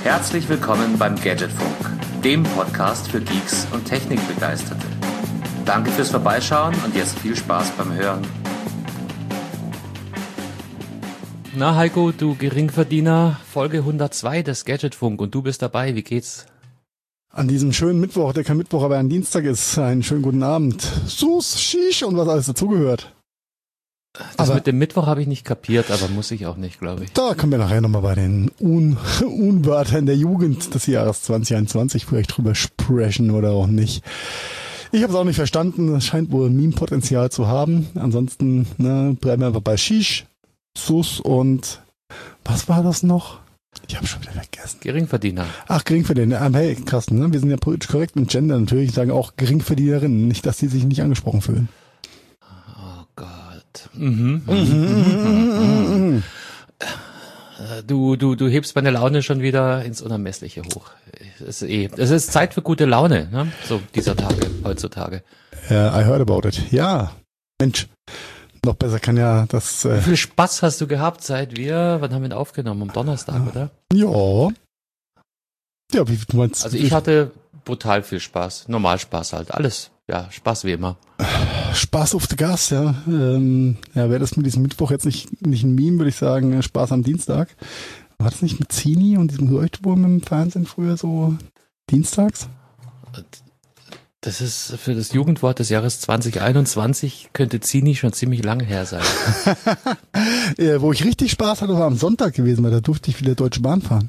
Herzlich willkommen beim Gadgetfunk, dem Podcast für Geeks und Technikbegeisterte. Danke fürs Vorbeischauen und jetzt viel Spaß beim Hören. Na Heiko, du Geringverdiener, Folge 102 des Gadgetfunk und du bist dabei, wie geht's? An diesem schönen Mittwoch, der kein Mittwoch, aber ein Dienstag ist, einen schönen guten Abend. Sus, Shish und was alles dazugehört. Das mit dem Mittwoch habe ich nicht kapiert, aber muss ich auch nicht, glaube ich. Da kommen wir nachher nochmal bei den Unwörtern der Jugend des Jahres 2021 vielleicht drüber sprechen oder auch nicht. Ich habe es auch nicht verstanden, es scheint wohl Meme-Potenzial zu haben. Ansonsten bleiben wir einfach bei Shish, Sus und was war das noch? Ich habe schon wieder vergessen. Geringverdiener. Ach, Geringverdiener. Hey, krass, ne? Wir sind ja politisch korrekt mit Gender natürlich, sagen auch Geringverdienerinnen, nicht, dass die sich nicht angesprochen fühlen. Oh Gott. Du hebst meine Laune schon wieder ins Unermessliche hoch. Es ist Zeit für gute Laune, ne? So dieser Tage, heutzutage. I heard about it. Ja, Mensch. Noch besser kann ja das... Wie viel Spaß hast du gehabt, wann haben wir ihn aufgenommen? Am Donnerstag, oder? Ja. Ja, wie du meinst? Also ich hatte brutal viel Spaß. Normal Spaß halt. Alles, ja, Spaß wie immer. Spaß auf the Gas, ja. Wäre das mit diesem Mittwoch jetzt nicht ein Meme, würde ich sagen, Spaß am Dienstag. War das nicht mit Zini und diesem Leuchtturm im Fernsehen früher so dienstags? Das ist für das Jugendwort des Jahres 2021 könnte Zini schon ziemlich lange her sein. Wo ich richtig Spaß hatte, war am Sonntag gewesen, weil da durfte ich wieder Deutsche Bahn fahren.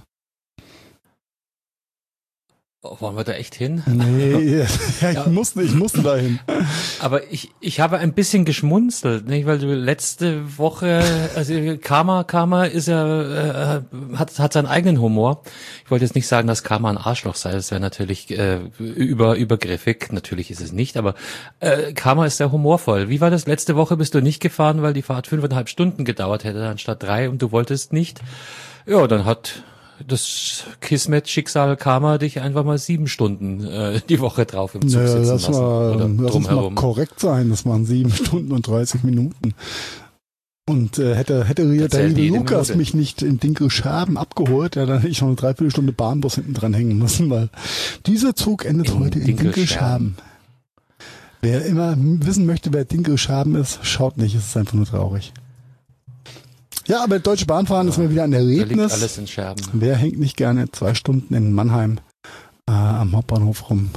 Oh, wollen wir da echt hin? Nee, ja, ich musste dahin. Aber ich habe ein bisschen geschmunzelt, nicht, weil du letzte Woche, also Karma ist ja, hat seinen eigenen Humor. Ich wollte jetzt nicht sagen, dass Karma ein Arschloch sei, das wäre natürlich übergriffig, natürlich ist es nicht, aber Karma ist sehr humorvoll. Wie war das? Letzte Woche bist du nicht gefahren, weil die Fahrt 5,5 Stunden gedauert hätte, anstatt 3 und du wolltest nicht. Ja, dann hat das Kismet-Schicksal Karma dich einfach mal 7 Stunden die Woche drauf im Zug sitzen lassen. Lass uns mal korrekt sein, das waren 7 Stunden und 30 Minuten. Und hätte der liebe Lukas mich nicht in Dinkelscharben abgeholt, ja, dann hätte ich noch eine Dreiviertelstunde Bahnbus hinten dran hängen müssen, weil dieser Zug endet heute in Dinkelscharben. Wer immer wissen möchte, wer Dinkelscharben ist, schaut nicht, es ist einfach nur traurig. Ja, aber Deutsche Bahnfahren ist mir wieder ein Erlebnis. Da liegt alles in Scherben. Wer hängt nicht gerne 2 Stunden in Mannheim am Hauptbahnhof rum?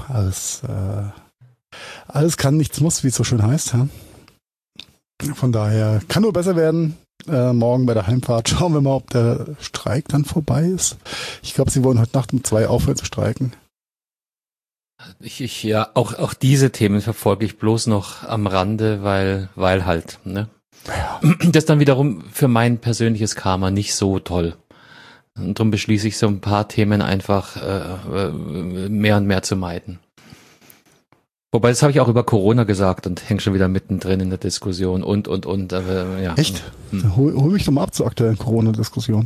Alles kann, nichts muss, wie es so schön heißt. Ja? Von daher kann nur besser werden. Morgen bei der Heimfahrt schauen wir mal, ob der Streik dann vorbei ist. Ich glaube, sie wollen heute Nacht um 2 aufhören zu streiken. Ja, auch diese Themen verfolge ich bloß noch am Rande, weil halt, ne? Ja. Das ist dann wiederum für mein persönliches Karma nicht so toll. Und darum beschließe ich so ein paar Themen einfach mehr und mehr zu meiden. Wobei, das habe ich auch über Corona gesagt und hänge schon wieder mittendrin in der Diskussion und. Aber, ja. Echt? Hol mich doch mal ab zur aktuellen Corona-Diskussion.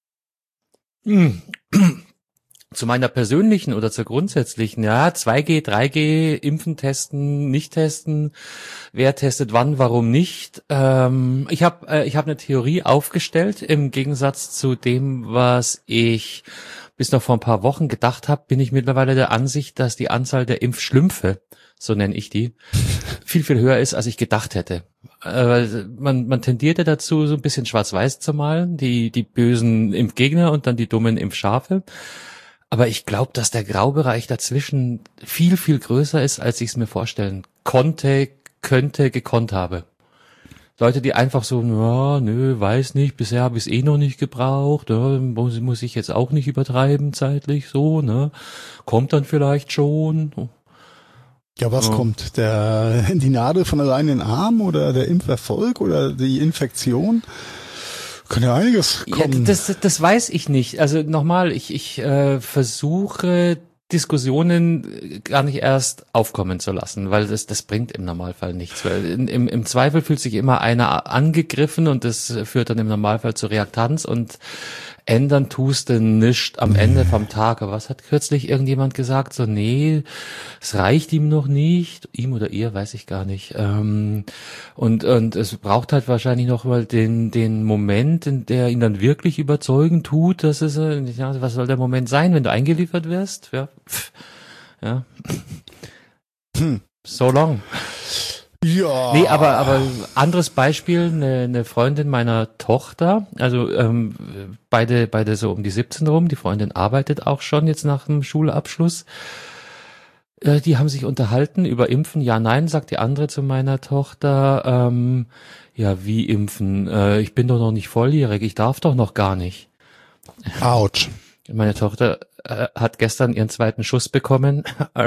Zu meiner persönlichen oder zur grundsätzlichen, ja, 2G, 3G, impfen, testen, nicht testen, wer testet wann, warum nicht. Ich hab eine Theorie aufgestellt, im Gegensatz zu dem, was ich bis noch vor ein paar Wochen gedacht habe, bin ich mittlerweile der Ansicht, dass die Anzahl der Impfschlümpfe, so nenne ich die, viel, viel höher ist, als ich gedacht hätte. Man tendierte dazu, so ein bisschen schwarz-weiß zu malen, die bösen Impfgegner und dann die dummen Impfschafe. Aber ich glaube, dass der Graubereich dazwischen viel, viel größer ist, als ich es mir vorstellen gekonnt habe. Leute, die einfach so, ja, nö, weiß nicht, bisher habe ich es noch nicht gebraucht, ja, muss ich jetzt auch nicht übertreiben zeitlich, so, ne? Kommt dann vielleicht schon. Ja, was kommt? Die Nadel von allein in den Arm oder der Impferfolg oder die Infektion? Kann ja einiges kommen. Ja, das weiß ich nicht. Also nochmal, ich versuche Diskussionen gar nicht erst aufkommen zu lassen, weil das bringt im Normalfall nichts. Weil im Zweifel fühlt sich immer einer angegriffen und das führt dann im Normalfall zu Reaktanz und ändern tust du nichts am Ende vom Tag. Aber was hat kürzlich irgendjemand gesagt? So, nee, es reicht ihm noch nicht. Ihm oder ihr, weiß ich gar nicht. Und es braucht halt wahrscheinlich noch mal den Moment, in der ihn dann wirklich überzeugen tut. Das ist, ja, was soll der Moment sein, wenn du eingeliefert wirst? Ja. Ja. So long. Ja. Nee, aber anderes Beispiel, eine Freundin meiner Tochter, also beide so um die 17 rum, die Freundin arbeitet auch schon jetzt nach dem Schulabschluss. Die haben sich unterhalten über Impfen. Ja, nein, sagt die andere zu meiner Tochter. Ja, wie impfen? Ich bin doch noch nicht volljährig, ich darf doch noch gar nicht. Autsch. Meine Tochter hat gestern ihren zweiten Schuss bekommen.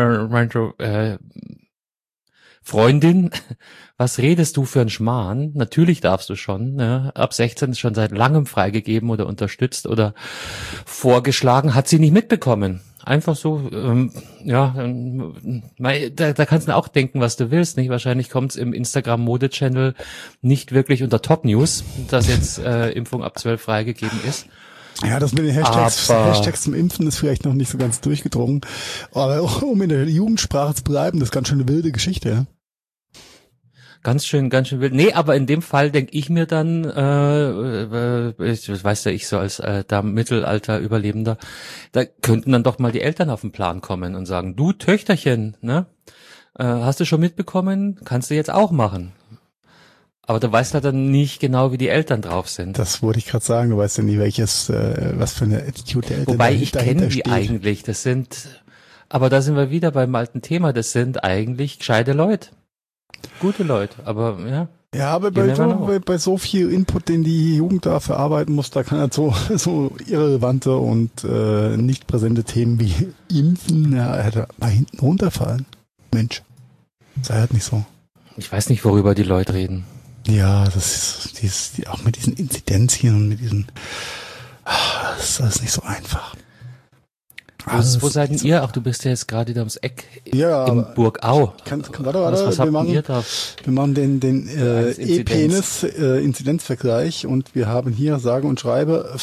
Freundin, was redest du für einen Schmarrn? Natürlich darfst du schon. Ne? Ab 16 ist schon seit langem freigegeben oder unterstützt oder vorgeschlagen. Hat sie nicht mitbekommen. Einfach so, ja, da kannst du auch denken, was du willst. Nicht? Wahrscheinlich kommt es im Instagram-Mode-Channel nicht wirklich unter Top-News, dass jetzt Impfung ab 12 freigegeben ist. Ja, das mit den Hashtags zum Impfen ist vielleicht noch nicht so ganz durchgedrungen. Aber auch, um in der Jugendsprache zu bleiben, das ist ganz schön eine wilde Geschichte, ja. Ganz schön wild. Nee, aber in dem Fall denke ich mir dann, ich weiß ja, ich so als da Mittelalter-Überlebender, da könnten dann doch mal die Eltern auf den Plan kommen und sagen, du Töchterchen, ne, hast du schon mitbekommen, kannst du jetzt auch machen. Aber du weißt ja dann nicht genau, wie die Eltern drauf sind. Das wollte ich gerade sagen, du weißt ja nie, was für eine Attitude der Eltern Wobei ich kenne die eigentlich, aber da sind wir wieder beim alten Thema, das sind eigentlich gescheite Leute. Gute Leute, aber ja. Ja, aber bei so viel Input, den die Jugend da verarbeiten muss, da kann halt so irrelevante und nicht präsente Themen wie Impfen, ja, hätte mal hinten runterfallen. Mensch, sei halt nicht so. Ich weiß nicht, worüber die Leute reden. Ja, das ist auch mit diesen Inzidenzien und mit diesen, das ist alles nicht so einfach. Wo seid denn ihr? Ach, du bist ja jetzt gerade da ums Eck ja, in Burgau. Warte, was habt ihr da? Wir machen den E-Penis Inzidenzvergleich und wir haben hier sage und schreibe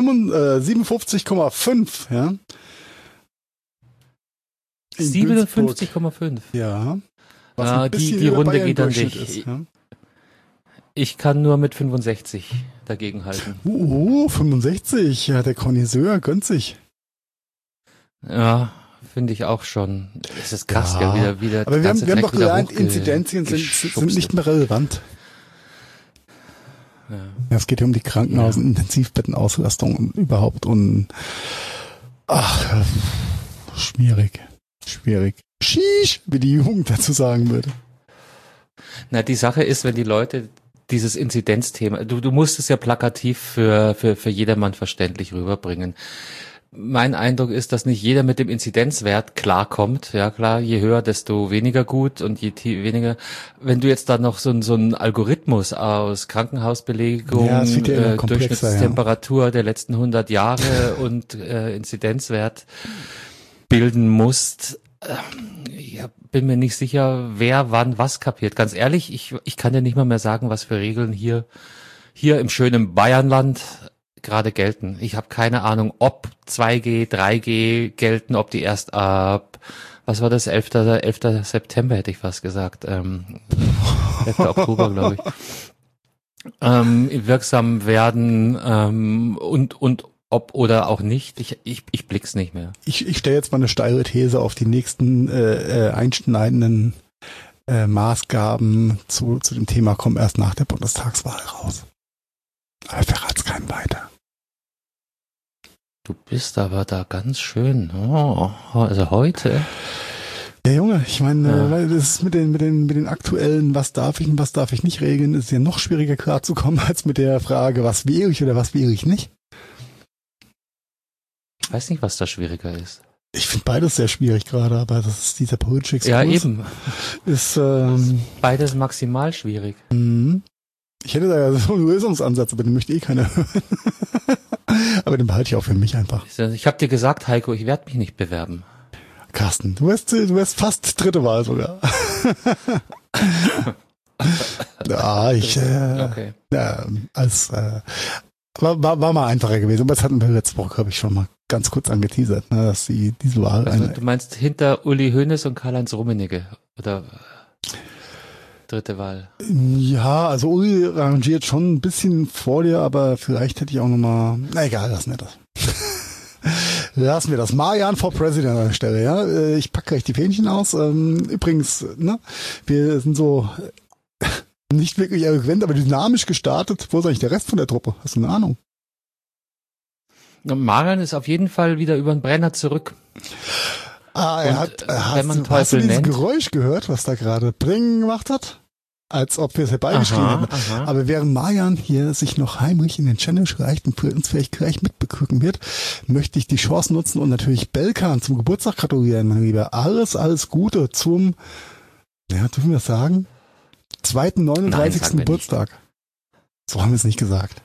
57,5, ja. 57,5. Ja. Die Runde geht an dich. Ist, ja? Ich kann nur mit 65 dagegen halten. 65. Ja, der Connoisseur gönnt sich. Ja, finde ich auch schon. Es ist krass, ja, wieder. Aber wir haben doch gelernt, Inzidenzien sind nicht mehr relevant. Ja. Ja, es geht ja um die Krankenhaus- und Intensivbettenauslastung und überhaupt und schwierig. Sheesh, wie die Jugend dazu sagen würde. Na, die Sache ist, wenn die Leute dieses Inzidenzthema, du musst es ja plakativ für jedermann verständlich rüberbringen. Mein Eindruck ist, dass nicht jeder mit dem Inzidenzwert klarkommt. Ja klar, je höher, desto weniger gut und je weniger. Wenn du jetzt da noch so einen Algorithmus aus Krankenhausbelegung, Durchschnittstemperatur der letzten 100 Jahre und Inzidenzwert bilden musst, ja, bin mir nicht sicher, wer wann was kapiert. Ganz ehrlich, ich kann dir nicht mal mehr sagen, was für Regeln hier im schönen Bayernland gerade gelten. Ich habe keine Ahnung, ob 2G, 3G gelten, ob die erst ab, was war das, 11. September hätte ich fast gesagt, 11. Oktober, glaube ich, wirksam werden und ob oder auch nicht, ich blick's nicht mehr. Ich stelle jetzt mal eine steile These auf die nächsten einschneidenden Maßgaben zu dem Thema kommen erst nach der Bundestagswahl raus. Aber ich verrate es keinem weiter. Du bist aber da ganz schön. Oh, also heute. Ja, Junge, ich meine, weil das ist mit den aktuellen, was darf ich und was darf ich nicht regeln, ist ja noch schwieriger klarzukommen als mit der Frage, was wähle ich oder was wähle ich nicht. Ich weiß nicht, was da schwieriger ist. Ich finde beides sehr schwierig gerade, aber das ist dieser politische Exkurs. Ja, eben. Ist beides maximal schwierig. Ich hätte da ja so einen Lösungsansatz, aber den möchte keiner hören. Aber den behalte ich auch für mich einfach. Ich habe dir gesagt, Heiko, ich werde mich nicht bewerben. Carsten, du wärst fast dritte Wahl sogar. Ja, okay. War mal einfacher gewesen, aber das hatten wir letzte Woche, glaube ich, schon mal ganz kurz angeteasert, ne, dass diese Wahl also, du meinst hinter Uli Hoeneß und Karl-Heinz Rummenigge oder dritte Wahl? Ja, also Uli rangiert schon ein bisschen vor dir, aber vielleicht hätte ich auch nochmal, na egal, lassen wir das. Lassen wir das. Marian for President an der Stelle, ja. Ich packe gleich die Fähnchen aus. Übrigens, ne, wir sind so nicht wirklich eloquent, aber dynamisch gestartet. Wo ist eigentlich der Rest von der Truppe? Hast du eine Ahnung? Marian ist auf jeden Fall wieder über den Brenner zurück. Hast du dieses Geräusch gehört, was da gerade Bring gemacht hat? Als ob wir es herbeigeschrieben hätten. Aber während Marian hier sich noch heimlich in den Channel schleicht und uns vielleicht gleich mitbegucken wird, möchte ich die Chance nutzen und natürlich Belkan zum Geburtstag gratulieren, mein Lieber. Alles Gute zum, ja, dürfen wir das sagen? 2.39. Geburtstag. So haben wir es nicht gesagt.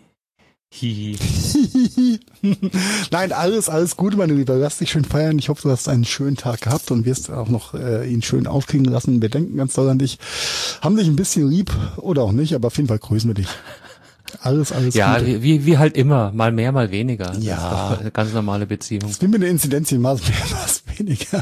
Nein, alles Gute, meine Liebe. Lass dich schön feiern. Ich hoffe, du hast einen schönen Tag gehabt und wirst auch noch ihn schön aufkriegen lassen. Wir denken ganz doll an dich. Haben dich ein bisschen lieb oder auch nicht, aber auf jeden Fall grüßen wir dich. Alles ja, Gute. Wie halt immer. Mal mehr, mal weniger. Ja. Das ist doch eine ganz normale Beziehung. Das ist wie mit der Inzidenz, mal mehr, mal weniger.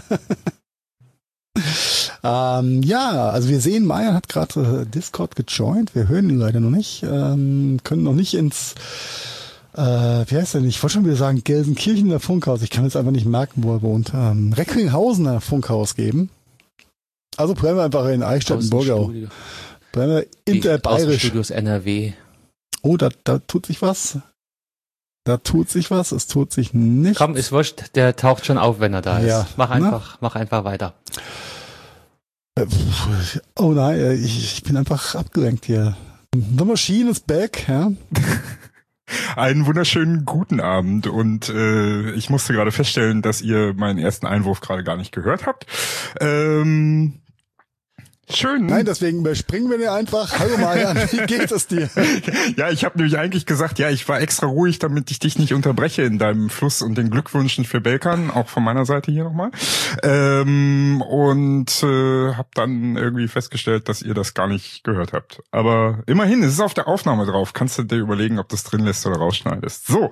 Ja, also wir sehen, Marian hat gerade Discord gejoint. Wir hören ihn leider noch nicht. Können noch nicht ins, wie heißt der nicht? Ich wollte schon wieder sagen, Gelsenkirchener Funkhaus. Ich kann jetzt einfach nicht merken, wo er wohnt. Recklinghausener Funkhaus geben. Also bleiben wir einfach in Eichstätten-Burgau. Bleiben wir interbayerisch. Studios NRW. Oh, da tut sich was. Es tut sich nicht. Komm, ist wurscht, der taucht schon auf, wenn er da ist. Ja. Mach einfach weiter. Oh nein, ich bin einfach abgelenkt hier. The Machine is back, ja. Einen wunderschönen guten Abend und ich musste gerade feststellen, dass ihr meinen ersten Einwurf gerade gar nicht gehört habt. Schön. Nein, deswegen überspringen wir dir einfach. Hallo Marian, wie geht es dir? Ja, ich habe nämlich eigentlich gesagt, ja, ich war extra ruhig, damit ich dich nicht unterbreche in deinem Fluss und den Glückwünschen für Belkan, auch von meiner Seite hier nochmal. Und habe dann irgendwie festgestellt, dass ihr das gar nicht gehört habt. Aber immerhin, es ist auf der Aufnahme drauf. Kannst du dir überlegen, ob du es drin lässt oder rausschneidest. So.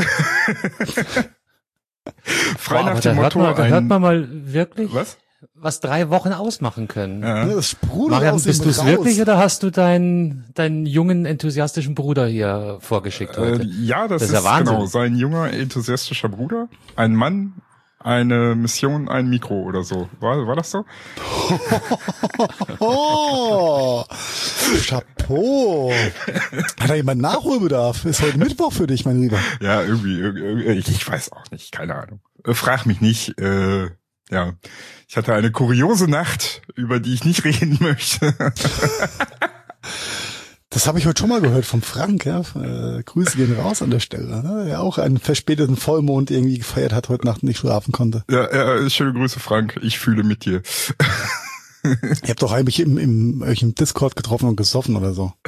Frei nach dem Motto. Da hört man mal wirklich... Was 3 Wochen ausmachen können. Ja. Das sprudelt Marian, aus bist dem du es raus. wirklich oder hast du deinen jungen, enthusiastischen Bruder hier vorgeschickt heute? Ja, das ist ja Wahnsinn. Genau sein junger, enthusiastischer Bruder. Ein Mann, eine Mission, ein Mikro oder so. War das so? Oh, Chapeau. Hat da jemand Nachholbedarf? Ist heute Mittwoch für dich, mein Lieber. Ja, irgendwie ich weiß auch nicht, keine Ahnung. Frag mich nicht, ja, ich hatte eine kuriose Nacht, über die ich nicht reden möchte. Das habe ich heute schon mal gehört vom Frank, ja. Grüße gehen raus an der Stelle, ne? Der auch einen verspäteten Vollmond irgendwie gefeiert hat, heute Nacht nicht schlafen konnte. Ja, schöne Grüße, Frank. Ich fühle mit dir. Ihr habt doch eigentlich euch im Discord getroffen und gesoffen oder so.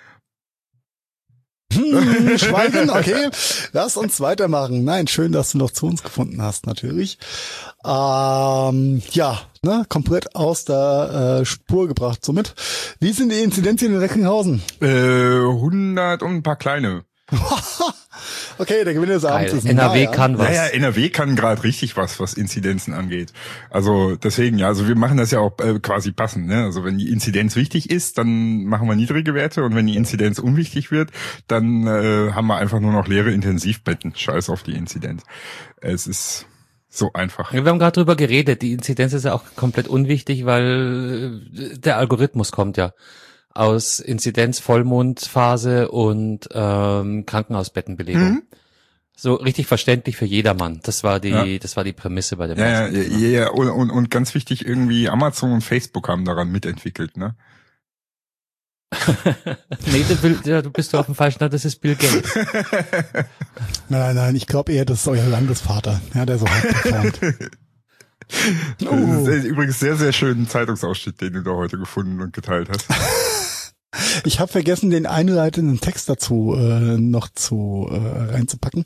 Schweigen, okay. Lass uns weitermachen. Nein, schön, dass du noch zu uns gefunden hast, natürlich. Ja, ne, komplett aus der Spur gebracht somit. Wie sind die Inzidenzien in Recklinghausen? 100 und ein paar kleine. Okay, der Gewinner des Abends ist NRW kann was. Naja, NRW kann gerade richtig was Inzidenzen angeht. Also deswegen, ja, also wir machen das ja auch quasi passend, ne? Also wenn die Inzidenz wichtig ist, dann machen wir niedrige Werte und wenn die Inzidenz unwichtig wird, dann haben wir einfach nur noch leere Intensivbetten. Scheiß auf die Inzidenz. Es ist so einfach. Wir haben gerade drüber geredet, die Inzidenz ist ja auch komplett unwichtig, weil der Algorithmus kommt ja aus Inzidenz, Vollmondphase und Krankenhausbettenbelegung. Mhm. So richtig verständlich für jedermann. Das war die Prämisse bei dem Ganzen. Ja, und ganz wichtig, irgendwie Amazon und Facebook haben daran mitentwickelt, ne? Nee, du bist auf dem falschen, das ist Bill Gates. Nein, ich glaube eher, das ist euer Landesvater, ja, der so halt performt. Das ist übrigens sehr, sehr schönen Zeitungsausschnitt, den du da heute gefunden und geteilt hast. Ich habe vergessen, den einleitenden Text dazu noch reinzupacken.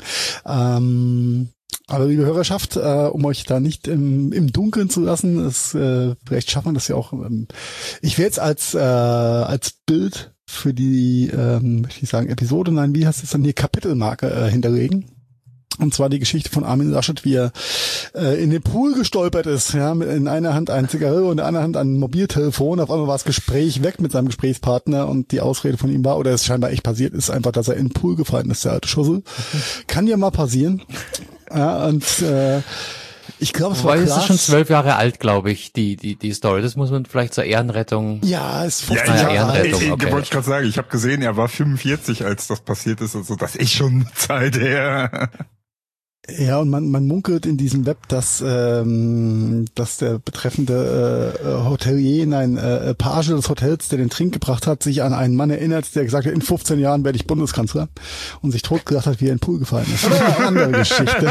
Aber liebe Hörerschaft, um euch da nicht im Dunkeln zu lassen, vielleicht schafft man das ja auch. Ich werde es als Bild für die, möchte ich sagen, Episode, nein, wie heißt es dann hier, Kapitelmarke hinterlegen. Und zwar die Geschichte von Armin Laschet, wie er in den Pool gestolpert ist, ja, in einer Hand eine Zigarette und in der anderen Hand ein Mobiltelefon. Auf einmal war das Gespräch weg mit seinem Gesprächspartner und die Ausrede von ihm war, oder es scheinbar echt passiert ist, einfach, dass er in den Pool gefallen ist, der alte Schussel. Kann ja mal passieren. Ja, und ich glaube, es war Klaas. Es ist schon 12 Jahre alt, glaube ich, die Story. Das muss man vielleicht zur Ehrenrettung. Ja, es ist 15 Jahre alt. Okay. Wollte ich gerade sagen, ich habe gesehen, er war 45, als das passiert ist. Also das ist schon Zeit her. Ja, und man munkelt in diesem Web, dass der betreffende Hotelier, Page des Hotels, der den Trink gebracht hat, sich an einen Mann erinnert, der gesagt hat, in 15 Jahren werde ich Bundeskanzler und sich totgelacht hat, wie er in den Pool gefallen ist. Das ist eine andere Geschichte.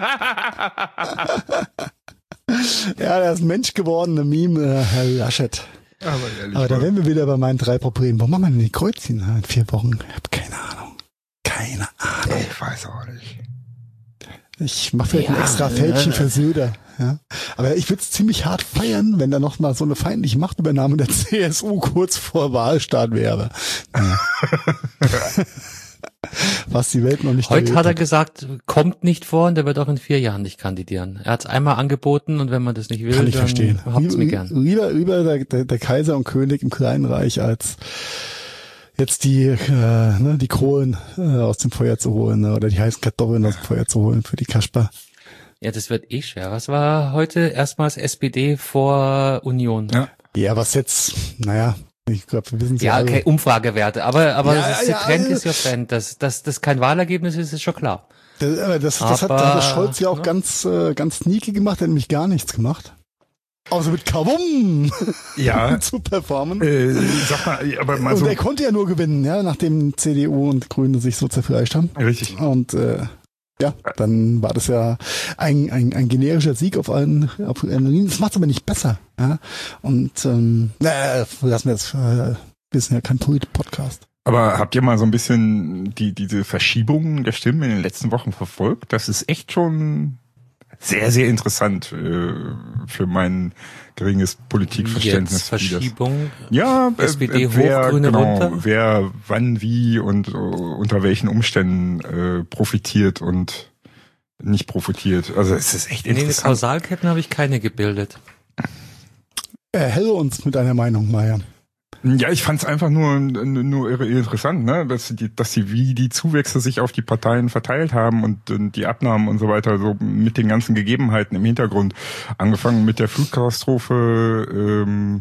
Ja, der ist Mensch gewordene Meme, Herr Laschet. Aber da wären wir wieder bei meinen 3 Problemen. Warum machen wir denn die Kreuzchen in 4 Wochen? Ich habe keine Ahnung. Ich weiß auch nicht. Ich mache vielleicht ein extra Fältchen für Söder. Ja. Aber ich würde es ziemlich hart feiern, wenn da noch mal so eine feindliche Machtübernahme der CSU kurz vor Wahlstart wäre. Ja. Was die Welt noch nicht Heute hat er gesagt, kommt nicht vor und er wird auch in 4 Jahren nicht kandidieren. Er hat es einmal angeboten und wenn man das nicht will, kann ich verstehen. Habt's mir gern. Lieber der Kaiser und König im Kleinen Reich als jetzt die Kohlen aus dem Feuer zu holen, ne, oder die heißen Kartoffeln aus dem Feuer zu holen für die Kasper. Ja, das wird schwer. Was war heute erstmals SPD vor Union? Ja, was jetzt, ich glaube, wir wissen es ja. Ja, okay, Umfragewerte, aber der Trend ist ja Trend. Dass das kein Wahlergebnis ist schon klar. Das hat Scholz ja auch ganz sneaky gemacht, er hat nämlich gar nichts gemacht. Außer mit Kavum zu performen. Sag mal, aber mal so. Und er konnte ja nur gewinnen, ja, nachdem CDU und Grüne sich so zerfleischt haben. Richtig. Und dann war das ja ein generischer Sieg auf allen Linien. Das macht es aber nicht besser. Ja? Und lassen wir jetzt, wir sind ja kein Polit-Podcast. Aber habt ihr mal so ein bisschen diese Verschiebungen der Stimmen in den letzten Wochen verfolgt? Das ist echt schon sehr, sehr interessant für mein geringes Politikverständnis. Jetzt Verschiebung? Ja, SPD hoch, Grüne runter? Wer wann, wie und unter welchen Umständen profitiert und nicht profitiert. Also es ist echt interessant. Kausalketten habe ich keine gebildet. Erhelle uns mit deiner Meinung, Meier. Ja, ich fand es einfach nur interessant, ne, dass wie die Zuwächse sich auf die Parteien verteilt haben und die Abnahmen und so weiter, so mit den ganzen Gegebenheiten im Hintergrund, angefangen mit der Flutkatastrophe,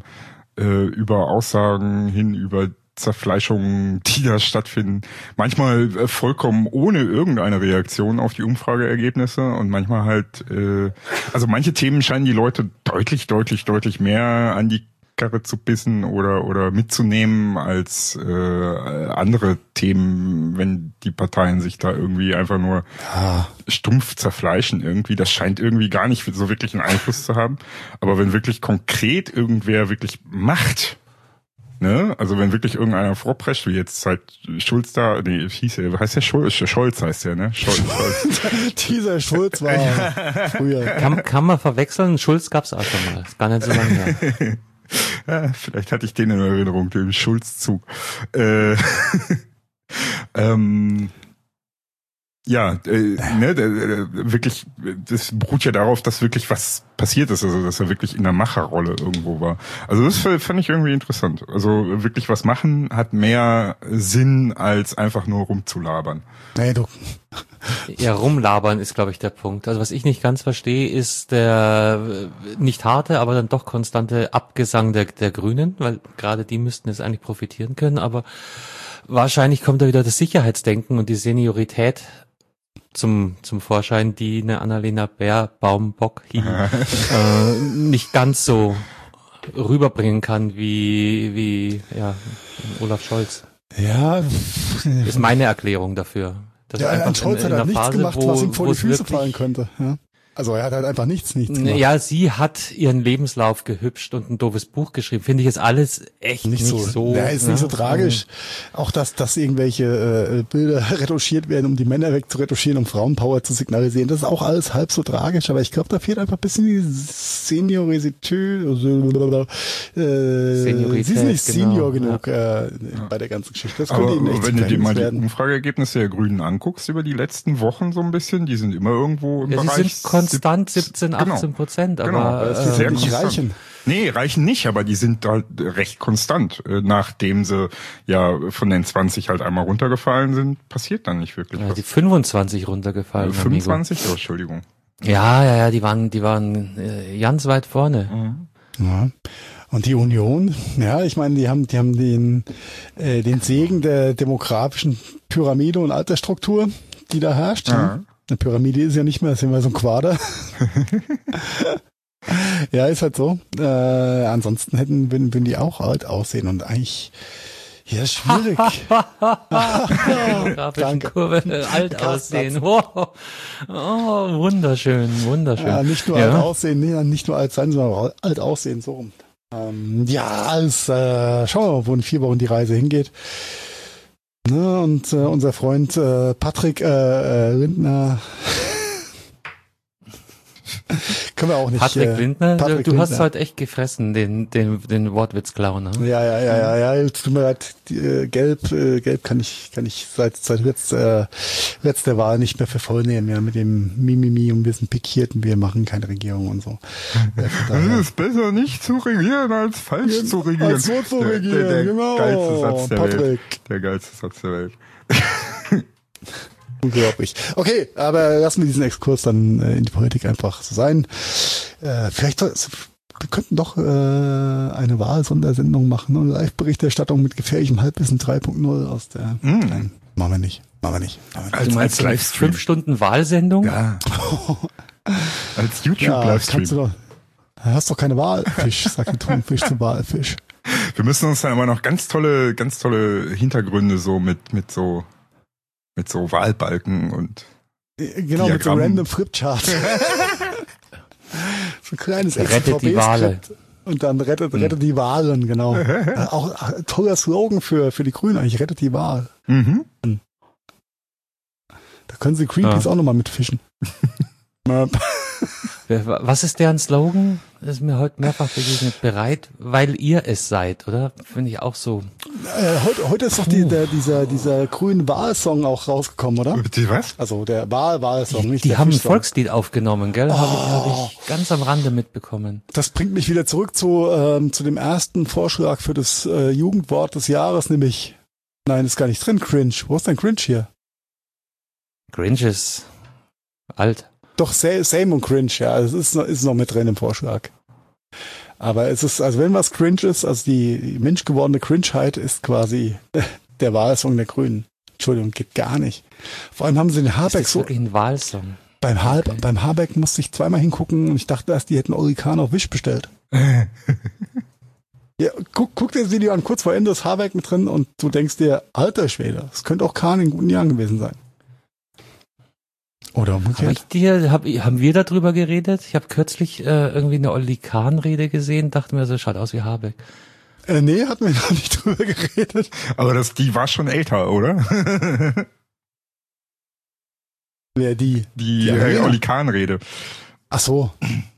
über Aussagen hin über Zerfleischungen, die da stattfinden, manchmal vollkommen ohne irgendeine Reaktion auf die Umfrageergebnisse und manchmal halt, also manche Themen scheinen die Leute deutlich mehr an die Karre zu bissen oder mitzunehmen als andere Themen, wenn die Parteien sich da irgendwie einfach nur stumpf zerfleischen irgendwie. Das scheint irgendwie gar nicht so wirklich einen Einfluss zu haben. Aber wenn wirklich konkret irgendwer wirklich macht, ne, also wenn wirklich irgendeiner vorprescht, wie jetzt halt Schulz da, nee, heißt der Schulz? Scholz heißt der, ne? Scholz. Dieser Schulz war früher. Kann man verwechseln? Schulz gab's auch schon mal. Ist gar nicht so lange her. Ja, vielleicht hatte ich den in Erinnerung, den Schulzzug. Wirklich, das beruht ja darauf, dass wirklich was passiert ist, also dass er wirklich in der Macherrolle irgendwo war. Also das fand ich irgendwie interessant. Also wirklich was machen hat mehr Sinn, als einfach nur rumzulabern. Nee, du. Ja, rumlabern ist, glaube ich, der Punkt. Also was ich nicht ganz verstehe, ist der nicht harte, aber dann doch konstante Abgesang der Grünen, weil gerade die müssten jetzt eigentlich profitieren können, aber wahrscheinlich kommt da wieder das Sicherheitsdenken und die Seniorität zum Vorschein, die eine Annalena Baerbock nicht ganz so rüberbringen kann wie Olaf Scholz. Ja, das ist meine Erklärung dafür. Scholz hat halt nichts gemacht, was ihm vor die Füße fallen könnte. Ja. Also er hat halt einfach nichts gemacht. Ja, sie hat ihren Lebenslauf gehübscht und ein doofes Buch geschrieben. Finde ich jetzt alles echt nicht so. Ja, ist nicht so tragisch. Auch dass irgendwelche Bilder retuschiert werden, um die Männer wegzuretuschieren, um Frauenpower zu signalisieren. Das ist auch alles halb so tragisch. Aber ich glaube, da fehlt einfach ein bisschen die Seniorität. Sie ist nicht Senior genug bei der ganzen Geschichte. Das könnte ihnen echt wenn du dir mal die Umfrageergebnisse der Grünen anguckst über die letzten Wochen so ein bisschen, die sind immer irgendwo im Bereich. Sie sind konstant 17-18%, aber sehr nicht reichen. Nee, reichen nicht, aber die sind halt recht konstant. Nachdem sie ja von den 20 halt einmal runtergefallen sind, passiert dann nicht wirklich was. Die 25 runtergefallen. 25? Oh, Entschuldigung. Ja, die waren ganz weit vorne. Ja. Und die Union, ja, ich meine, die haben den Segen der demografischen Pyramide und Altersstruktur, die da herrscht. Ja. Eine Pyramide ist ja nicht mehr, das ist immer so ein Quader. Ja, ist halt so. Ansonsten würden die auch alt aussehen und eigentlich, ja, schwierig. Danke. Kurve, alt aussehen. Oh, wunderschön. Ja, nicht nur alt aussehen, nicht nur alt sein, sondern auch alt aussehen, so rum. Schauen wir mal, wo in 4 Wochen die Reise hingeht. Ne, und unser Freund Patrick Lindner können wir auch nicht. Patrick Lindner, du hast heute echt gefressen, den Wortwitz-Clown. Ne? Ja, tut mir leid, Gelb kann ich seit letzter Wahl nicht mehr für voll nehmen, ja, mit dem Mimimi und wir sind pikiert und wir machen keine Regierung und so. Es ist besser nicht zu regieren, als falsch zu regieren. Als so zu regieren, der genau. Geilste Satz der Welt. Der geilste Satz der Welt. Unglaublich. Okay, aber lassen wir diesen Exkurs dann in die Politik einfach so sein. Wir könnten doch eine Wahlsondersendung machen und Live-Berichterstattung mit gefährlichem Halbwissen 3.0 aus der... Nein, machen wir nicht. Du meinst als 5 Stunden Wahlsendung? Ja. Als YouTube-Livestream. Du hast doch keine Walfisch, sagt der Thunfisch zum Walfisch. Wir müssen uns dann aber noch ganz tolle Hintergründe so mit so Wahlbalken und genau, mit so random Flipchart. So ein kleines Rettet die Wale. Und dann rettet die Wahlen, genau. Auch toller Slogan für die Grünen eigentlich, rettet die Wahl. Mhm. Da können sie Greenpeace auch nochmal mitfischen. Was ist deren Slogan? Das ist mir heute mehrfach begegnet. Bereit, weil ihr es seid, oder? Finde ich auch so. Heute ist doch dieser grüne Wahlsong auch rausgekommen, oder? Die was? Also der Wahlsong, nicht die der haben ein Fischsong. Volkslied aufgenommen, gell? Hab ich ganz am Rande mitbekommen. Das bringt mich wieder zurück zu dem ersten Vorschlag für das Jugendwort des Jahres, nämlich, nein, ist gar nicht drin, Cringe. Wo ist denn Cringe hier? Cringe ist alt. Doch, Same und Cringe, ja, es ist noch mit drin im Vorschlag. Aber es ist, also wenn was Cringe ist, also die menschgewordene Cringeheit ist quasi der Wahlsong der Grünen. Entschuldigung, geht gar nicht. Vor allem haben sie den Habeck ist das wirklich ein Wahlsong? Beim Habeck musste ich zweimal hingucken und ich dachte erst, die hätten Oli Kahn auf Wish bestellt. Ja, guck dir das Video an, kurz vor Ende ist Habeck mit drin und du denkst dir, alter Schwede, das könnte auch Kahn in guten Jahren gewesen sein. Oder umgekehrt. Haben wir darüber geredet? Ich habe kürzlich irgendwie eine Oli Kahn-Rede gesehen, dachte mir, so schaut aus wie Habeck. Nee, hatten wir noch nicht drüber geredet. Aber die war schon älter, oder? Wer die? Die Oli Kahn-Rede. Ach so.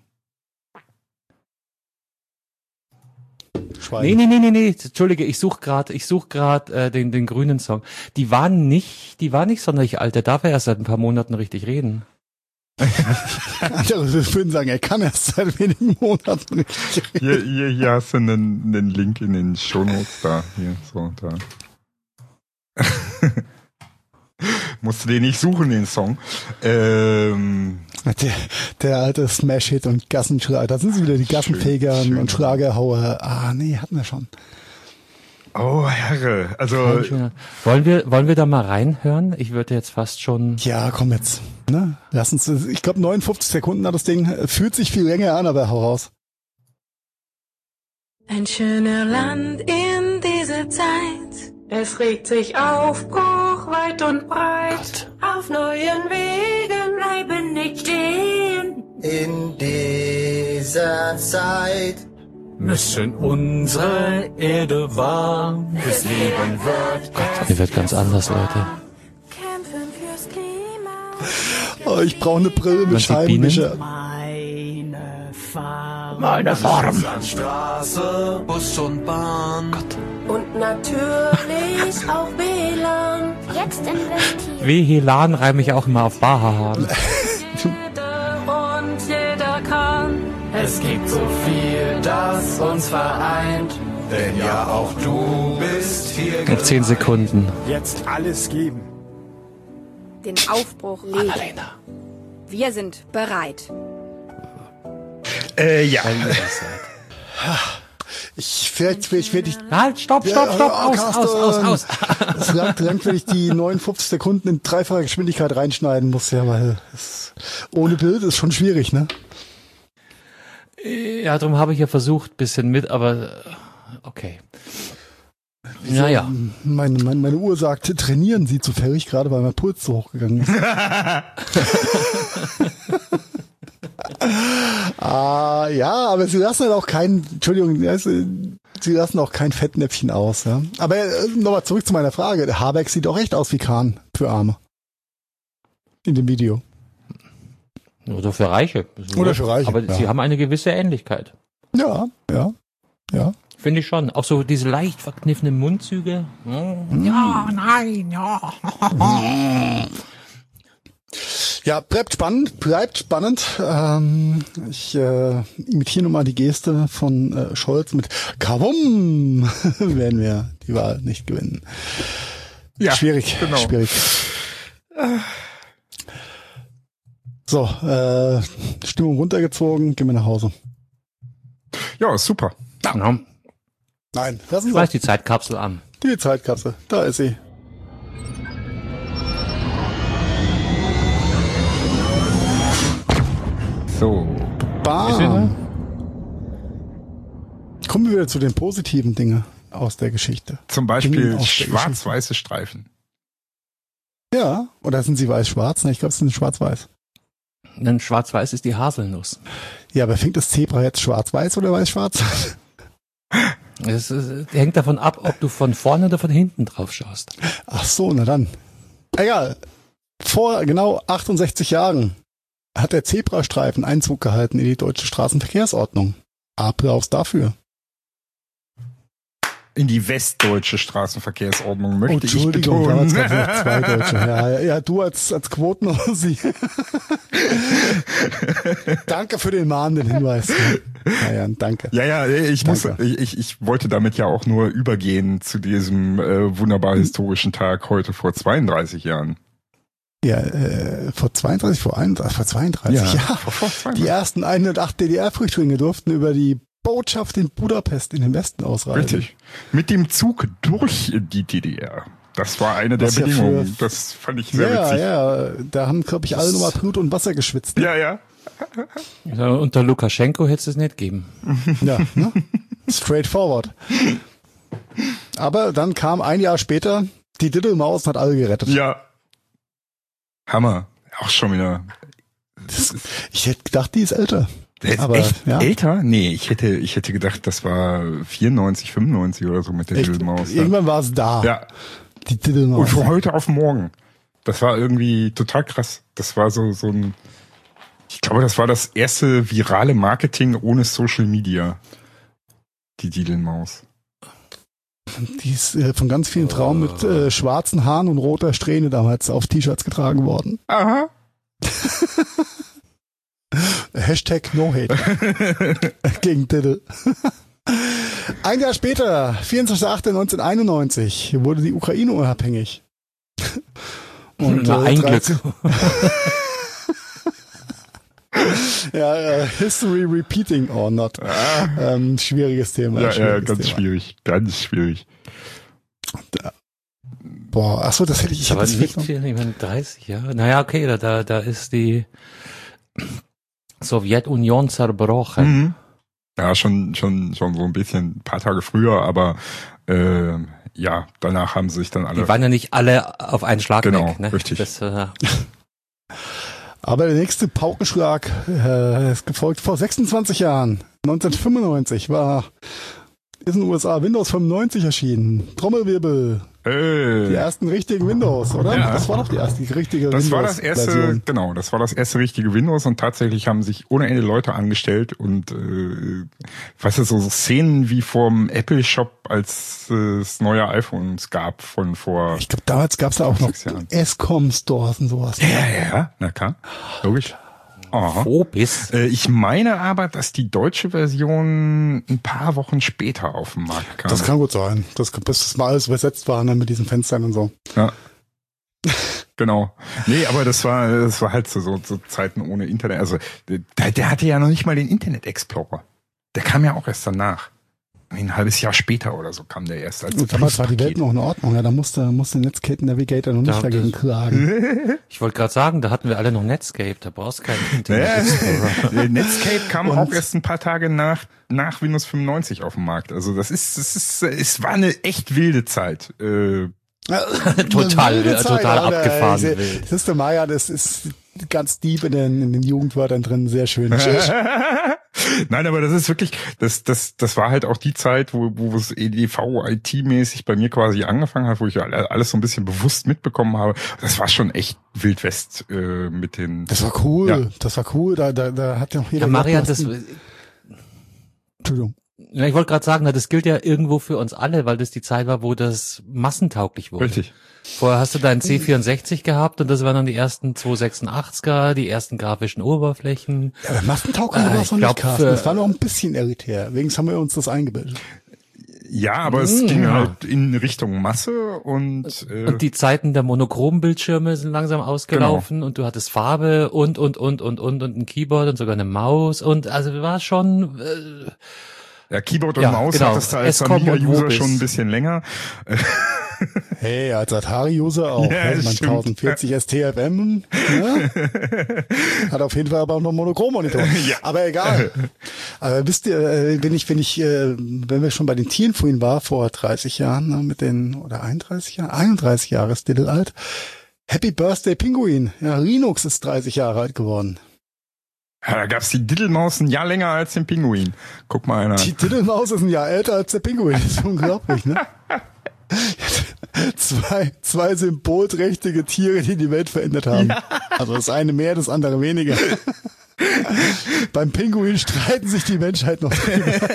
Nee. Entschuldige, ich such grad den grünen Song. Die war nicht sonderlich alt. Der darf ja erst seit ein paar Monaten richtig reden. Andere würden sagen, er kann erst seit wenigen Monaten richtig reden. Hier hast du einen Link in den Shownotes da. Hier, so, da. Musst du den nicht suchen, den Song. Der alte Smash-Hit und Gassenschlager. Da sind sie wieder, die Gassenfeger und Schlagerhauer. Ah, nee, hatten wir schon. Oh, Herre. Also. Wollen wir da mal reinhören? Ich würde jetzt fast schon. Ja, komm jetzt. Ne? Lass uns, ich glaube 59 Sekunden hat das Ding. Fühlt sich viel länger an, aber hau raus. Ein schöner Land in dieser Zeit. Es regt sich Aufbruch weit und breit. Auf neuen Wegen bleiben nicht stehen. In dieser Zeit müssen unsere Erde warm. Das Leben wird Die wird ganz anders, Leute. Kämpfen fürs Klima. Oh, ich brauche eine Brille mit Scheibenwischer. meine Farm. Straße, Bus und Bahn. Und natürlich auch WLAN. Jetzt investieren. WLAN reime ich auch immer auf Bahahan. Und jeder kann. Es gibt so viel, das uns vereint. Denn ja, auch du bist hier Noch 10 Sekunden. Jetzt alles geben. Den Aufbruch legen. Wir sind bereit. Ja. Ich werde ich. Halt, stopp, aus. Es langt, wenn ich die 59 Sekunden in dreifacher Geschwindigkeit reinschneiden muss, ja, weil ohne Bild ist schon schwierig, ne? Ja, darum habe ich ja versucht, bisschen mit, aber okay. Naja. Meine Uhr sagt, trainieren Sie zufällig, gerade weil mein Puls so hochgegangen ist. Ja, aber sie lassen halt auch sie lassen auch kein Fettnäpfchen aus, ja. Aber nochmal zurück zu meiner Frage. Habeck sieht auch echt aus wie Kahn für Arme. In dem Video. Oder für Reiche. Oder für Reiche. Aber sie haben eine gewisse Ähnlichkeit. Ja. Finde ich schon. Auch so diese leicht verkniffenen Mundzüge. Ja, nein, ja. Ja, bleibt spannend. Ich imitiere nochmal die Geste von Scholz mit Kavum werden wir die Wahl nicht gewinnen. Ja, schwierig. So, Stimmung runtergezogen, gehen wir nach Hause. Ja, super. Ja. Nein, lassen Sie Schmeiß die Zeitkapsel an. Die Zeitkapsel, da ist sie. So. Bam. Kommen wir wieder zu den positiven Dingen aus der Geschichte. Zum Beispiel schwarz-weiße Streifen. Ja, oder sind sie weiß-schwarz? Ne, ich glaube, es sind schwarz-weiß. Denn schwarz-weiß ist die Haselnuss. Ja, aber fängt das Zebra jetzt schwarz-weiß oder weiß-schwarz? Es hängt davon ab, ob du von vorne oder von hinten drauf schaust. Ach so, na dann. Egal. Vor genau 68 Jahren hat der Zebrastreifen Einzug gehalten in die deutsche Straßenverkehrsordnung. Applaus dafür. In die westdeutsche Straßenverkehrsordnung möchte ich Entschuldigung, betonen. damals gab es noch zwei Deutsche. Ja, du als Quoten-Ossi. Danke für den mahnenden Hinweis. Ja, danke. Ja, ich wollte damit ja auch nur übergehen zu diesem wunderbar historischen Tag heute vor 32 Jahren. Ja, vor 32. Ja. Vor 32. Die ersten 108 DDR-Flüchtlinge durften über die Botschaft in Budapest in den Westen ausreisen. Richtig. Mit dem Zug durch die DDR. Das war eine der Bedingungen. Das fand ich sehr witzig. Ja, da haben, glaube ich, alle nochmal Blut und Wasser geschwitzt. Ne? Ja. Unter Lukaschenko hätte es nicht geben. Ja, ne? Straightforward. Aber dann kam ein Jahr später die Diddelmaus und hat alle gerettet. Ja. Hammer. Auch schon wieder. Ich hätte gedacht, die ist älter. Aber, echt älter? Nee, ich hätte gedacht, das war 94, 95 oder so mit der Diddelmaus. Irgendwann war es da. Ja. Die Diddelmaus. Und von heute auf morgen. Das war irgendwie total krass. Das war so ein, ich glaube, das war das erste virale Marketing ohne Social Media. Die Diddelmaus. Die ist von ganz vielen Frauen mit schwarzen Haaren und roter Strähne damals auf T-Shirts getragen worden. Aha. Hashtag No Hate. Gegen Diddle. Ein Jahr später, 24.08.1991, wurde die Ukraine unabhängig. Und ein Glück. Ja, History repeating or not. Schwieriges Thema. Ja, ganz schwierig. Boah, achso, das hätte ich. Aber nicht viel, ich meine 30 Jahre. Naja, okay, da ist die Sowjetunion zerbrochen. Mhm. Ja, schon so ein bisschen, ein paar Tage früher, aber ja, danach haben sich dann alle. Die waren ja nicht alle auf einen Schlag weg, ne? Richtig. Aber Aber der nächste Paukenschlag ist gefolgt vor 26 Jahren. 1995 ist in den USA Windows 95 erschienen. Trommelwirbel. Die ersten richtigen Windows, oder? Ja. Das war doch die erste richtige Windows. Das war das erste, genau, das war das erste richtige Windows und tatsächlich haben sich ohne Ende Leute angestellt und weißt du, so Szenen wie vorm Apple Shop, als es neue iPhones gab von vor. Ich glaube, damals gab es da auch noch Escom Stores und sowas. Ja, na klar, logisch. Aha. Phobis. Ich meine aber, dass die deutsche Version ein paar Wochen später auf den Markt kam. Das kann gut sein. Bis das mal alles übersetzt war, ne, mit diesen Fenstern und so. Ja. Genau. Nee, aber das war halt so Zeiten ohne Internet. Also der hatte ja noch nicht mal den Internet Explorer. Der kam ja auch erst danach. Ein halbes Jahr später oder so kam der erst als und damals war die Welt noch in Ordnung. Ja, da musste Netscape Navigator noch nicht dagegen klagen. Ich wollte gerade sagen, da hatten wir alle noch Netscape, da brauchst du keinen Internet Explorer. Netscape kam auch erst ein paar Tage nach Windows 95 auf den Markt. Also es war eine echt wilde Zeit. Total abgefahren wild. Das ist der Maya, das ist ganz deep in den Jugendwörtern drin, sehr schön. Nein, aber das ist wirklich, das war halt auch die Zeit, wo es EDV-IT-mäßig bei mir quasi angefangen hat, wo ich alles so ein bisschen bewusst mitbekommen habe. Das war schon echt Wildwest mit den. Das war cool, ja. Das war cool. Da hat ja noch jeder. Ja, Marian, Entschuldigung. Ja, ich wollte gerade sagen, das gilt ja irgendwo für uns alle, weil das die Zeit war, wo das massentauglich wurde. Richtig. Vorher hast du deinen C64 gehabt und das waren dann die ersten 286er, die ersten grafischen Oberflächen. Ja, aber massentauglich war es noch nicht, Carsten. Das war noch ein bisschen elitär. Wegen haben wir uns das eingebildet. Ja, aber es ging halt in Richtung Masse und die Zeiten der Monochrom-Bildschirme sind langsam ausgelaufen und du hattest Farbe und ein Keyboard und sogar eine Maus und also war schon ja, Keyboard und Maus genau. Hattest du als Amiga-User schon ein bisschen länger. Hey, als Atari-User auch. Ja, man 1040 STFM, ne? Hat auf jeden Fall aber auch noch Monochrom-Monitor. Ja. Aber egal. Aber wisst ihr, wenn wir schon bei den Tieren vorhin war, vor 30 Jahren, ne, oder 31 Jahren? 31 Jahre ist Diddle alt. Happy Birthday Pinguin. Ja, Linux ist 30 Jahre alt geworden. Ja, da gab's die Diddlemaus ein Jahr länger als den Pinguin. Guck mal einer. Die Diddlemaus ist ein Jahr älter als der Pinguin. Das ist unglaublich, ne? Zwei symbolträchtige Tiere, die die Welt verändert haben. Ja. Also das eine mehr, das andere weniger. Beim Pinguin streiten sich die Menschheit noch drüber.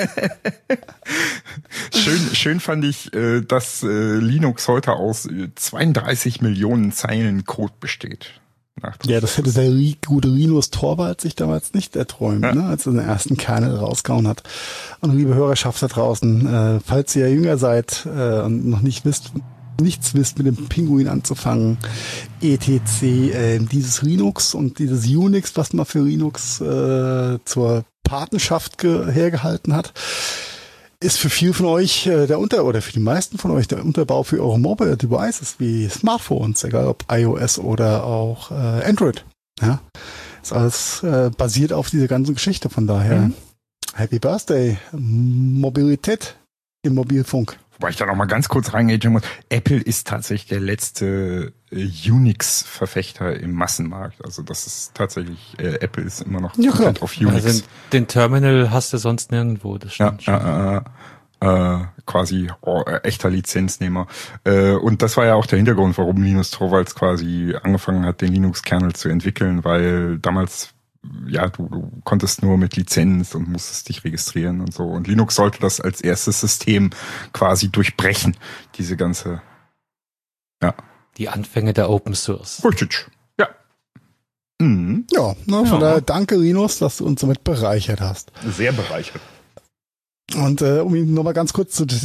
Schön fand ich, dass Linux heute aus 32 Millionen Zeilen Code besteht. Ja, das hätte der gute Linus Torvald sich damals nicht erträumt, ne, als er den ersten Kernel rausgehauen hat. Und liebe Hörerschaft da draußen, falls ihr jünger seid und noch nichts wisst mit dem Pinguin anzufangen, etc., dieses Linux und dieses Unix, was man für Linux zur Patenschaft hergehalten hat, ist für viel von euch oder für die meisten von euch der Unterbau für eure Mobile Devices wie Smartphones, egal ob iOS oder auch Android. Ja, ist alles basiert auf diese ganze Geschichte. Von daher Happy Birthday, Mobilität im Mobilfunk. Wobei ich da noch mal ganz kurz reingehen muss. Apple ist tatsächlich der letzte Unix-Verfechter im Massenmarkt. Also das ist tatsächlich, Apple ist immer noch auf Unix. Also den Terminal hast du sonst nirgendwo, das stimmt schon. Quasi echter Lizenznehmer. Und das war ja auch der Hintergrund, warum Linus Torvalds quasi angefangen hat, den Linux-Kernel zu entwickeln, weil damals ja, du konntest nur mit Lizenz und musstest dich registrieren und so. Und Linux sollte das als erstes System quasi durchbrechen, diese ganze, ja. Die Anfänge der Open Source. Richtig, ja. Mhm. Ja, von daher danke Linus, dass du uns damit bereichert hast. Sehr bereichert. Und um ihn nochmal ganz kurz zu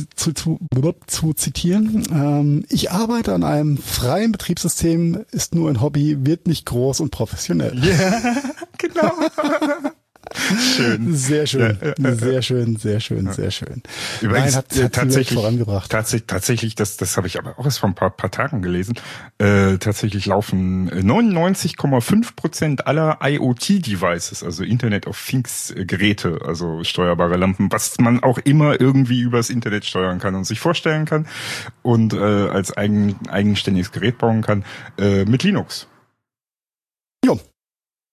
zitieren, ich arbeite an einem freien Betriebssystem, ist nur ein Hobby, wird nicht groß und professionell. Ja, yeah, genau. Schön. Sehr schön, ja. Sehr schön. Übrigens, hat tatsächlich vorangebracht. Tatsächlich, das habe ich aber auch erst vor ein paar Tagen gelesen. Tatsächlich laufen 99,5% aller IoT-Devices, also Internet of Things Geräte, also steuerbare Lampen, was man auch immer irgendwie übers Internet steuern kann und sich vorstellen kann und als eigenständiges Gerät bauen kann, mit Linux. Jo.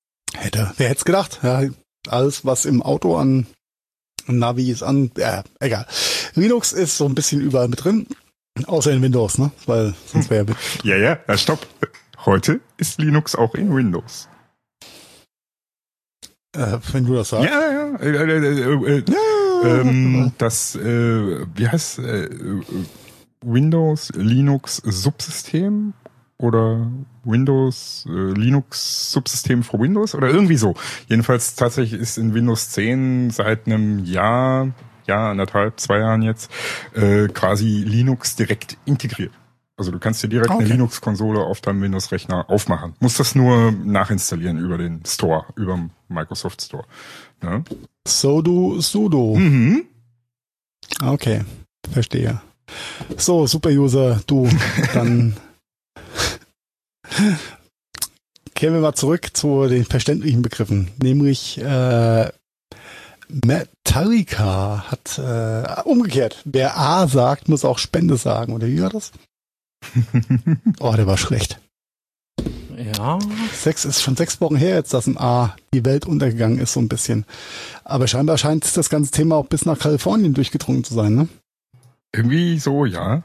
Wer hätte es gedacht? Ja, alles, was im Auto an Navis egal. Linux ist so ein bisschen überall mit drin, außer in Windows, ne? Weil sonst wäre Ja, stopp. Heute ist Linux auch in Windows. Wenn du das sagst. Ja. Das, wie heißt Windows Linux Subsystem oder Windows Linux Subsystem für Windows oder irgendwie so. Jedenfalls tatsächlich ist in Windows 10 seit einem Jahr, 2 Jahren jetzt, quasi Linux direkt integriert. Also du kannst dir direkt eine Linux-Konsole auf deinem Windows-Rechner aufmachen. Musst das nur nachinstallieren über den Store, über den Microsoft Store. Ja? Sudo. Mhm. Okay, verstehe. So, Super-User, du, dann kehren wir mal zurück zu den verständlichen Begriffen. Nämlich Metallica hat umgekehrt. Wer A sagt, muss auch Spende sagen. Oder wie war das? Oh, der war schlecht. Ja. Ist schon 6 Wochen her jetzt, dass im A die Welt untergegangen ist, so ein bisschen. Aber scheinbar scheint das ganze Thema auch bis nach Kalifornien durchgedrungen zu sein, ne? Irgendwie so, ja.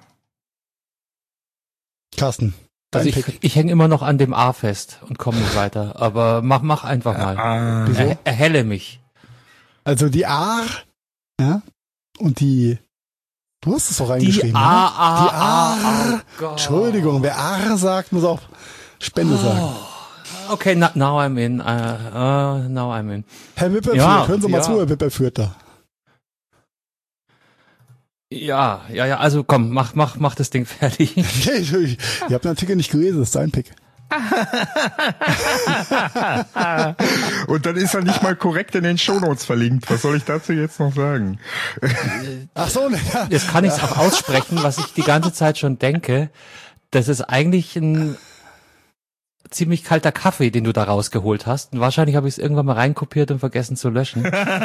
Carsten. Also ich hänge immer noch an dem A fest und komme nicht weiter. Aber mach einfach mal. Wieso? Erhelle mich. Also die A, ja, und die, du hast es doch reingeschrieben. Die A. Oh Entschuldigung, wer A sagt, muss auch Spende sagen. Okay, now I'm in. Now I'm in. Herr Wipper, hören Sie mal zu, Herr Wipper führt da. Ja, also komm, mach das Ding fertig. Ihr habt den Artikel nicht gelesen, das ist dein Pick. Und dann ist er nicht mal korrekt in den Shownotes verlinkt. Was soll ich dazu jetzt noch sagen? Ach so, ne. Jetzt kann ich es auch aussprechen, was ich die ganze Zeit schon denke. Das ist eigentlich ein ziemlich kalter Kaffee, den du da rausgeholt hast. Und wahrscheinlich habe ich es irgendwann mal reinkopiert und vergessen zu löschen.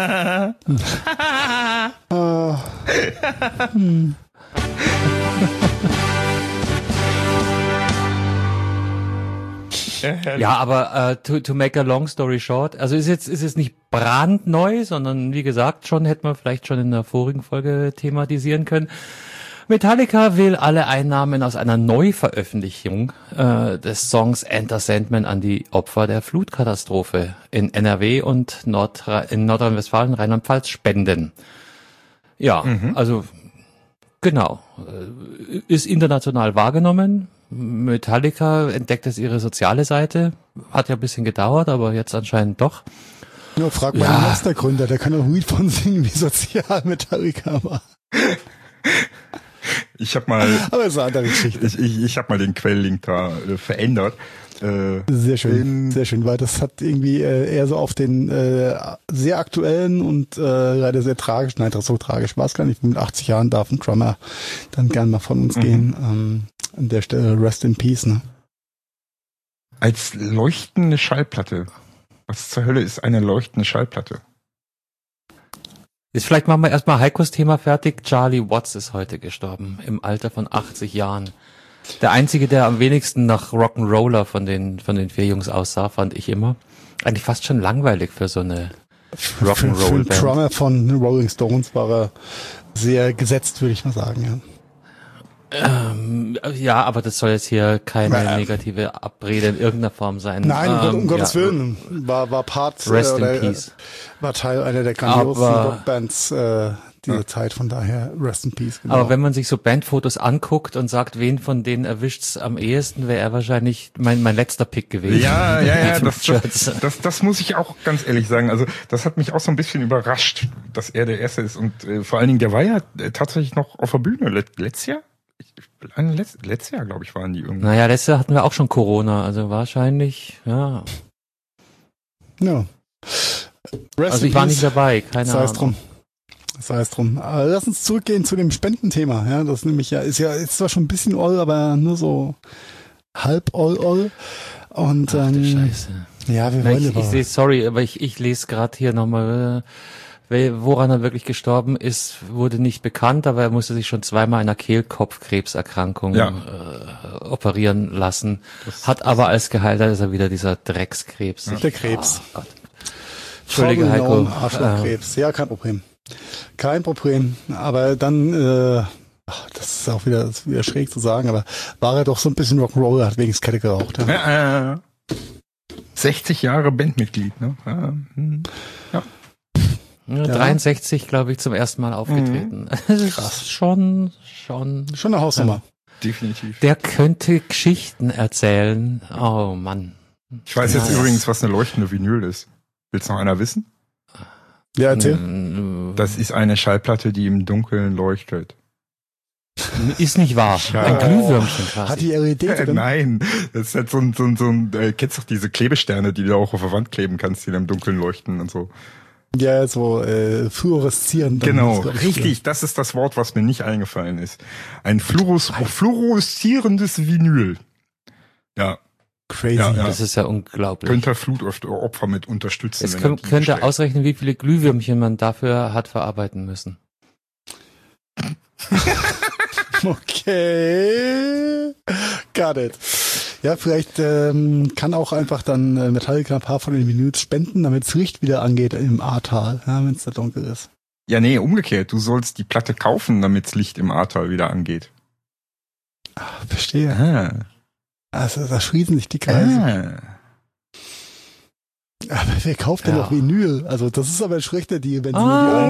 Ja, aber to make a long story short, also ist jetzt nicht brandneu, sondern wie gesagt, hätte man vielleicht schon in der vorigen Folge thematisieren können. Metallica will alle Einnahmen aus einer Neuveröffentlichung des Songs Enter Sandman an die Opfer der Flutkatastrophe in NRW und in Nordrhein-Westfalen, Rheinland-Pfalz spenden. Ja, also genau, ist international wahrgenommen. Metallica entdeckt jetzt ihre soziale Seite. Hat ja ein bisschen gedauert, aber jetzt anscheinend doch. Ja, frag mal den Mastergründer, der kann doch Lied von singen, wie sozial Metallica war. Ich habe mal, aber ist eine andere Geschichte. Ich habe mal den Quelllink da verändert. Sehr schön, weil das hat irgendwie eher so auf den sehr aktuellen und leider sehr tragischen, nein, so tragisch war es gar nicht, mit 80 Jahren darf ein Drummer dann gern mal von uns gehen. An der Stelle Rest in Peace, ne? Als leuchtende Schallplatte. Was zur Hölle ist eine leuchtende Schallplatte? Jetzt vielleicht machen wir erstmal Heikos Thema fertig. Charlie Watts ist heute gestorben, im Alter von 80 Jahren. Der einzige, der am wenigsten nach Rock'n'Roller von den 4 Jungs aussah, fand ich immer. Eigentlich fast schon langweilig für so eine Rock'n'Roll-Band. Für den Drummer von Rolling Stones war er sehr gesetzt, würde ich mal sagen, ja. Ja, aber das soll jetzt hier keine negative Abrede in irgendeiner Form sein. Nein, um Gottes Willen. War Part, Rest in Peace. War Teil einer der grandiosen Rockbands dieser Zeit, von daher Rest in Peace. Genau. Aber wenn man sich so Bandfotos anguckt und sagt, wen von denen erwischt's am ehesten, wäre er wahrscheinlich mein letzter Pick gewesen. Ja, das muss ich auch ganz ehrlich sagen. Also das hat mich auch so ein bisschen überrascht, dass er der Erste ist. Und vor allen Dingen, der war ja tatsächlich noch auf der Bühne letztes Jahr. Letztes Jahr, glaube ich, waren die irgendwie. Naja, letztes Jahr hatten wir auch schon Corona, also wahrscheinlich, ja. Ja. Also ich war nicht dabei, keine Ahnung. Sei es drum. Lass uns zurückgehen zu dem Spendenthema. Ja, das nämlich ist zwar schon ein bisschen all, aber nur so halb all. Und Ach, Scheiße. ja, wir wollen ich sehe, sorry, aber ich lese gerade hier nochmal Woran er wirklich gestorben ist, wurde nicht bekannt, aber er musste sich schon zweimal einer Kehlkopfkrebserkrankung operieren lassen. Hat aber als Geheilter ist er wieder dieser Dreckskrebs. Der Krebs. Oh Gott. Entschuldige, Heiko. Arschlochkrebs. Ja, kein Problem. Kein Problem. Aber dann, das ist auch wieder schräg zu sagen, aber war er doch so ein bisschen Rock'n'Roll, hat wenigstens Kette geraucht. Ja. 60 Jahre Bandmitglied, ne? Ja. 63, glaube ich, zum ersten Mal aufgetreten. Krass. Schon eine Hausnummer. Definitiv. Der könnte Geschichten erzählen. Oh Mann. Ich weiß jetzt übrigens, was eine leuchtende Vinyl ist. Will's noch einer wissen? Ja, erzähl. Das ist eine Schallplatte, die im Dunkeln leuchtet. Ist nicht wahr. Ein Glühwürmchen quasi. Hat die LED drin? Nein, das ist halt so ein kennst du doch diese Klebesterne, die du auch auf der Wand kleben kannst, die dann im Dunkeln leuchten und so. Ja, so fluoreszierend. Genau, richtig, das ist das Wort, was mir nicht eingefallen ist. Ein fluoreszierendes Vinyl. Ja. Crazy. Ja. Das ist ja unglaublich. Könnte Flutopfer mit unterstützen. Es könnte ausrechnen, wie viele Glühwürmchen man dafür hat verarbeiten müssen. Okay. Got it. Ja, vielleicht kann auch einfach dann Metallica ein paar von den Vinyls spenden, damit das Licht wieder angeht im Ahrtal, wenn es da dunkel ist. Ja, nee, umgekehrt. Du sollst die Platte kaufen, damit das Licht im Ahrtal wieder angeht. Verstehe. Ah. Also da schließen sich die Kreise. Aber wer kauft denn noch Vinyl? Also das ist aber ein schlechter Deal, wenn sie nur die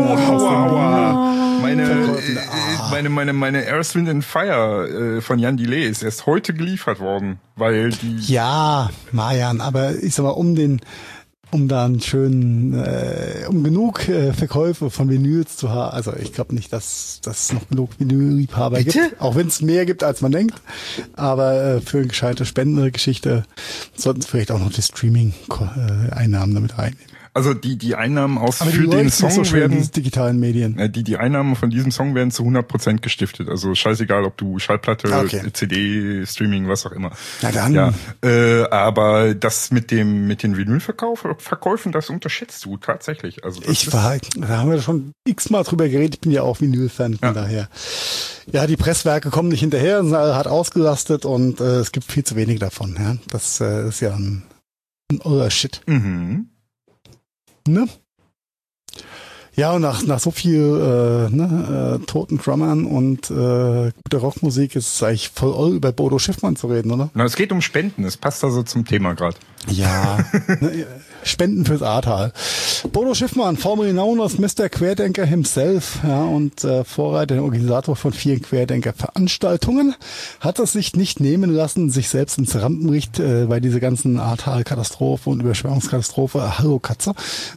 einen Meine Earth, Wind & Fire von Jan Delay ist erst heute geliefert worden, weil die... Ja, Marian, aber ich sag mal, um dann schön, um genug Verkäufe von Vinyls zu haben. Also ich glaube nicht, dass es noch genug Vinyl-Liebhaber gibt. Auch wenn es mehr gibt, als man denkt. Aber für eine gescheite Spendengeschichte sollten es vielleicht auch noch die Streaming-Einnahmen damit reinnehmen. Also die Einnahmen für den Song werden diese digitalen Medien. Die Einnahmen von diesem Song werden zu 100% gestiftet. Also scheißegal, ob du Schallplatte, CD, Streaming, was auch immer. Na dann. Ja, aber das mit den Vinylverkäufen, das unterschätzt du tatsächlich. Also da haben wir schon x-mal drüber geredet. Ich bin ja auch Vinyl-Fan, von daher. Ja, die Presswerke kommen nicht hinterher, sind alle hart ausgelastet und es gibt viel zu wenig davon. Ja, das ist ja ein eurer Shit. Mhm. Ne? Ja, und nach so viel toten Drummern und guter Rockmusik ist es eigentlich voll über Bodo Schiffmann zu reden, oder? Na, es geht um Spenden, es passt also zum Thema gerade. Ja, Spenden fürs Ahrtal. Bodo Schiffmann, formerly known as Mr. Querdenker himself, und Vorreiter und Organisator von vielen Querdenker-Veranstaltungen, hat es sich nicht nehmen lassen, sich selbst ins Rampenlicht bei dieser ganzen Ahrtal-Katastrophe und Überschwemmungskatastrophe, hallo Katze,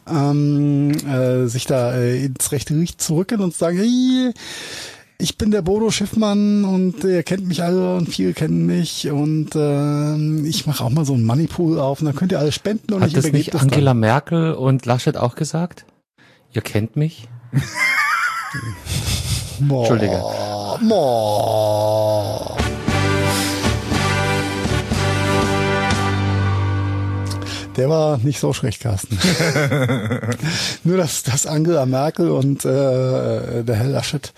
sich da ins rechte Licht zu rücken und zu sagen, hey, ich bin der Bodo Schiffmann und ihr kennt mich alle und viele kennen mich und ich mache auch mal so einen Moneypool auf und dann könnt ihr alle spenden und ich übergebe das. Hat das nicht Angela Merkel und Laschet auch gesagt? Ihr kennt mich? Entschuldige. Der war nicht so schlecht, Carsten. Nur, dass Angela Merkel und der Herr Laschet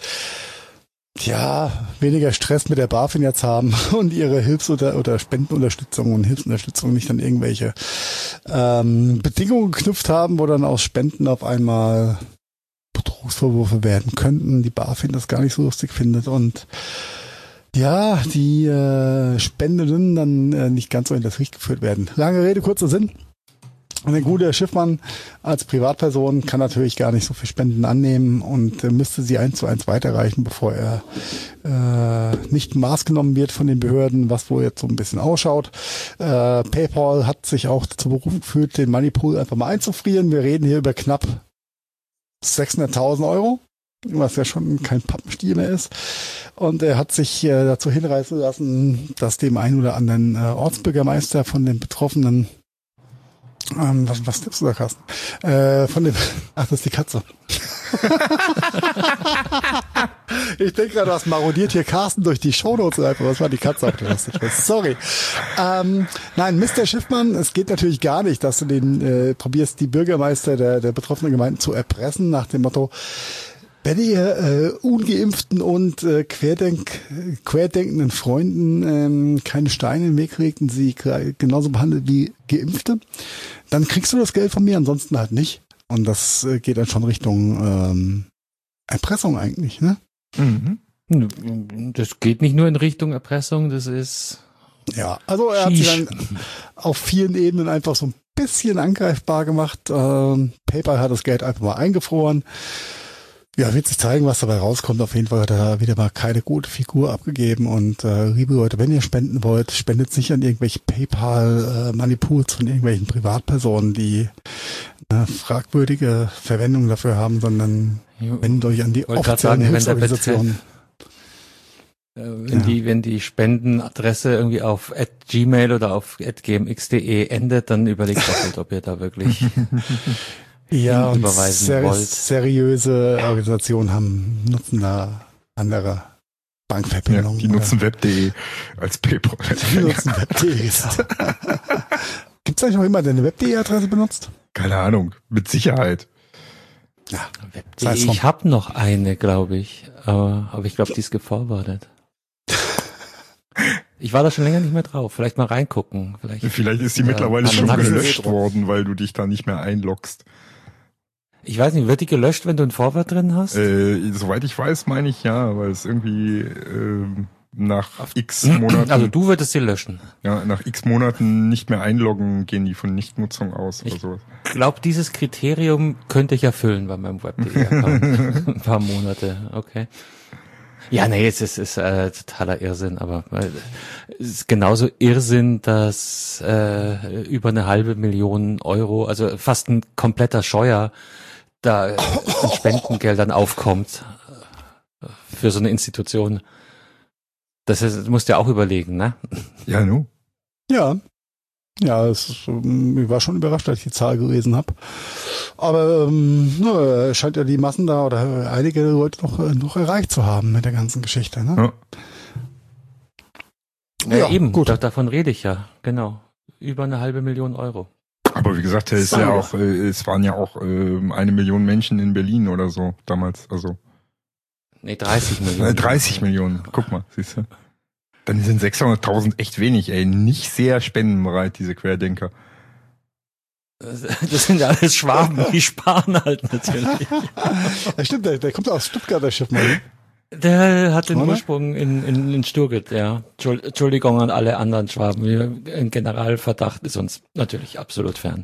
weniger Stress mit der BaFin jetzt haben und ihre oder Spendenunterstützung und Hilfsunterstützung nicht an irgendwelche Bedingungen geknüpft haben, wo dann aus Spenden auf einmal Betrugsvorwürfe werden könnten, die BaFin das gar nicht so lustig findet und die Spendenden dann nicht ganz so in das Licht geführt werden. Lange Rede, kurzer Sinn. Und der gute Schiffmann als Privatperson kann natürlich gar nicht so viel Spenden annehmen und müsste sie 1:1 weiterreichen, bevor er nicht maßgenommen wird von den Behörden, was wohl jetzt so ein bisschen ausschaut. PayPal hat sich auch dazu berufen gefühlt, den Moneypool einfach mal einzufrieren. Wir reden hier über knapp 600.000 €, was ja schon kein Pappenstiel mehr ist. Und er hat sich dazu hinreißen lassen, dass dem einen oder anderen Ortsbürgermeister von den Betroffenen was tippst du da, Carsten? Das ist die Katze. Ich denke gerade, was marodiert hier Carsten durch die Shownotes rein, was war die Katze auf der Taste? Sorry. Nein, Mr. Schiffmann, es geht natürlich gar nicht, dass du den probierst, die Bürgermeister der betroffenen Gemeinden zu erpressen, nach dem Motto, wenn ihr ungeimpften und querdenkenden Freunden keine Steine in den Weg legt und sie genauso behandelt wie Geimpfte, dann kriegst du das Geld von mir, ansonsten halt nicht. Und das geht dann schon Richtung Erpressung eigentlich, ne? Mhm. Das geht nicht nur in Richtung Erpressung, das ist... Ja, also er hat sich dann auf vielen Ebenen einfach so ein bisschen angreifbar gemacht. PayPal hat das Geld einfach mal eingefroren. Ja, wird sich zeigen, was dabei rauskommt. Auf jeden Fall hat er wieder mal keine gute Figur abgegeben. Und liebe Leute, wenn ihr spenden wollt, spendet nicht an irgendwelche PayPal-Manipuls von irgendwelchen Privatpersonen, die eine fragwürdige Verwendung dafür haben, sondern wendet euch an die offiziellen Hilfsorganisationen. Wenn die Spendenadresse irgendwie auf @gmail oder auf @gmx.de endet, dann überlegt doppelt, ob ihr da wirklich ja, und überweisen wollt. Seriöse Organisationen nutzen da andere Bankverbindungen. Ja, die nutzen web.de als PayPal. Die nutzen web.de. Gibt es eigentlich noch jemanden, der eine web.de-Adresse benutzt? Keine Ahnung, mit Sicherheit. Ja, web.de. Ich habe noch eine, glaube ich, aber ich glaube, die ist geforwardet. Ich war da schon länger nicht mehr drauf. Vielleicht mal reingucken. Vielleicht ist die mittlerweile schon gelöscht worden, weil du dich da nicht mehr einloggst. Ich weiß nicht, wird die gelöscht, wenn du ein Forward drin hast? Soweit ich weiß, meine ich ja, weil es irgendwie nach x Monaten... Also du würdest sie löschen? Ja, nach x Monaten nicht mehr einloggen, gehen die von Nichtnutzung aus oder sowas. Ich glaube, dieses Kriterium könnte ich erfüllen bei meinem Web.de-Account. Ein paar Monate, okay. Ja, nee, es ist totaler Irrsinn, aber es ist genauso Irrsinn, dass über 500.000 Euro, also fast ein kompletter Scheuer, da in Spendengeldern aufkommt für so eine Institution. Das musst du ja auch überlegen, ne? Ja, nu. Ja. Ja, ich war schon überrascht, als ich die Zahl gelesen habe. Aber scheint ja die Massen da oder einige Leute noch erreicht zu haben mit der ganzen Geschichte. Ne? Ja, eben, gut. Davon rede ich ja, genau. Über 500.000 Euro. Aber wie gesagt, es waren ja auch 1 Million Menschen in Berlin oder so damals. Also. Nee, 30 Millionen. 30 Millionen, guck mal, siehst du. Dann sind 600.000 echt wenig, ey. Nicht sehr spendenbereit, diese Querdenker. Das sind ja alles Schwaben, die sparen halt natürlich. Ja, stimmt, der kommt aus Stuttgart, der Schiffmann. Der hat den Ursprung in Sturgit, ja. Entschuldigung an alle anderen Schwaben. Ein Generalverdacht ist uns natürlich absolut fern.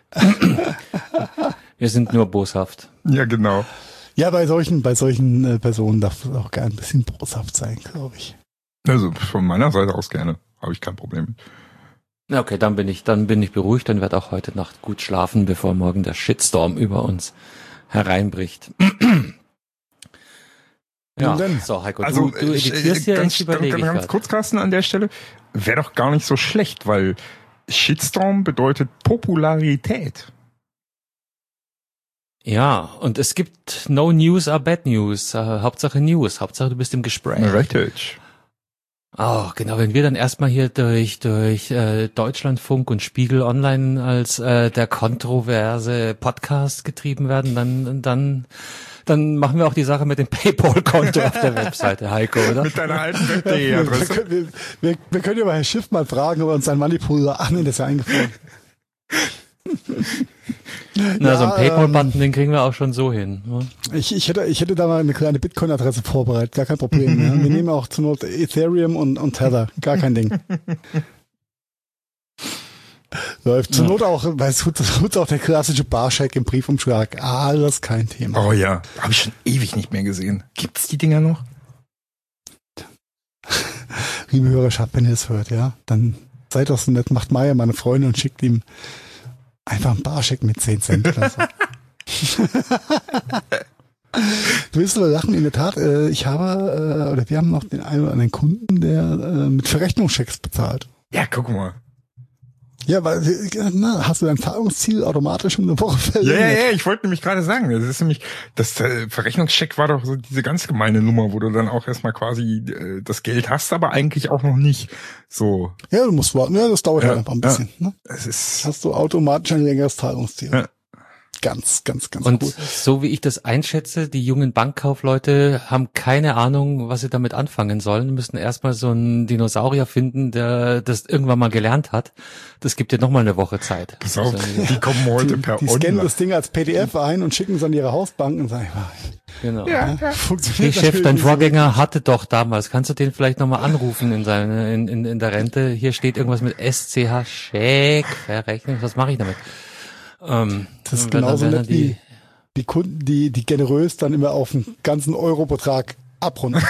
Wir sind nur boshaft. Ja, genau. Ja, bei solchen Personen darf es auch gerne ein bisschen boshaft sein, glaube ich. Also von meiner Seite aus gerne. Habe ich kein Problem mit. Okay, dann bin ich beruhigt und werde auch heute Nacht gut schlafen, bevor morgen der Shitstorm über uns hereinbricht. Ja, so Heiko, also, du editierst ja, ganz kurz, Carsten, an der Stelle, wäre doch gar nicht so schlecht, weil Shitstorm bedeutet Popularität. Ja, und es gibt no news are bad news, Hauptsache News, Hauptsache du bist im Gespräch. Richtig. Oh, genau, wenn wir dann erstmal hier durch Deutschlandfunk und Spiegel Online als der kontroverse Podcast getrieben werden, dann machen wir auch die Sache mit dem PayPal-Konto auf der Webseite, Heiko, oder? Mit deiner alten Web.de-Adresse. Wir können ja mal Herrn Schiff mal fragen, ob er uns sein Manipuler das ist ja eingefallen. Na, so ein PayPal-Button, den kriegen wir auch schon so hin. Ne? Ich hätte da mal eine kleine Bitcoin-Adresse vorbereitet, gar kein Problem. Ja. Wir nehmen auch zur Not Ethereum und Tether, gar kein Ding. Läuft zur Not auch, weil es tut auch der klassische Barscheck im Briefumschlag. Alles kein Thema. Oh ja, habe ich schon ewig nicht mehr gesehen. Gibt's die Dinger noch? Liebe Hörerschaft, wenn ihr es hört, ja, dann seid doch so nett, macht Maya meine Freunde und schickt ihm einfach einen Barscheck mit 10 Cent oder so. Du wirst aber lachen, in der Tat, wir haben noch den einen oder anderen Kunden, der mit Verrechnungschecks bezahlt. Ja, guck mal. Ja, weil hast du dein Zahlungsziel automatisch um eine Woche verlängert? Ja, ich wollte nämlich gerade sagen, das ist nämlich, das Verrechnungscheck war doch so diese ganz gemeine Nummer, wo du dann auch erstmal quasi das Geld hast, aber eigentlich auch noch nicht so. Ja, du musst warten, das dauert halt einfach ein bisschen. Ja. Ne? Hast du automatisch ein längeres Zahlungsziel. Ja. Ganz und cool. So wie ich das einschätze, die jungen Bankkaufleute haben keine Ahnung, was sie damit anfangen sollen, müssen erstmal so einen Dinosaurier finden, der das irgendwann mal gelernt hat. Das gibt dir nochmal eine Woche Zeit. Pass auf, die kommen heute per Die scannen das Ding als PDF ein und schicken es an ihre Hausbank und sagen, genau. Funktioniert hey Chef, dein Vorgänger hatte doch damals, kannst du den vielleicht nochmal anrufen in der Rente? Hier steht irgendwas mit SCH, Scheck, Verrechnung, was mache ich damit? Das ist genauso nett wie die Kunden, die generös dann immer auf einen ganzen Eurobetrag abrunden.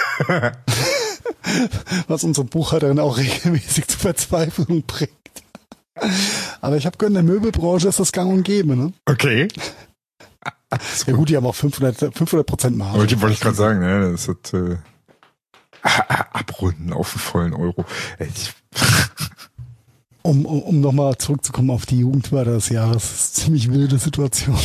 Was unsere Buchhalterin auch regelmäßig zur Verzweiflung bringt. Aber ich habe gehört, in der Möbelbranche ist das gang und gäbe, ne? Okay. Ja gut, die haben auch 500% Marge. Wollte ich gerade sagen, ne? Das hat abrunden auf einen vollen Euro. Um nochmal zurückzukommen auf die Jugendwörter des Jahres, das ist eine ziemlich wilde Situation.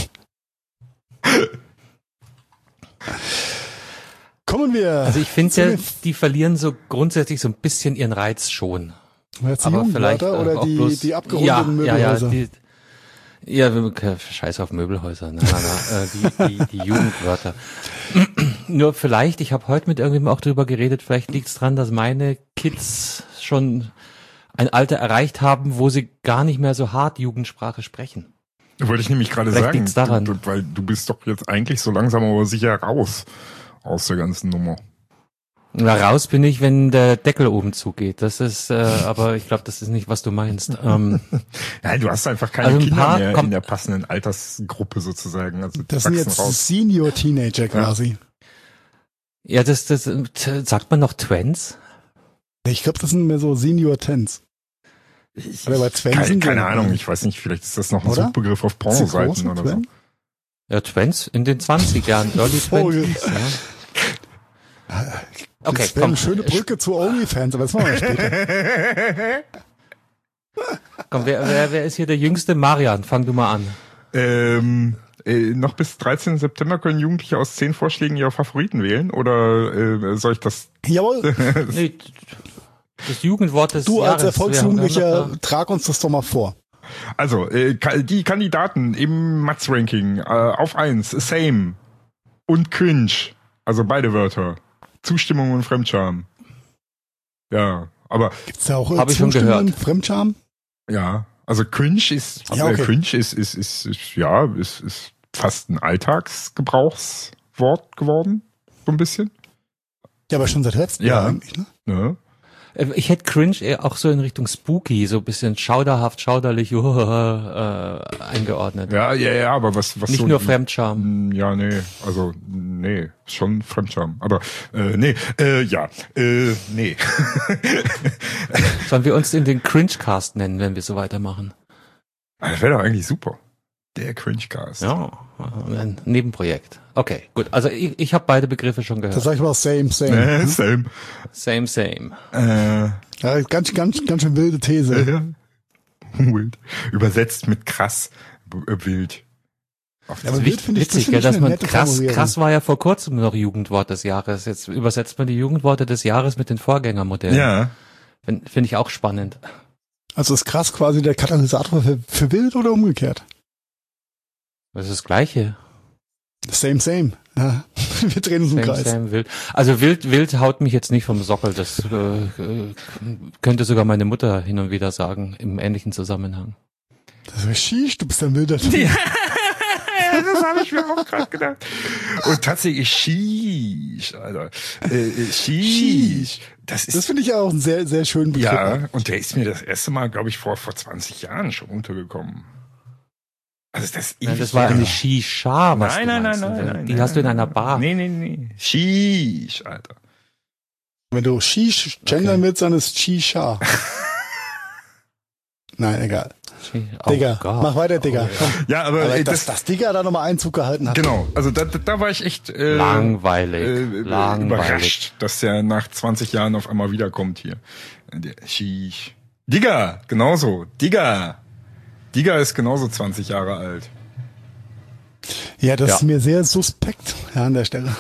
Kommen wir. Also ich finde ja, die verlieren so grundsätzlich so ein bisschen ihren Reiz schon. Jetzt die Jugendwörter oder die abgerundeten Möbelhäuser? Scheiß auf Möbelhäuser. Die Jugendwörter. Nur vielleicht, ich habe heute mit irgendjemandem auch drüber geredet, vielleicht liegt es dran, dass meine Kids schon ein Alter erreicht haben, wo sie gar nicht mehr so hart Jugendsprache sprechen. Wollte ich nämlich gerade sagen, weil du bist doch jetzt eigentlich so langsam aber sicher raus aus der ganzen Nummer. Na, raus bin ich, wenn der Deckel oben zugeht. Das ist, aber ich glaube, das ist nicht, was du meinst. Nein, du hast einfach keine Kinder mehr in der passenden Altersgruppe sozusagen. Also das sind jetzt Senior-Teenager quasi. Ja, das sagt man noch Twents? Ich glaube, das sind mehr so Senior-Tens. Keine Ahnung, ich weiß nicht, vielleicht ist das noch ein Suchbegriff auf Pornoseiten oder so. Ja, Twents in den 20ern, Early 20s, ja. Okay, das wäre eine schöne Brücke zu OnlyFans, aber das machen wir später. Komm, wer ist hier der Jüngste? Marian, fang du mal an. Noch bis 13. September können Jugendliche aus 10 Vorschlägen ihre Favoriten wählen, oder soll ich das? Jawohl. Nee, das Jugendwort des Du Jahres. als Erfolgsjugendlicher, trag uns das doch mal vor. Also, die Kandidaten im Matz-Ranking auf 1, Same und Cringe, also beide Wörter. Zustimmung und Fremdscham. Ja, aber gibt's da auch Zustimmung und Fremdscham? Ja, also Cringe ist Cringe ist fast ein Alltagsgebrauchswort geworden, so ein bisschen. Ja, aber schon seit letztem Jahr eigentlich, ne? Ja. Ich hätte Cringe eher auch so in Richtung Spooky, so ein bisschen schauderhaft, schauderlich eingeordnet. Ja, aber was nicht so nur Fremdscham. Ja, nee, also nee, schon Fremdscham, aber nee. Sollen wir uns in den Cringecast nennen, wenn wir so weitermachen? Das wäre doch eigentlich super. Der Cringecast. Ja, ein Nebenprojekt. Okay, gut. Also ich habe beide Begriffe schon gehört. Das sag ich mal same. Same. Ja, ganz schön wilde These. Ja. Wild. Übersetzt mit krass wild. Ja, aber wild finde ich witzig, dass man krass war ja vor kurzem noch Jugendwort des Jahres. Jetzt übersetzt man die Jugendworte des Jahres mit den Vorgängermodellen. Ja. Finde ich auch spannend. Also ist krass quasi der Katalysator für wild oder umgekehrt? Das ist das Gleiche. Same. Ja. Wir drehen uns im Kreis. Same, wild. Also wild haut mich jetzt nicht vom Sockel. Das könnte sogar meine Mutter hin und wieder sagen, im ähnlichen Zusammenhang. Das ist Shish, du bist ein wilder Typ. Ja, das habe ich mir auch gerade gedacht. Und tatsächlich Shish, Alter. Shish. Das finde ich auch einen sehr, sehr schönen Begriff. Ja, und der ist mir das erste Mal, glaube ich, vor 20 Jahren schon untergekommen. Also das war eine Shisha, was Nein. Die hast du in einer Bar. Nee. Shish, Alter. Wenn du Shish gendern willst, dann ist Shisha. Nein, egal. Digga, mach weiter, Digga. Ja, aber dass Digga da nochmal Einzug gehalten hat. Genau, also da war ich echt langweilig. Überrascht, dass der nach 20 Jahren auf einmal wiederkommt hier. Der Shish. Digga, genauso. Digga ist genauso 20 Jahre alt. Ja, das ist mir sehr suspekt, ja, an der Stelle.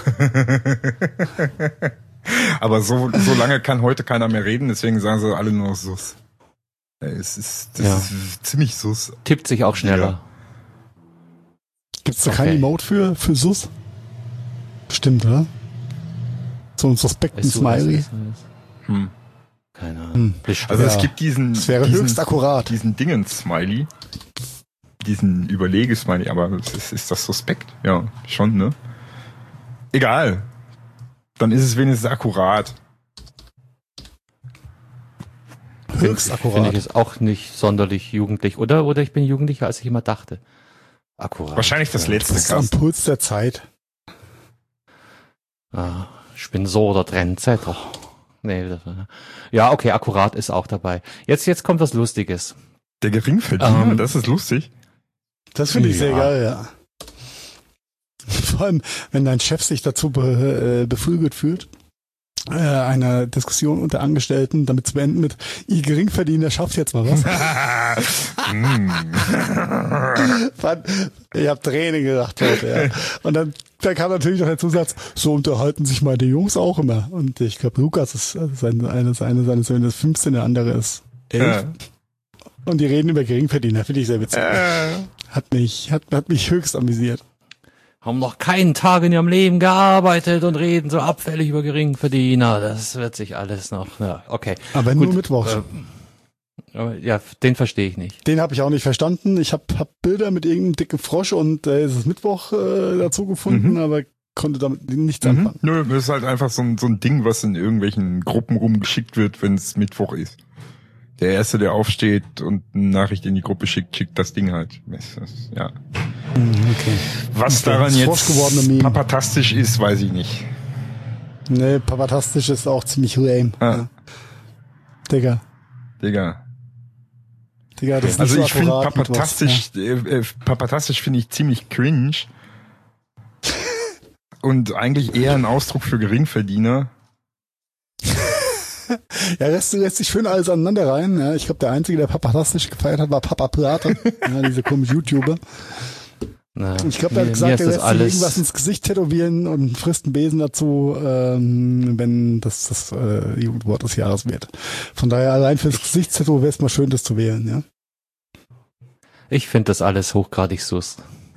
Aber so lange kann heute keiner mehr reden, deswegen sagen sie alle nur noch sus. Das ist ziemlich sus. Tippt sich auch schneller. Ja. Gibt's da kein Emote für sus? Stimmt, oder? So ein suspekten Smiley. Keine Ahnung. Also es gibt das wäre höchst akkurat. Diesen Dingen-Smiley. Diesen Überlege-Smiley, aber ist das suspekt? Ja, schon, ne? Egal. Dann ist es wenigstens akkurat. Höchst akkurat. Finde ich es auch nicht sonderlich jugendlich. Oder ich bin jugendlicher, als ich immer dachte. Akkurat. Wahrscheinlich das letzte. Das ist am Puls der Zeit. Ich bin so der Trendsetter. Nee, ja, okay, akkurat ist auch dabei. Jetzt kommt was Lustiges. Der Geringverdiener, das ist lustig. Das finde ich sehr geil, ja. Vor allem, wenn dein Chef sich dazu beflügelt fühlt, eine Diskussion unter Angestellten damit zu beenden mit, ihr Geringverdiener schafft jetzt mal was. Ich habe Tränen gedacht heute, ja. Und dann kam natürlich noch der Zusatz, so unterhalten sich meine Jungs auch immer. Und ich glaube, Lukas ist eine seines Söhne ist 15, der andere ist 11. Ja. Und die reden über Geringverdiener, finde ich sehr witzig. Hat mich höchst amüsiert. Haben noch keinen Tag in ihrem Leben gearbeitet und reden so abfällig über Geringverdiener. Das wird sich alles noch, ja, okay. Aber gut, nur Mittwochs. Ja, den verstehe ich nicht. Den habe ich auch nicht verstanden. Ich hab Bilder mit irgendeinem dicken Frosch und es ist Mittwoch dazu gefunden, aber konnte damit nichts anfangen. Nö, das ist halt einfach so ein Ding, was in irgendwelchen Gruppen rumgeschickt wird, wenn es Mittwoch ist. Der Erste, der aufsteht und eine Nachricht in die Gruppe schickt das Ding halt. Ja. Okay. Was daran jetzt papatastisch ist, weiß ich nicht. Nee, papatastisch ist auch ziemlich lame. Ja. Digga, das ist also nicht ich finde papatastisch finde ich ziemlich cringe. Und eigentlich eher ein Ausdruck für Geringverdiener. Ja, lässt sich schön alles aneinander rein. Ja, ich glaube, der Einzige, der papatastisch gefeiert hat, war Papa Plate. Ja, diese komische YouTuber. Ich glaube, der hat gesagt, er lässt sich irgendwas ins Gesicht tätowieren und frisst einen Besen dazu, wenn das Jugendwort des Jahres wird. Von daher allein fürs Gesichtstattoo wäre es mal schön, das zu wählen, ja. Ich finde das alles hochgradig sus.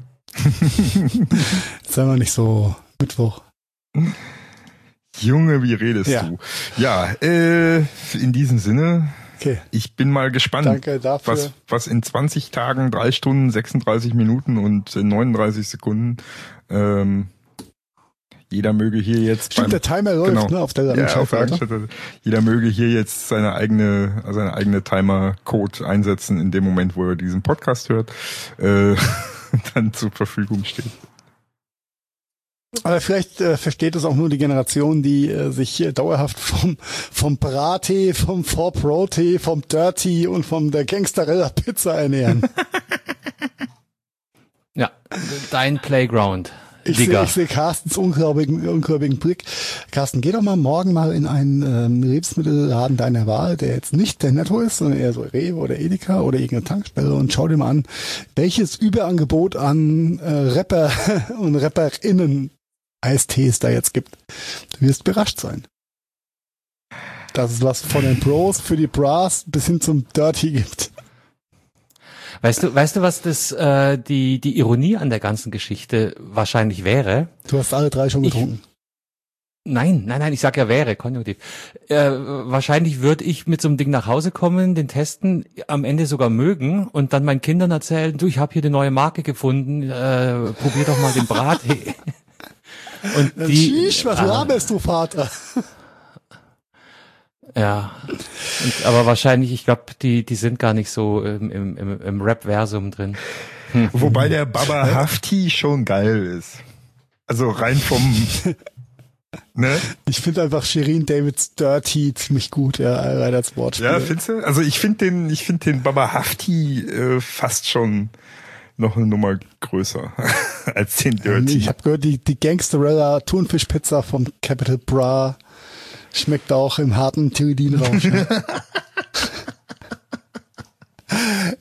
Sei mal nicht so Mittwoch. Junge, wie redest du? Ja, in diesem Sinne, ich bin mal gespannt, danke dafür. Was in 20 Tagen, 3 Stunden, 36 Minuten und 39 Sekunden, jeder möge hier jetzt der Timer läuft, ne, auf der Landeschaft. Jeder möge hier jetzt seine eigene Timer-Code einsetzen in dem Moment, wo er diesen Podcast hört, dann zur Verfügung steht. Aber vielleicht versteht es auch nur die Generation, die sich dauerhaft vom Brattee, vom 4-Pro-Tee, vom Dirty und vom der Gangsterella Pizza ernähren. Ja, dein Playground. Ich sehe Carstens ungläubigen Blick. Carsten, geh doch mal morgen mal in einen Lebensmittelladen deiner Wahl, der jetzt nicht der Netto ist, sondern eher so Rewe oder Edeka oder irgendeine Tankstelle und schau dir mal an, welches Überangebot an Rapper und RapperInnen Eistees da jetzt gibt. Du wirst überrascht sein. Dass es was von den Bros für die Bras bis hin zum Dirty gibt. Weißt du, was das die Ironie an der ganzen Geschichte wahrscheinlich wäre? Du hast alle 3 schon getrunken. Nein, ich sag ja wäre, Konjunktiv. Wahrscheinlich würde ich mit so einem Ding nach Hause kommen, den testen, am Ende sogar mögen und dann meinen Kindern erzählen, du, ich habe hier eine neue Marke gefunden, probier doch mal den Brattee. Und was laberst du, Vater? Ja, aber wahrscheinlich, ich glaube, die sind gar nicht so im Rap-Versum drin. Wobei der Baba Hafti schon geil ist. Also rein vom... Ne? Ich finde einfach Shirin Davids Dirty ziemlich gut, ja, rein als Wortspiel. Ja, findest du? Also ich finde den Baba Hafti fast schon noch eine Nummer größer als den Dirty. Ich habe gehört, die Gangsterella Thunfischpizza vom Capital Bra schmeckt auch im harten Tyridin raus.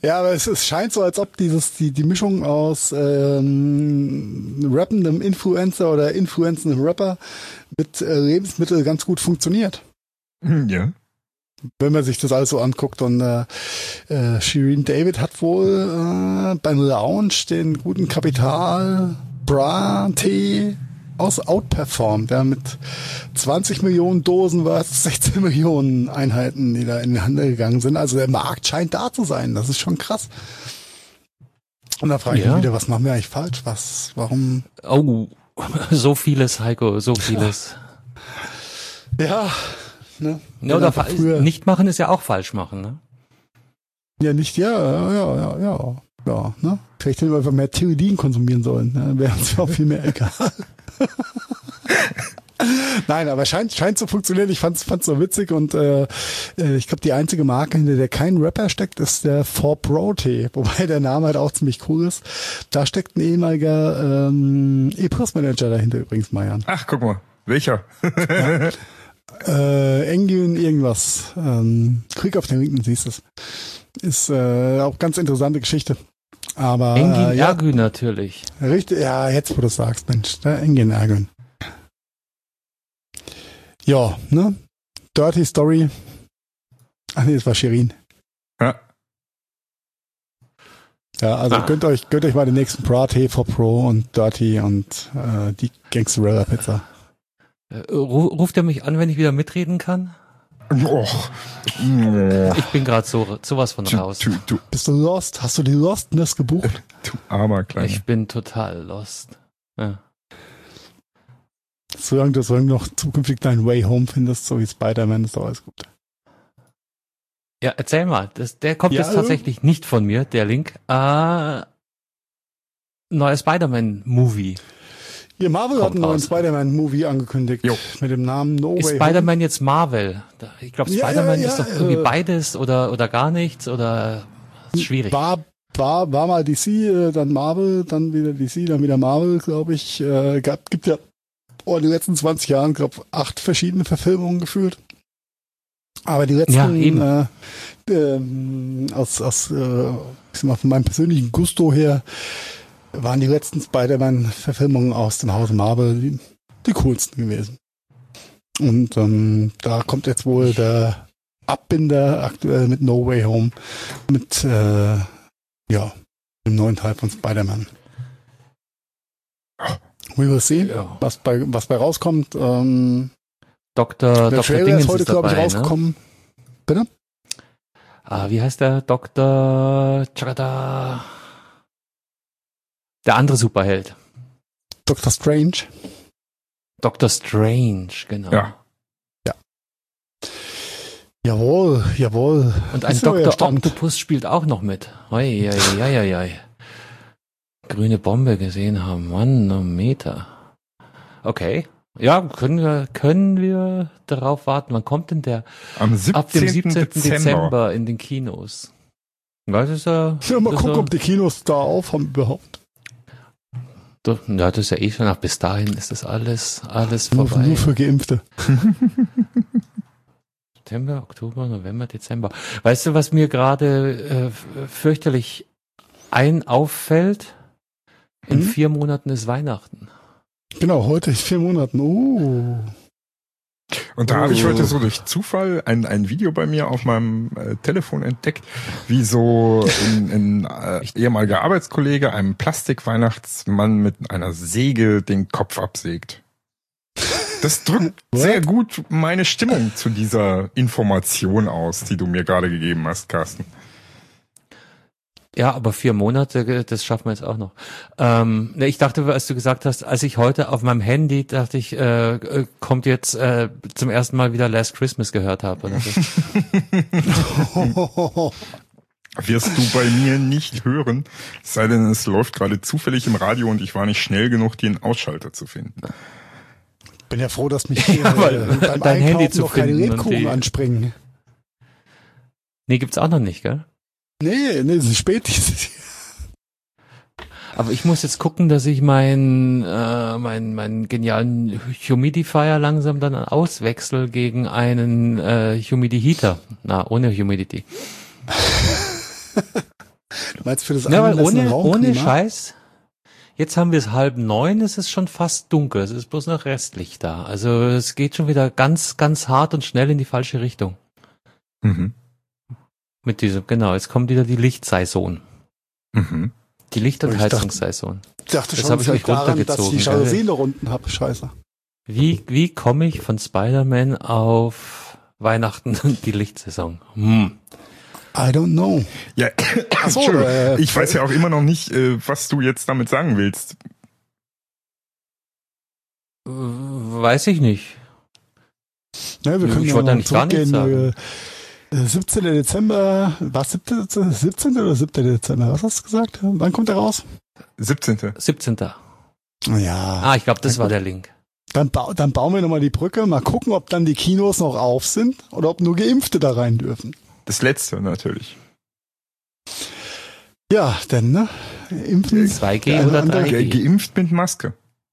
Ja, aber es scheint so, als ob die Mischung aus rappendem Influencer oder influenzendem Rapper mit Lebensmitteln ganz gut funktioniert. Ja. Wenn man sich das alles so anguckt. Und Shirin David hat wohl beim Launch den guten Kapital Bra-Tee outperformt. Ja, mit 20 Millionen Dosen war es 16 Millionen Einheiten, die da in den Handel gegangen sind. Also der Markt scheint da zu sein. Das ist schon krass. Und da frage ich mich wieder, was machen wir eigentlich falsch? Warum? Oh, so vieles, Heiko, so vieles. Ja. Ne? Ja, oder nicht machen ist ja auch falsch machen, ne? Ja, nicht, ja, ne? Vielleicht hätten wir einfach mehr Theorien konsumieren sollen, ne? Wäre uns auch viel mehr egal. Nein, aber scheint zu funktionieren. Ich fand's so witzig und ich glaube, die einzige Marke, hinter der kein Rapper steckt, ist der 4Pro-Tee, wobei der Name halt auch ziemlich cool ist. Da steckt ein ehemaliger E-Plus-Manager dahinter übrigens, Marian. Ach, guck mal, welcher? Ja. Engin irgendwas. Krieg auf den Linken, siehst es. Ist auch ganz interessante Geschichte. Aber Engin Ergün natürlich. Richtig, ja, jetzt wo du das sagst, Mensch, der Engin Ergün. Ja, ne? Dirty Story. Ach nee, das war Shirin. Ja. Ja, also gönnt euch mal den nächsten Bra-Tee 4Pro und Dirty und die Gangsterella Pizza. Ruft er mich an, wenn ich wieder mitreden kann? Ich bin gerade sowas von raus. Bist du lost? Hast du die Lostness gebucht? Du armer Kleiner. Ich bin total lost. Ja. Solange du noch zukünftig deinen Way Home findest, so wie Spider-Man, ist doch alles gut. Ja, erzähl mal. Der kommt jetzt tatsächlich nicht von mir, der Link. Neuer Spider-Man-Movie. Ja, Marvel hat einen neuen Spider-Man-Movie angekündigt. Jo. Mit dem Namen No Way Home. Ist Spider-Man jetzt Marvel? Ich glaube, Spider-Man ist doch irgendwie beides oder gar nichts oder ist schwierig. War mal DC, dann Marvel, dann wieder DC, dann wieder Marvel, glaube ich. Gibt ja in den letzten 20 Jahren, glaube ich, 8 verschiedene Verfilmungen gefühlt. Aber die letzten, ich sag mal, von meinem persönlichen Gusto her, waren die letzten Spider-Man-Verfilmungen aus dem Hause Marvel die coolsten gewesen. Und da kommt jetzt wohl der Abbinder aktuell mit No Way Home mit dem neuen Teil von Spider-Man. We will see, was bei rauskommt. Der Trailer ist heute, glaube ich, rausgekommen. Ne? Bitte? Wie heißt der? Dr. Chagada? Der andere Superheld. Dr. Strange. Dr. Strange, genau. Ja. Jawohl. Und ein Dr. Octopus spielt auch noch mit. Hoi. Grüne Bombe gesehen haben. Manometer. Okay. Ja, können wir darauf warten. Wann kommt denn der? Ab dem 17. Dezember in den Kinos. Das ist mal gucken, ob die Kinos da aufhaben überhaupt. Ja, das ist ja schon bis dahin ist das alles vorbei. Nur für Geimpfte. September, Oktober, November, Dezember. Weißt du, was mir gerade fürchterlich auffällt? In 4 Monaten ist Weihnachten. Genau, heute ist 4 Monaten. Und da habe ich heute so durch Zufall ein Video bei mir auf meinem Telefon entdeckt, wie so ein ehemaliger Arbeitskollege einem Plastikweihnachtsmann mit einer Säge den Kopf absägt. Das drückt sehr gut meine Stimmung zu dieser Information aus, die du mir gerade gegeben hast, Carsten. Ja, aber 4 Monate, das schaffen wir jetzt auch noch. Ich dachte, als du gesagt hast, als ich heute auf meinem Handy, dachte ich, kommt jetzt zum ersten Mal wieder Last Christmas gehört habe. Oder so. Wirst du bei mir nicht hören, es sei denn, es läuft gerade zufällig im Radio und ich war nicht schnell genug, den Ausschalter zu finden. Ich bin ja froh, dass mich beim dein Handy zu noch keine Lebkuchen anspringen. Nee, gibt's auch noch nicht, gell? Nee, es ist spät. Aber ich muss jetzt gucken, dass ich meinen genialen Humidifier langsam dann auswechsel gegen einen Humidiheater. Ohne Humidity. Meinst du für das Ja, weil angemessene Raumklima? ohne Scheiß, jetzt haben wir es 8:30, es ist schon fast dunkel, es ist bloß noch Restlicht da. Also es geht schon wieder ganz, ganz hart und schnell in die falsche Richtung. Mhm. Mit diesem, genau, jetzt kommt wieder die Lichtsaison. Mhm. Die Licht- und Ich dachte- Heizungssaison. Ich dachte Das schon, habe ich es euch liegt daran, dass ich runtergezogen, die gell? Jalousien da unten habe. Scheiße. Wie komme ich von Spider-Man auf Weihnachten und die Lichtsaison? I don't know. Ja, Ach so, Entschuldigung, ich weiß ja auch immer noch nicht, was du jetzt damit sagen willst. Weiß ich nicht. Ja, wir können Ich ja wollte noch eigentlich gar nichts zurückgehen. sagen. 17. Dezember, was 17. oder 7. Dezember? Was hast du gesagt? Wann kommt er raus? 17. 17. Ja. Ich glaube, das war der Link. Dann bauen wir nochmal die Brücke, mal gucken, ob dann die Kinos noch auf sind oder ob nur Geimpfte da rein dürfen. Das letzte natürlich. Ja, denn, ne? Impfen. 2G oder 3G? Geimpft mit Maske.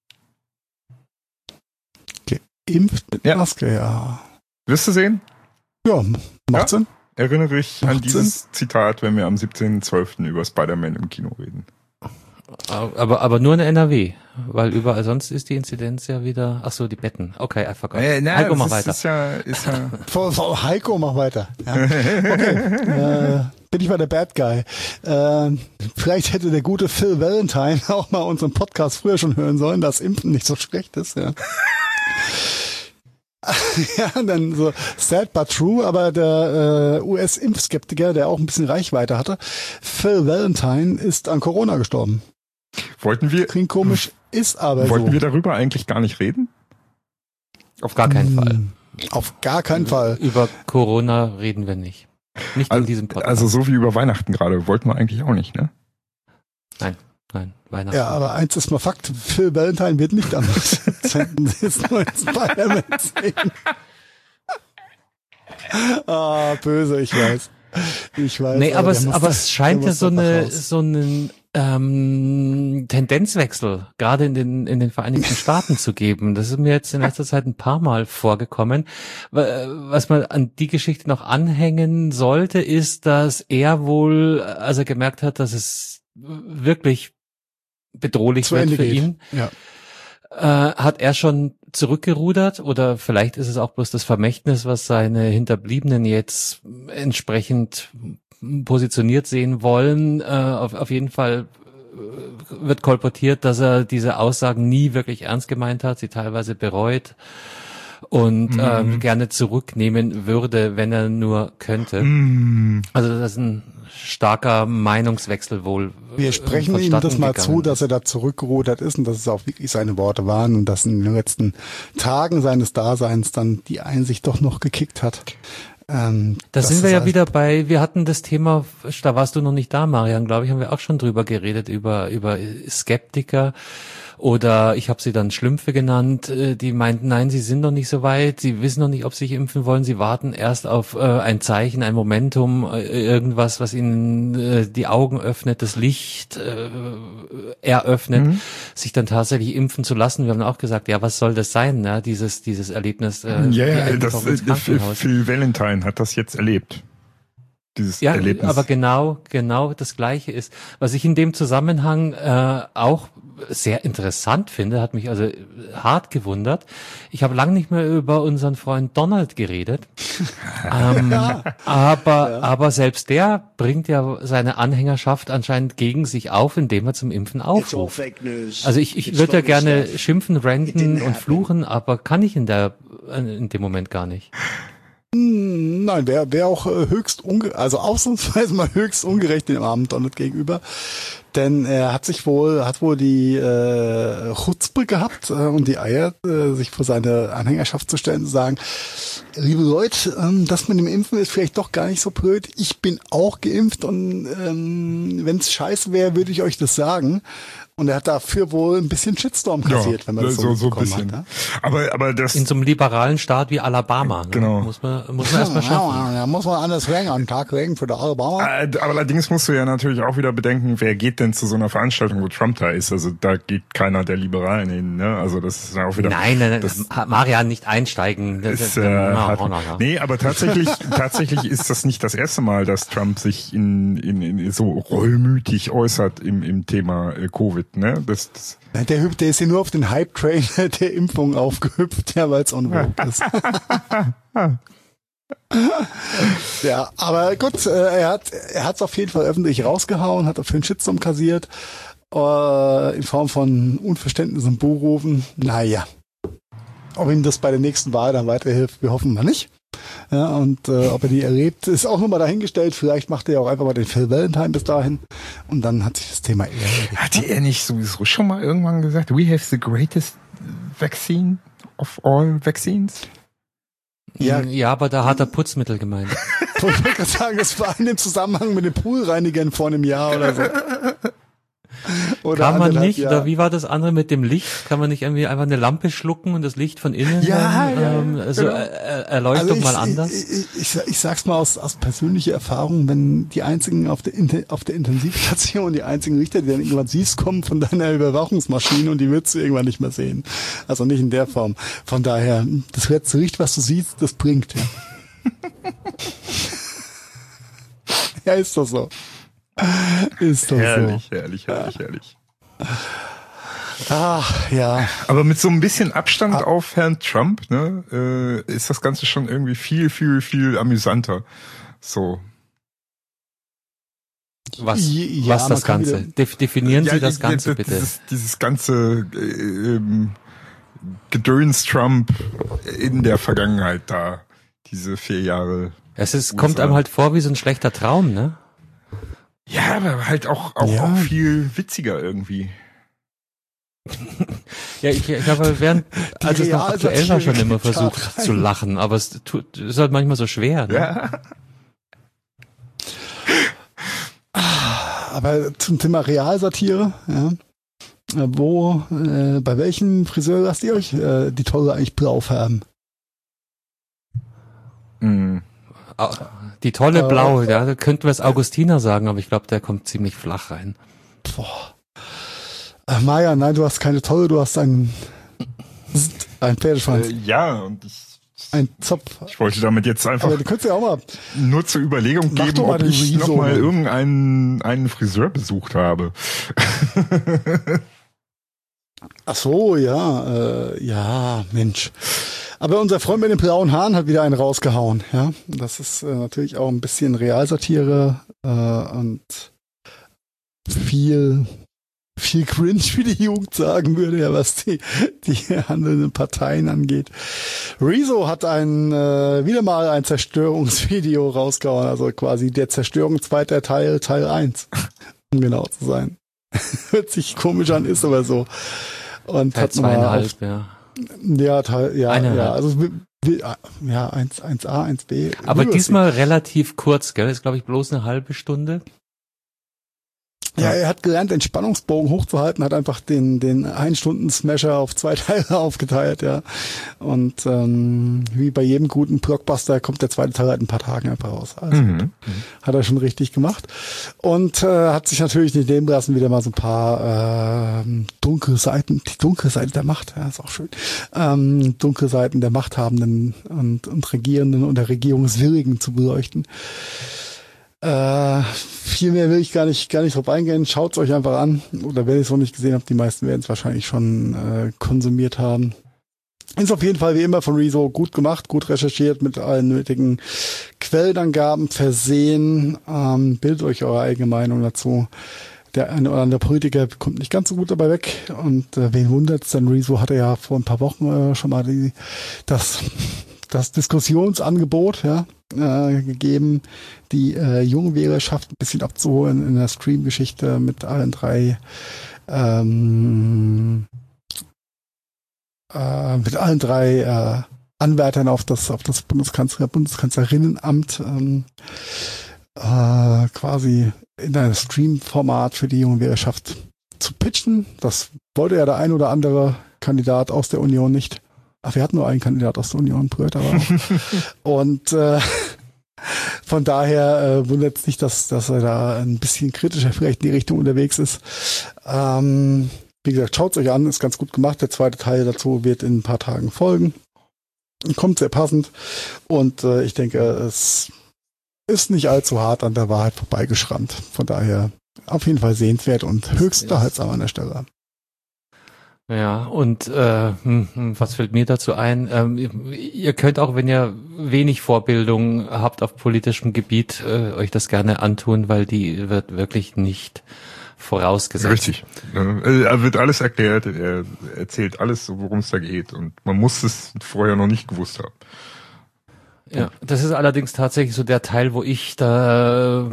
Geimpft mit Ja. Maske, ja. Wirst du sehen? Ja, macht Sinn. Erinnere dich an Macht dieses Zitat, wenn wir am 17.12. über Spider-Man im Kino reden. Aber nur in NRW, weil überall sonst ist die Inzidenz ja wieder, ach so, die Betten. Okay, I forgot. Heiko, mach weiter. Ist ja Heiko, mach weiter. Ja. Okay. Bin ich mal der Bad Guy. Vielleicht hätte der gute Phil Valentine auch mal unseren Podcast früher schon hören sollen, dass Impfen nicht so schlecht ist, ja. Ja, dann so sad but true, aber der US-Impfskeptiker, der auch ein bisschen Reichweite hatte, Phil Valentine, ist an Corona gestorben. Klingt komisch, ist aber wollten so. wir darüber eigentlich gar nicht reden? Auf gar keinen Fall. Auf gar keinen Fall. Über Corona reden wir nicht. Nicht in diesem Podcast. Also so wie über Weihnachten gerade, wollten wir eigentlich auch nicht, ne? Nein, Weihnachten. Ja, aber eins ist mal Fakt, Phil Valentine wird nicht am 17. des neuen Spider-Man sehen. Böse, ich weiß. Nee, aber es scheint ja so einen Tendenzwechsel gerade in den Vereinigten Staaten zu geben. Das ist mir jetzt in letzter Zeit ein paar Mal vorgekommen. Was man an die Geschichte noch anhängen sollte, ist, dass er wohl, als er gemerkt hat, dass es wirklich bedrohlich wird für ihn, hat er schon zurückgerudert, oder vielleicht ist es auch bloß das Vermächtnis, was seine Hinterbliebenen jetzt entsprechend positioniert sehen wollen. Auf jeden Fall wird kolportiert, dass er diese Aussagen nie wirklich ernst gemeint hat, sie teilweise bereut und gerne zurücknehmen würde, wenn er nur könnte. Also das ist ein starker Meinungswechsel wohl. Wir sprechen ihm das mal zu, dass er da zurückgerudert ist und dass es auch wirklich seine Worte waren und dass in den letzten Tagen seines Daseins dann die Einsicht doch noch gekickt hat. Da sind wir ja wieder bei, wir hatten das Thema, da warst du noch nicht da, Marian, glaube ich, haben wir auch schon drüber geredet, über Skeptiker. Oder ich habe sie dann Schlümpfe genannt, die meinten, nein, sie sind noch nicht so weit, sie wissen noch nicht, ob sie sich impfen wollen, sie warten erst auf ein Zeichen, ein Momentum, irgendwas, was ihnen die Augen öffnet, das Licht eröffnet, sich dann tatsächlich impfen zu lassen. Wir haben auch gesagt, ja, was soll das sein, ne? Dieses Erlebnis. Phil Valentine hat das jetzt erlebt. Dieses Erlebnis. Aber genau das Gleiche ist. Was ich in dem Zusammenhang auch sehr interessant finde, hat mich also hart gewundert. Ich habe lange nicht mehr über unseren Freund Donald geredet. Aber selbst der bringt ja seine Anhängerschaft anscheinend gegen sich auf, indem er zum Impfen aufruft. Also ich würde ja gerne schimpfen, ranten und fluchen, aber kann ich in dem Moment gar nicht. Nein, wäre auch ausnahmsweise mal höchst ungerecht dem armen Donald gegenüber. Denn er hat wohl die Chutzpe gehabt und die Eier, sich vor seine Anhängerschaft zu stellen und zu sagen, liebe Leute, das mit dem Impfen ist vielleicht doch gar nicht so blöd. Ich bin auch geimpft und wenn es scheiße wäre, würde ich euch das sagen. Und er hat dafür wohl ein bisschen Shitstorm kassiert, wenn man das so ein bisschen. Hat, ne? Aber das in so einem liberalen Staat wie Alabama. Ne? Genau. Muss man erstmal schaffen. Da muss man anders reden, einen Tag reden für der Alabama. Aber allerdings musst du ja natürlich auch wieder bedenken, wer geht denn zu so einer Veranstaltung, wo Trump da ist? Also da geht keiner der Liberalen hin, ne? Also das ist auch wieder... Nein, Marian, nicht einsteigen. Nee, aber tatsächlich ist das nicht das erste Mal, dass Trump sich in so reumütig äußert im Thema Covid, ne? Der ist hier nur auf den Hype-Train der Impfung aufgehüpft, ja, weil es on vogue ist. Ja, aber gut, er hat's auf jeden Fall öffentlich rausgehauen, hat dafür einen Shitstorm kassiert, in Form von Unverständnis und Buhrufen. Naja, ob ihm das bei der nächsten Wahl dann weiterhilft, wir hoffen mal nicht. Ja, und ob er die erlebt, ist auch nochmal dahingestellt. Vielleicht macht er ja auch einfach mal den Phil Valentine bis dahin und dann hat sich das Thema eher erledigt. Hatte er nicht sowieso schon mal irgendwann gesagt, we have the greatest vaccine of all vaccines? Ja, aber da hat er Putzmittel gemeint. Ich wollte gerade sagen, das war in dem Zusammenhang mit den Poolreinigern vor einem Jahr oder so. Oder kann man nicht, oder wie war das andere mit dem Licht? Kann man nicht irgendwie einfach eine Lampe schlucken und das Licht von innen Erleuchtung also mal anders? Ich sag's mal aus persönlicher Erfahrung, wenn die einzigen auf der Intensivstation, die einzigen Richter, die dann irgendwann siehst, kommen von deiner Überwachungsmaschine und die willst du irgendwann nicht mehr sehen. Also nicht in der Form. Von daher, das letzte Licht, was du siehst, das bringt. Ja, ist doch so. Ist doch herrlich, so. Herrlich. Ach, ja. Aber mit so ein bisschen Abstand auf Herrn Trump, ne, ist das Ganze schon irgendwie viel amüsanter. So. Was das Ganze? Definieren Sie das Ganze bitte. Dieses ganze Gedöns Trump in der Vergangenheit da. Diese 4 Jahre. Kommt einem halt vor wie so ein schlechter Traum, ne? Ja, aber halt auch viel witziger irgendwie. Ja, ich habe als es noch aktuell war, schon immer versucht zu lachen, aber es ist halt manchmal so schwer. Ne? Ja. Aber zum Thema Realsatire, ja. Bei welchem Friseur lasst ihr euch die Tolle eigentlich blau färben? Die Tolle Blau, ja, da könnten wir es Augustiner sagen, aber ich glaube, der kommt ziemlich flach rein. Boah. Maja, nein, du hast keine Tolle, du hast ein Pferdeschwanz. Ja, und ein Zopf. Ich wollte damit jetzt einfach aber du könntest ja auch mal nur zur Überlegung geben, ob ich nochmal irgendeinen Friseur besucht habe. Ach so, ja, Mensch. Aber unser Freund mit den blauen Haaren hat wieder einen rausgehauen, ja. Das ist natürlich auch ein bisschen Realsatire und viel cringe, wie die Jugend sagen würde, ja, was die handelnden Parteien angeht. Rezo hat wieder mal ein Zerstörungsvideo rausgehauen, also quasi der Zerstörung zweiter Teil 1, um genau zu sein. Hört sich komisch an, ist aber so. Und Teil hat 2,5, ja. Ja, also 1A, 1B. Aber diesmal relativ kurz, gell? Ist, glaube ich, bloß eine halbe Stunde. Ja, er hat gelernt, den Spannungsbogen hochzuhalten, hat einfach den 1-Stunden-Smasher auf 2 Teile aufgeteilt, ja. Und wie bei jedem guten Blockbuster kommt der zweite Teil halt ein paar Tagen einfach raus. Also hat er schon richtig gemacht. Und hat sich natürlich nicht nehmen lassen, wieder mal so ein paar dunkle Seiten, die dunkle Seite der Macht, ja, ist auch schön. Dunkle Seiten der Machthabenden und Regierenden und der Regierungswilligen zu beleuchten. Viel mehr will ich gar nicht drauf eingehen. Schaut's euch einfach an. Oder wenn ihr es noch nicht gesehen habt, die meisten werden es wahrscheinlich schon konsumiert haben. Ist auf jeden Fall wie immer von Rezo gut gemacht, gut recherchiert, mit allen nötigen Quellenangaben versehen. Bildet euch eure eigene Meinung dazu. Der eine oder andere Politiker kommt nicht ganz so gut dabei weg. Und wen wundert's denn? Rezo hatte ja vor ein paar Wochen schon mal das Diskussionsangebot gegeben, die junge Wählerschaft ein bisschen abzuholen in der Stream-Geschichte mit allen drei Anwärtern auf das Bundeskanzlerinnenamt quasi in einem Stream-Format für die junge Wählerschaft zu pitchen. Das wollte ja der ein oder andere Kandidat aus der Union nicht. Ach, wir hatten nur einen Kandidat aus der Union, Bröt, aber auch. Und von daher wundert es nicht, dass er da ein bisschen kritischer vielleicht in die Richtung unterwegs ist. Wie gesagt, schaut es euch an, ist ganz gut gemacht. Der zweite Teil dazu wird in ein paar Tagen folgen. Kommt sehr passend. Und ich denke, es ist nicht allzu hart an der Wahrheit vorbeigeschrammt. Von daher auf jeden Fall sehenswert und höchst unterhaltsam an der Stelle. Ja, und was fällt mir dazu ein? Ihr könnt auch, wenn ihr wenig Vorbildung habt auf politischem Gebiet, euch das gerne antun, weil die wird wirklich nicht vorausgesetzt. Richtig. Er wird alles erklärt, er erzählt alles, worum es da geht und man muss es vorher noch nicht gewusst haben. Ja, das ist allerdings tatsächlich so der Teil, wo ich da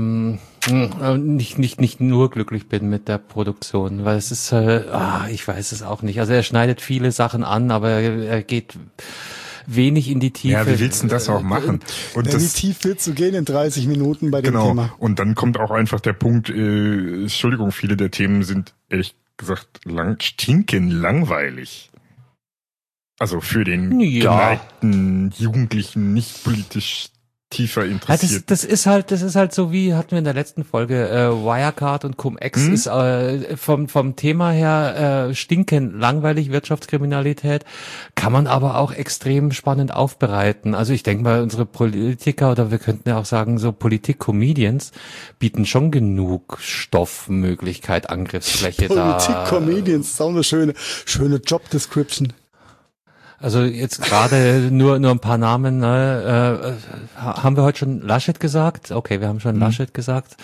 nicht nur glücklich bin mit der Produktion, weil es ist, ich weiß es auch nicht. Also er schneidet viele Sachen an, aber er geht wenig in die Tiefe. Ja, wie willst du das auch machen? Und wie tief willst du gehen in 30 Minuten bei dem Thema? Genau, und dann kommt auch einfach der Punkt, Entschuldigung, viele der Themen sind ehrlich gesagt stinken langweilig. Also für den geneigten Jugendlichen, nicht politisch tiefer interessiert. Ja, das ist halt so wie, hatten wir in der letzten Folge, Wirecard und Cum-Ex ist vom Thema her stinkend langweilig, Wirtschaftskriminalität, kann man aber auch extrem spannend aufbereiten. Also ich denke mal, unsere Politiker, oder wir könnten ja auch sagen, so Politik-Comedians bieten schon genug Stoffmöglichkeit, Angriffsfläche da. Politik-Comedians, ist auch eine schöne Job-Description. Also jetzt gerade nur ein paar Namen. Haben wir heute schon Laschet gesagt? Okay, wir haben schon Laschet gesagt.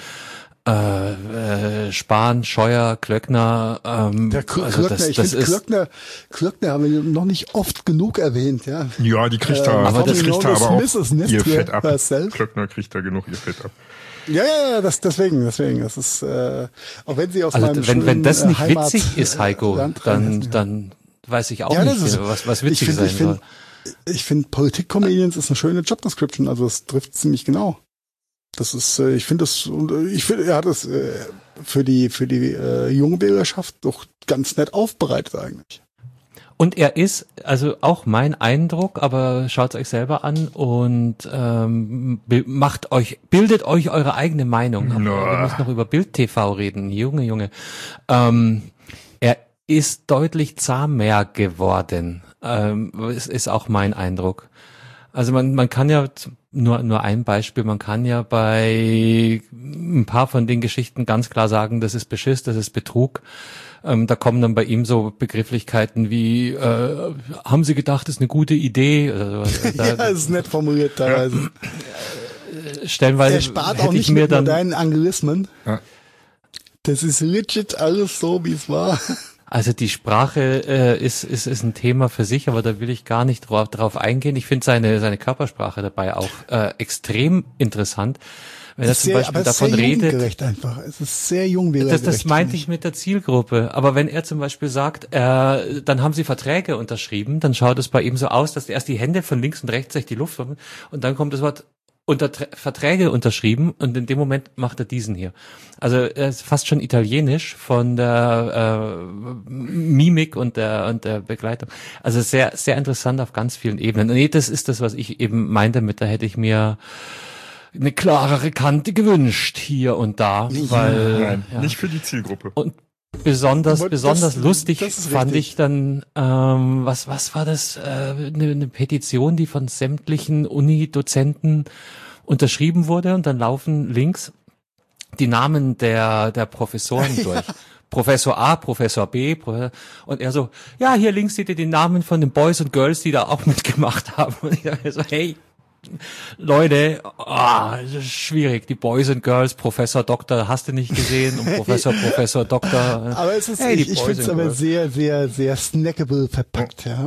Spahn, Scheuer, Klöckner. Der Klöckner, Klöckner haben wir noch nicht oft genug erwähnt, ja. Ja, die kriegt da, aber auch ihr Fett ab. Klöckner kriegt da genug ihr Fett ab. Ja, deswegen. Das ist, auch wenn sie aus meinem wenn das nicht witzig ist, Heiko, dann weiß ich auch nicht, was witzig sein soll. Ich finde, Politik-Comedians ist eine schöne Job-Description, also es trifft ziemlich genau. Das ist, er hat es für die junge Wählerschaft doch ganz nett aufbereitet eigentlich. Und er ist, also auch mein Eindruck, aber schaut es euch selber an und bildet euch eure eigene Meinung. Wir müssen noch über Bild TV reden, Junge. Er ist deutlich zahmer geworden. Ist auch mein Eindruck. Also man kann ja, nur ein Beispiel, man kann ja bei ein paar von den Geschichten ganz klar sagen, das ist Beschiss, das ist Betrug. Da kommen dann bei ihm so Begrifflichkeiten wie, haben Sie gedacht, das ist eine gute Idee? Oder so. Ja, das ist nett formuliert teilweise. Stellenweise er spart auch nicht mit modernen Anglizismen. Ja. Das ist legit alles so, wie es war. Also die Sprache ist ein Thema für sich, aber da will ich gar nicht drauf eingehen. Ich finde seine Körpersprache dabei auch extrem interessant. Wenn er zum Beispiel davon redet, einfach. Es ist sehr jungwählergerecht. Das meinte ich mit der Zielgruppe. Aber wenn er zum Beispiel sagt, dann haben sie Verträge unterschrieben, dann schaut es bei ihm so aus, dass erst die Hände von links und rechts sich die Luft haben und dann kommt das Wort Verträge unterschrieben und in dem Moment macht er diesen hier. Also er ist fast schon italienisch von der Mimik und der Begleitung. Also sehr, sehr interessant auf ganz vielen Ebenen. Nee, das ist das, was ich eben meinte mit, da hätte ich mir eine klarere Kante gewünscht hier und da, weil nicht für die Zielgruppe. Und besonders lustig fand ich dann, was war das, eine Petition, die von sämtlichen Uni-Dozenten unterschrieben wurde und dann laufen links die Namen der Professoren durch. Professor A, Professor B, und er so, ja, hier links seht ihr die Namen von den Boys und Girls, die da auch mitgemacht haben. Und ich dachte so, hey, Leute, das ist schwierig. Die Boys and Girls, Professor Doktor, hast du nicht gesehen? Und Professor Doktor. Aber es ist, ich finde es aber sehr, sehr, sehr snackable verpackt, ja.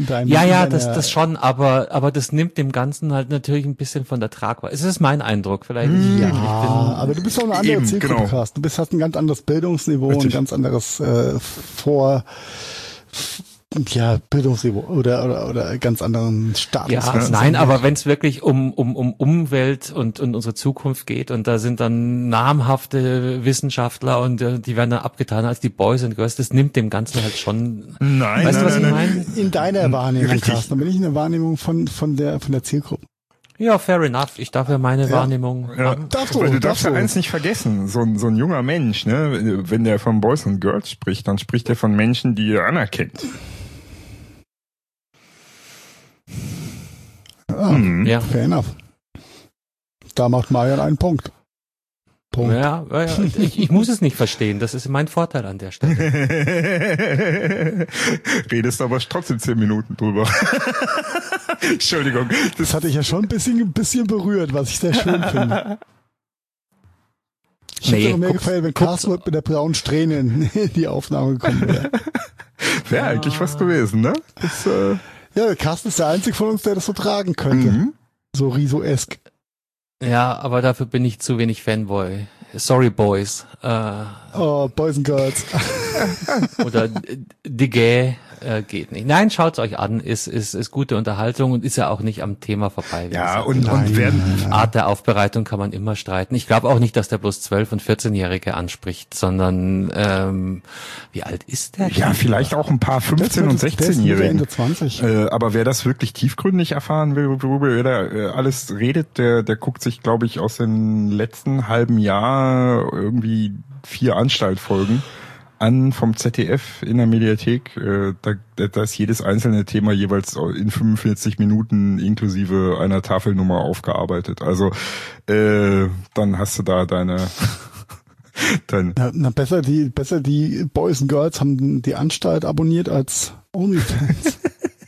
Das schon, aber das nimmt dem Ganzen halt natürlich ein bisschen von der Tragweite. Es ist mein Eindruck, vielleicht. Aber du bist auch eine andere Zielgruppe, Carsten. Du hast ein ganz anderes Bildungsniveau, ein ganz anderes Bildungsniveau oder ganz anderen Status. Ja, nein, aber wenn es wirklich um Umwelt und unsere Zukunft geht und da sind dann namhafte Wissenschaftler und die werden dann abgetan als die Boys and Girls, das nimmt dem Ganzen halt schon. Nein, weißt du, was ich meine? In deiner Wahrnehmung, Carsten, dann bin ich in der Wahrnehmung von der Zielgruppe. Ja, fair enough. Ich darf ja meine Wahrnehmung haben. Du darfst ja eins nicht vergessen, so ein junger Mensch, ne, wenn der von Boys and Girls spricht, dann spricht er von Menschen, die er anerkennt. Ja. Fair enough. Da macht Marian einen Punkt. Ja, ich muss es nicht verstehen. Das ist mein Vorteil an der Stelle. Redest aber trotzdem 10 Minuten drüber. Entschuldigung. Das hatte ich ja schon ein bisschen berührt, was ich sehr schön finde. Ich hätte mir mehr gefallen, wenn Carsten mit der braunen Strähne in die Aufnahme gekommen wäre. Wäre eigentlich was gewesen, ne? Ja, Carsten ist der Einzige von uns, der das so tragen könnte. So Riso-esk. Ja, aber dafür bin ich zu wenig Fanboy. Sorry, Boys. Boys and Girls. Oder Digay geht nicht. Nein, schaut's euch an, ist gute Unterhaltung und ist ja auch nicht am Thema vorbei. Ja, und werden Art der Aufbereitung kann man immer streiten. Ich glaube auch nicht, dass der bloß 12- und 14-Jährige anspricht, sondern wie alt ist der? Ja, vielleicht auch ein paar 15- und 16-Jährige. Ende 20. Aber wer das wirklich tiefgründig erfahren will, worüber er da alles redet, der guckt sich, glaube ich, aus dem letzten halben Jahr irgendwie 4 Anstaltfolgen an vom ZDF in der Mediathek. Da ist jedes einzelne Thema jeweils in 45 Minuten inklusive einer Tafelnummer aufgearbeitet. Also dann hast du da deine Na, besser die Boys and Girls haben die Anstalt abonniert als OnlyFans.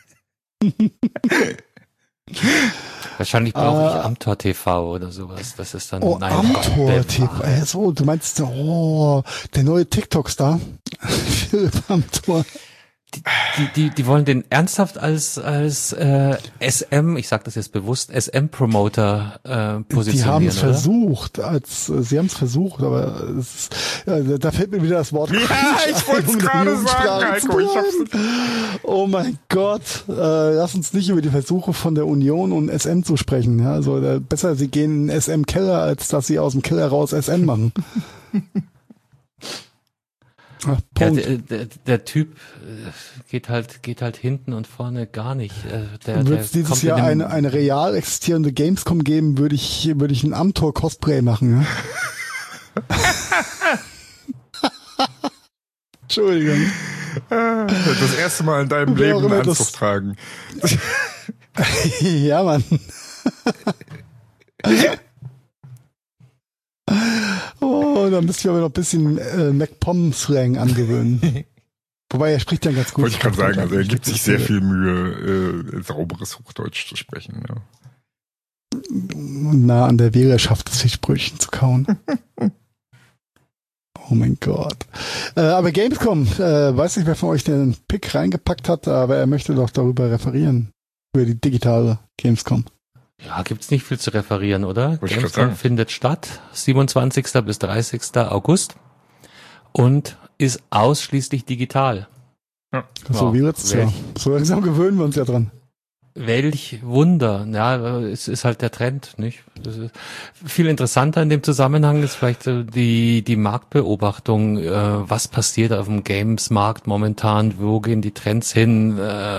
Wahrscheinlich brauche ich Amtor TV oder sowas. Das ist dann Amtor TV. So, du meinst, der neue TikTok-Star. Philipp Amtor. Die wollen den ernsthaft als SM, ich sag das jetzt bewusst, SM-Promoter positionieren. Die haben es oder? sie haben es versucht, aber da fällt mir wieder das Wort. Ja, ich wollte es gerade sagen, Heiko. Oh mein Gott, lass uns nicht über die Versuche von der Union und SM zu sprechen. Ja, also besser, sie gehen in den SM-Keller, als dass sie aus dem Keller raus SM machen. Ach, der Typ geht halt hinten und vorne gar nicht. Würde es dieses Jahr eine real existierende Gamescom geben, würde ich ein Amtor-Cosplay machen. Ja? Entschuldigung. Das erste Mal in deinem Leben einen Anzug tragen. Ja, Mann. Da müsst ihr aber noch ein bisschen MacPom-Slang angewöhnen. Wobei, er spricht ja ganz gut. Wollte ich gerade sagen, also er gibt sich sehr viel Mühe, sauberes Hochdeutsch zu sprechen. Ja. Nah an der Wählerschaft des Fischbrötchen zu kauen. Oh mein Gott. Aber Gamescom, weiß nicht, wer von euch den Pick reingepackt hat, aber er möchte doch darüber referieren. Über die digitale Gamescom. Ja, gibt's nicht viel zu referieren, oder? Gamescom findet statt, 27. bis 30. August und ist ausschließlich digital. Ja. So wie letztes Jahr. So langsam gewöhnen wir uns ja dran. Welch Wunder. Ja, es ist halt der Trend, nicht? Das ist viel interessanter in dem Zusammenhang ist vielleicht die Marktbeobachtung, was passiert auf dem Games-Markt momentan, wo gehen die Trends hin?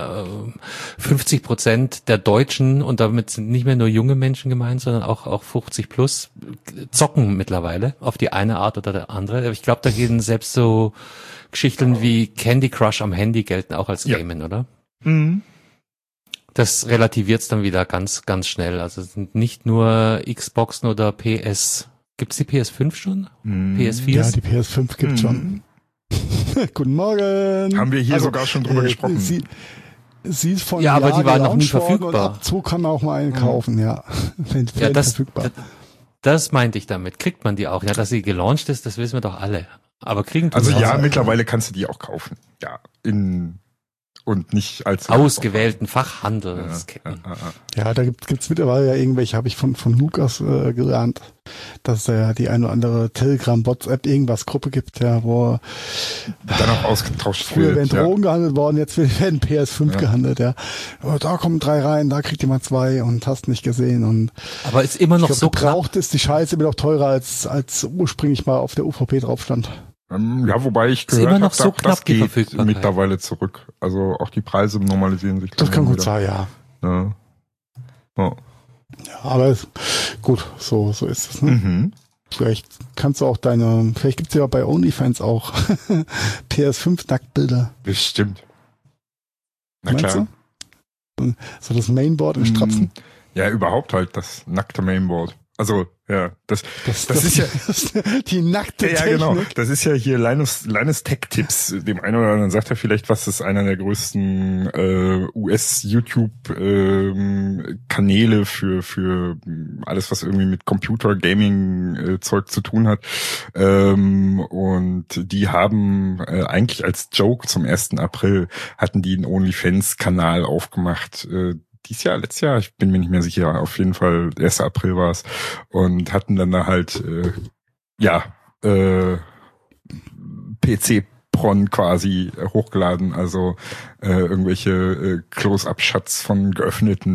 50% der Deutschen, und damit sind nicht mehr nur junge Menschen gemeint, sondern auch 50 plus, zocken mittlerweile auf die eine Art oder der andere. Ich glaube, da gehen selbst so Geschichten wie Candy Crush am Handy gelten auch als Gamen, oder? Mhm. Das relativiert es dann wieder ganz, ganz schnell. Also es sind nicht nur Xboxen oder PS. Gibt's die PS5 schon? PS4? Ja, die PS5 gibt's schon. Guten Morgen. Haben wir hier sogar schon drüber gesprochen. Sie ist von aber die waren noch nie verfügbar. Ab 2 kann man auch mal einen kaufen, ja. Wenn verfügbar. Das meinte ich damit. Kriegt man die auch? Ja, dass sie gelauncht ist, das wissen wir doch alle. Aber kriegen also ja, mittlerweile kannst du die auch kaufen. Ja, und nicht als ausgewählten Fachhandelsketten. Ja, da gibt's mittlerweile ja irgendwelche, habe ich von Lukas gelernt, dass es ja die eine oder andere Telegram, WhatsApp, irgendwas Gruppe gibt, ja, wo dann auch ausgetauscht früher werden Drogen gehandelt worden, jetzt werden PS5 gehandelt, ja. Oh, da kommen 3 rein, da kriegt jemand 2 und hast nicht gesehen und aber ist immer noch so gebraucht ist die Scheiße immer noch teurer als ursprünglich mal auf der UVP drauf stand. Ja, wobei ich gehört habe, so das geht mittlerweile zurück. Also auch die Preise normalisieren sich. Das kann gut sein, ja. Ja, ja, aber gut, so ist es. Ne? Mhm. Vielleicht kannst du auch vielleicht gibt's ja bei OnlyFans auch PS5-Nacktbilder. Bestimmt. Na Meinst klar. Du? So das Mainboard in Strapsen? Ja, überhaupt halt das nackte Mainboard. Also, ja, das ist ja die nackte Technik. Ja, genau. Das ist ja hier Linus Tech-Tipps. Dem einen oder anderen sagt er vielleicht, was ist einer der größten US-YouTube-Kanäle für alles, was irgendwie mit Computer-Gaming-Zeug zu tun hat. Und die haben eigentlich als Joke zum 1. April hatten die einen OnlyFans-Kanal aufgemacht. Dieses Jahr, letztes Jahr, ich bin mir nicht mehr sicher, auf jeden Fall 1. April war es, und hatten dann da halt PC-Pron quasi hochgeladen, also irgendwelche Close-Up-Shots von geöffneten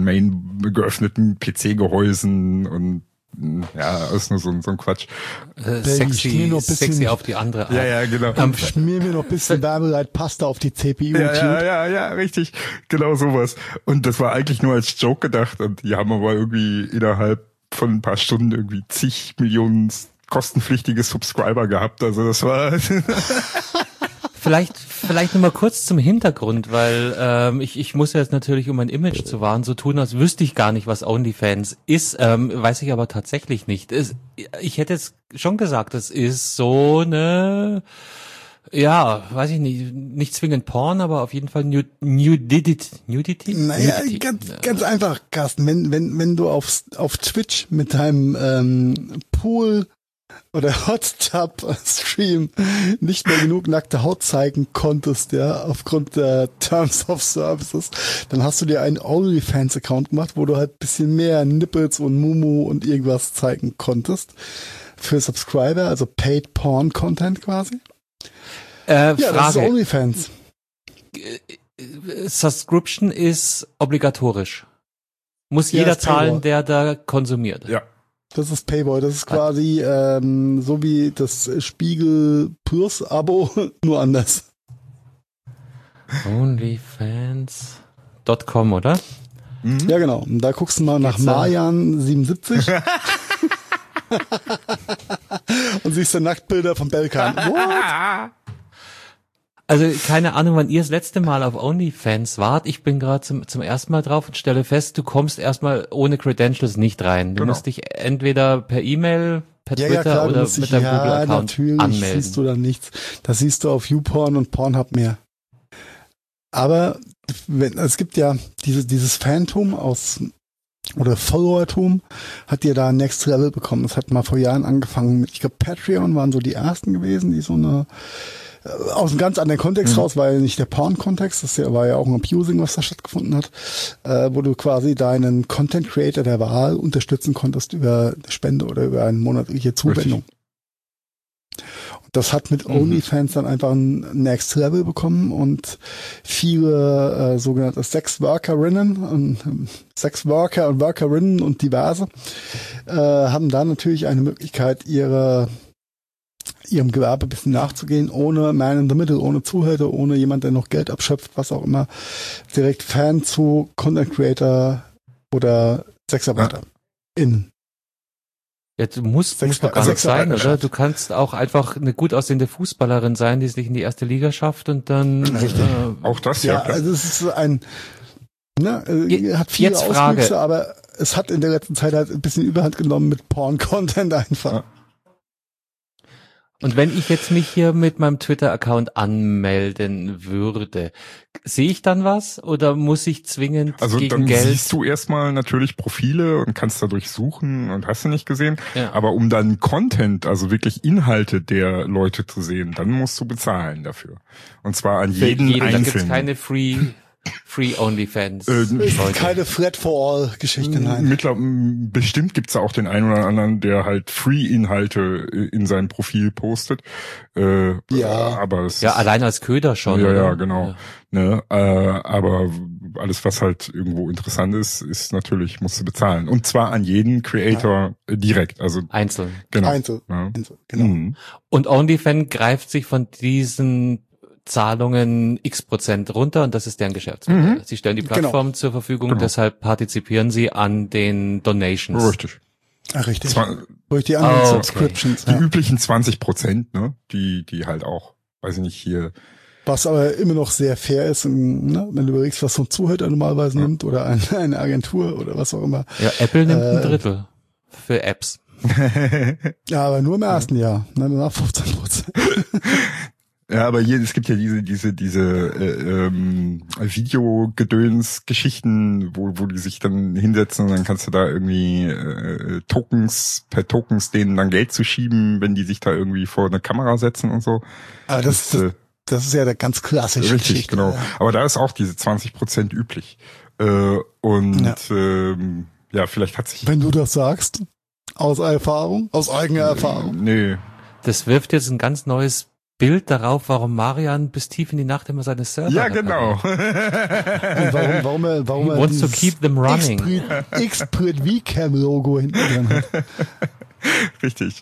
PC-Gehäusen und ja, ist nur so ein Quatsch. Sexy auf die andere Art. Ja, genau. Schmier mir noch ein bisschen Wärmereit Pasta auf die CPU. Ja, richtig. Genau sowas. Und das war eigentlich nur als Joke gedacht, und die haben aber irgendwie innerhalb von ein paar Stunden irgendwie zig Millionen kostenpflichtige Subscriber gehabt. Also das war... Vielleicht nur mal kurz zum Hintergrund, weil ich muss jetzt natürlich, um mein Image zu wahren, so tun, als wüsste ich gar nicht, was OnlyFans ist, weiß ich aber tatsächlich nicht. Ich hätte jetzt schon gesagt, es ist so eine, ja, weiß ich nicht zwingend Porn, aber auf jeden Fall Nudity? Naja, ganz einfach, Carsten, wenn du auf Twitch mit deinem Pool oder Hot Tub Stream nicht mehr genug nackte Haut zeigen konntest, ja, aufgrund der Terms of Services, dann hast du dir einen OnlyFans Account gemacht, wo du halt ein bisschen mehr Nipples und Mumu und irgendwas zeigen konntest für Subscriber, also Paid Porn Content quasi. Frage. Das ist OnlyFans. Subscription ist obligatorisch. Muss jeder zahlen, der da konsumiert. Ja. Das ist Payboy, das ist quasi so wie das Spiegel Plus Abo, nur anders. Onlyfans.com, oder? Mhm. Ja, genau. Und da guckst du mal nach Marjan 77 und siehst dann Nacktbilder von Belkan. What? Also keine Ahnung, wann ihr das letzte Mal auf OnlyFans wart. Ich bin gerade zum ersten Mal drauf und stelle fest, du kommst erstmal ohne Credentials nicht rein. Du musst dich entweder per E-Mail, per Twitter klar, oder mit deinem Google-Account anmelden. Siehst du dann nichts. Das siehst du auf YouPorn und Pornhub mehr. Aber es gibt ja dieses Phantom oder Followertum hat dir da Next Level bekommen. Das hat mal vor Jahren angefangen mit, ich glaube, Patreon waren so die ersten gewesen, die so eine aus einem ganz anderen Kontext raus, weil nicht der Porn-Kontext, das war ja auch ein Abusing, was da stattgefunden hat, wo du quasi deinen Content-Creator der Wahl unterstützen konntest über eine Spende oder über eine monatliche Zuwendung. Und das hat mit OnlyFans dann einfach ein Next Level bekommen, und viele sogenannte Sexworkerinnen und Sexworker und Workerinnen und diverse haben da natürlich eine Möglichkeit, ihrem Gewerbe ein bisschen nachzugehen, ohne Man in the Middle, ohne Zuhälter, ohne jemand, der noch Geld abschöpft, was auch immer, direkt Fan zu Content Creator oder Sexarbeiter in. Ja, du musst doch gar nicht sein, oder? Du kannst auch einfach eine gut aussehende Fußballerin sein, die es nicht in die erste Liga schafft und dann... auch das, ja. Also es ist hat viele Auswüchse, aber es hat in der letzten Zeit halt ein bisschen Überhand genommen mit Porn-Content einfach. Ja. Und wenn ich jetzt mich hier mit meinem Twitter-Account anmelden würde, sehe ich dann was oder muss ich zwingend gegen dann Geld? Siehst du erstmal natürlich Profile und kannst dadurch suchen und hast du nicht gesehen. Ja. Aber um dann Content, also wirklich Inhalte der Leute zu sehen, dann musst du bezahlen dafür. Und zwar an jeden Dann Einzelnen. gibt's keine Free OnlyFans. Keine Thread-for-All-Geschichte, nein. Bestimmt gibt's da auch den einen oder anderen, der halt Free-Inhalte in sein Profil postet. Aber es allein als Köder schon. Ja, genau. Ja. Ne, aber alles, was halt irgendwo interessant ist natürlich, musst du bezahlen. Und zwar an jeden Creator direkt. Also einzeln. Genau. Einzeln, genau. Mhm. Und OnlyFans greift sich von diesen Zahlungen X% runter und das ist deren Geschäftsmodell. Sie stellen die Plattform zur Verfügung, deshalb partizipieren sie an den Donations. Richtig. Ach, richtig. Durch die anderen Subscriptions. Die üblichen 20%, ne, die halt auch, weiß ich nicht, hier. Was aber immer noch sehr fair ist, ne, wenn du überlegst, was so ein Zuhörer normalerweise nimmt oder eine Agentur oder was auch immer. Ja, Apple nimmt ein Drittel für Apps. Ja, aber nur im ersten Jahr, danach 15%. Ja, aber es gibt ja diese Videogedöns-Geschichten, wo die sich dann hinsetzen und dann kannst du da irgendwie per Tokens denen dann Geld zu schieben, wenn die sich da irgendwie vor eine Kamera setzen und so. Aber das ist ja der ganz klassische Richtig, Geschichte. Genau. Ja. Aber da ist auch diese 20% üblich. Vielleicht hat sich... Wenn du das sagst, aus eigener Erfahrung. Nee. Das wirft jetzt ein ganz neues Bild darauf, warum Marian bis tief in die Nacht immer seine Server Ja, genau. Und warum er wants to keep them running. Expert VCam-Logo hinten dran hat. Richtig.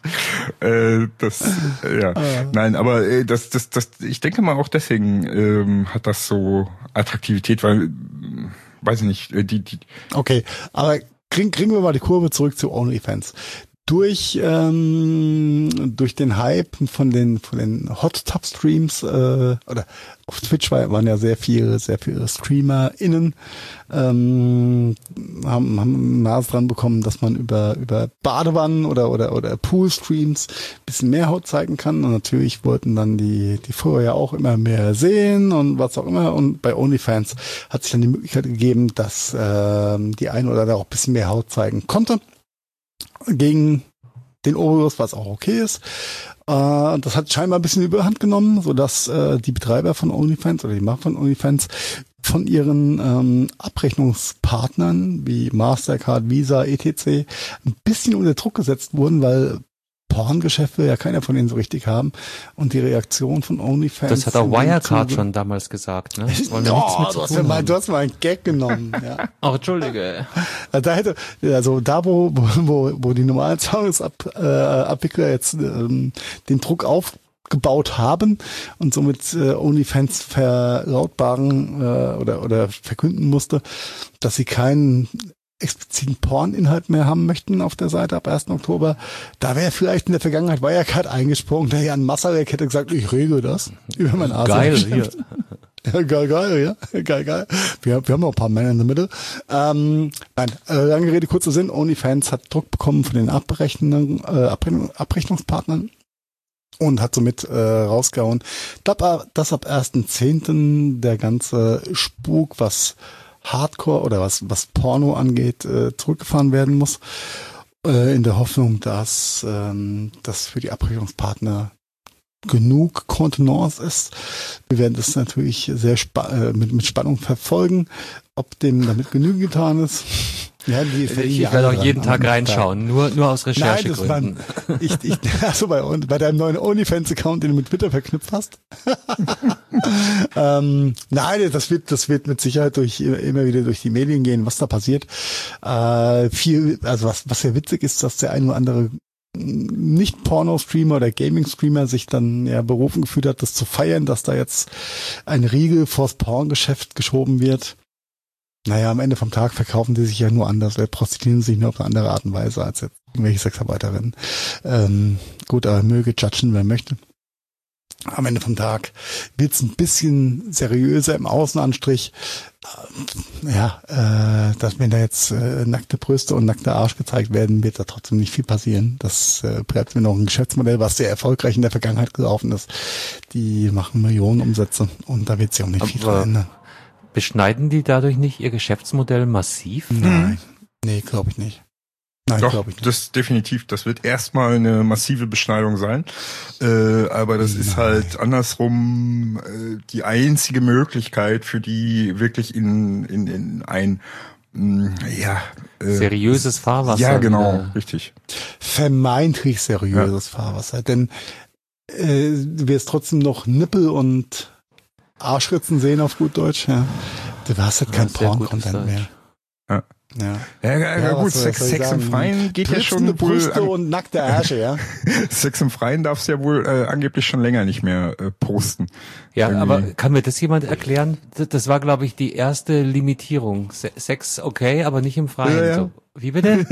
Nein, aber ich denke mal auch deswegen hat das so Attraktivität, weil, weiß ich nicht, Okay, aber kriegen wir mal die Kurve zurück zu OnlyFans. Durch den Hype von den Hot Tub Streams oder auf Twitch waren ja sehr viele StreamerInnen haben Nase dran bekommen, dass man über Badewannen oder Pool Streams ein bisschen mehr Haut zeigen kann und natürlich wollten dann die Follower ja auch immer mehr sehen und was auch immer und bei OnlyFans hat sich dann die Möglichkeit gegeben, dass die eine oder andere auch ein bisschen mehr Haut zeigen konnte. Gegen den Obolus, was auch okay ist. Das hat scheinbar ein bisschen Überhand genommen, sodass die Betreiber von OnlyFans oder die Macher von OnlyFans von ihren Abrechnungspartnern wie Mastercard, Visa, etc. ein bisschen unter Druck gesetzt wurden, weil Porngeschäft will ja keiner von denen so richtig haben. Und die Reaktion von OnlyFans... Das hat auch Wirecard schon damals gesagt, ne? Wollen wir nichts mit zu tun haben. Du hast mal einen Gag genommen. Ja. Ach, Entschuldige. Da wo die normalen Zahlungsabwickler jetzt den Druck aufgebaut haben und somit OnlyFans verlautbaren oder verkünden musste, dass sie keinen expliziten Porninhalt mehr haben möchten auf der Seite ab 1. Oktober. Da wäre vielleicht in der Vergangenheit Wirecard eingesprungen. Der Jan Masalek hätte gesagt, ich regel das über mein Arsch. Geil, hier. Ja, geil, ja. Geil. Wir haben noch ein paar Männer in der Mitte. Lange Rede, kurzer Sinn. OnlyFans hat Druck bekommen von den Abrechnungspartnern und hat somit rausgehauen, dass ab 1.10. der ganze Spuk, was Hardcore oder was Porno angeht, zurückgefahren werden muss, in der Hoffnung, dass das für die Abrechnungspartner genug Kontenance ist. Wir werden das natürlich sehr mit Spannung verfolgen, ob dem damit Genüge getan ist. Ja, ich werde auch jeden Tag reinschauen, nur aus Recherchegründen. Bei deinem neuen OnlyFans-Account, den du mit Twitter verknüpft hast. Nein, das wird mit Sicherheit immer wieder durch die Medien gehen, was da passiert. Was sehr witzig ist, dass der ein oder andere Nicht-Porno-Streamer oder Gaming-Streamer sich dann ja berufen gefühlt hat, das zu feiern, dass da jetzt ein Riegel vors Porngeschäft geschoben wird. Naja, am Ende vom Tag verkaufen die sich ja nur anders, oder prostituieren sich nur auf eine andere Art und Weise als jetzt irgendwelche Sexarbeiterinnen. Gut, aber möge judgen, wer möchte. am Ende vom Tag wird's ein bisschen seriöser im Außenanstrich. Dass wenn da jetzt nackte Brüste und nackter Arsch gezeigt werden, wird da trotzdem nicht viel passieren. Das bleibt mir noch ein Geschäftsmodell, was sehr erfolgreich in der Vergangenheit gelaufen ist. Die machen Millionen Umsätze und da wird sich auch nicht viel dran ändern. Beschneiden die dadurch nicht ihr Geschäftsmodell massiv? Nein, nee, glaube ich nicht. Nein, doch, das definitiv. Das wird erstmal eine massive Beschneidung sein. Aber das ist halt andersrum die einzige Möglichkeit für die wirklich in ein seriöses Fahrwasser. Ja, genau, richtig. Vermeintlich seriöses Fahrwasser. Denn du wirst trotzdem noch Nippel und Arschritzen sehen auf gut Deutsch. Ja. Du hast halt kein Porn-Content mehr. Ja. Ja, gut, Sex im Freien geht ja schon wohl. Brüste und nackte Ärsche, ja. Sex im Freien darfst du ja wohl angeblich schon länger nicht mehr posten. Ja, irgendwie. Aber kann mir das jemand erklären? Das war, glaube ich, die erste Limitierung. Sex okay, aber nicht im Freien. Ja. So, wie bitte?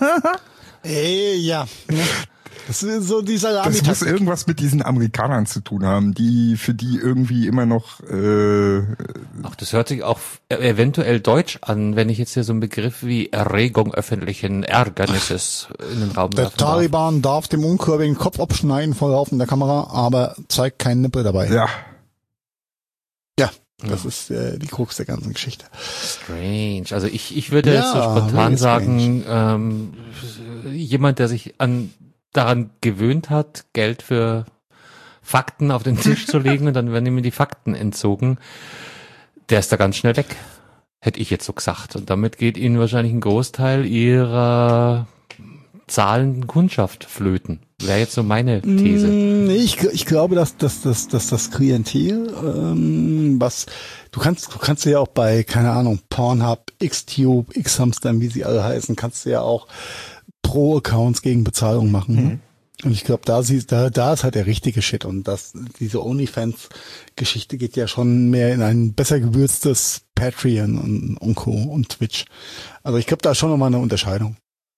Ja. Das ist so dieser Das muss irgendwas mit diesen Amerikanern zu tun haben, für die irgendwie immer noch. Ach, das hört sich auch eventuell deutsch an, wenn ich jetzt hier so einen Begriff wie Erregung öffentlichen Ärgernisses in den Raum werfe. Der Taliban darf dem Unkurvigen Kopf abschneiden vor laufender Kamera, aber zeigt keinen Nippel dabei. Ja. Ja. Das ist die Krux der ganzen Geschichte. Strange. Also ich würde jetzt so spontan sagen, jemand, der sich daran gewöhnt hat, Geld für Fakten auf den Tisch zu legen und dann werden ihm die Fakten entzogen, der ist da ganz schnell weg, hätte ich jetzt so gesagt. Und damit geht ihnen wahrscheinlich ein Großteil ihrer zahlenden Kundschaft flöten. Wäre jetzt so meine These. Ich glaube, dass das Klientel, was du kannst ja auch bei, keine Ahnung, Pornhub, Xtube, Xhamster, wie sie alle heißen, kannst du ja auch Pro-Accounts gegen Bezahlung machen. Mhm. Und ich glaube, da ist halt der richtige Shit. Und diese OnlyFans-Geschichte geht ja schon mehr in ein besser gewürztes Patreon und Co. und Twitch. Also ich glaube, da ist schon nochmal eine Unterscheidung.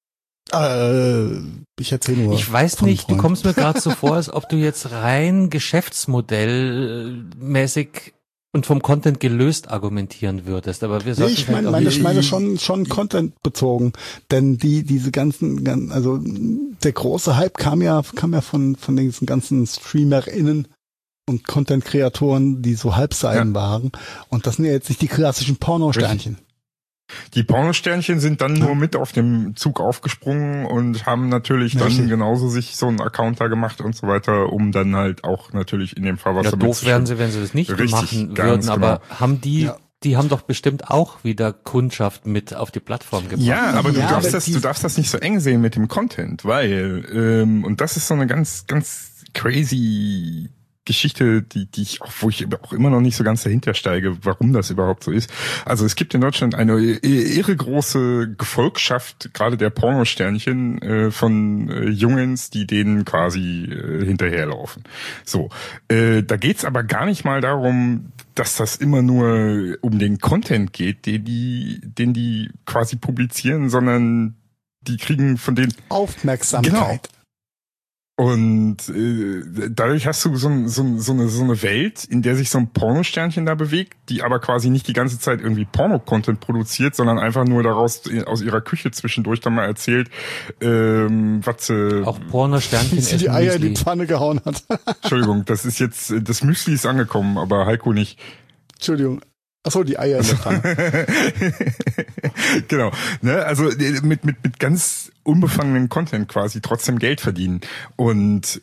Ich erzähle nur. Ich weiß nicht, du kommst mir gerade so vor, als ob du jetzt rein geschäftsmodellmäßig und vom Content gelöst argumentieren würdest, aber wir sollten ich meine schon Content bezogen, denn diese ganzen, also der große Hype kam ja von diesen ganzen StreamerInnen und Content-Kreatoren, die so Halbseiten waren, und das sind ja jetzt nicht die klassischen Pornosternchen. Die Pornosternchen sind dann nur mit auf dem Zug aufgesprungen und haben natürlich dann genauso sich so einen Account da gemacht und so weiter, um dann halt auch natürlich in dem Fall was doof wären sie, wenn sie das nicht machen würden, aber haben die haben doch bestimmt auch wieder Kundschaft mit auf die Plattform gebracht. Ja, aber du darfst das nicht so eng sehen mit dem Content, weil und das ist so eine ganz, ganz crazy Geschichte, wo ich auch immer noch nicht so ganz dahinter steige, warum das überhaupt so ist. Also es gibt in Deutschland eine irre große Gefolgschaft, gerade der Pornosternchen, von Jungens, die denen quasi hinterherlaufen. So, da geht's aber gar nicht mal darum, dass das immer nur um den Content geht, den die quasi publizieren, sondern die kriegen von den Aufmerksamkeit. Genau. Und dadurch hast du so eine Welt, in der sich so ein Pornosternchen da bewegt, die aber quasi nicht die ganze Zeit irgendwie Porno-Content produziert, sondern einfach nur aus ihrer Küche zwischendurch dann mal erzählt, was sie... Auch Pornosternchen essen, die Eier in die Pfanne gehauen hat. Entschuldigung, das ist jetzt, das Müsli ist angekommen, aber Heiko nicht. Entschuldigung. Achso, die Eier in der Pfanne. Genau. Ne, also mit ganz unbefangenen Content quasi trotzdem Geld verdienen. Und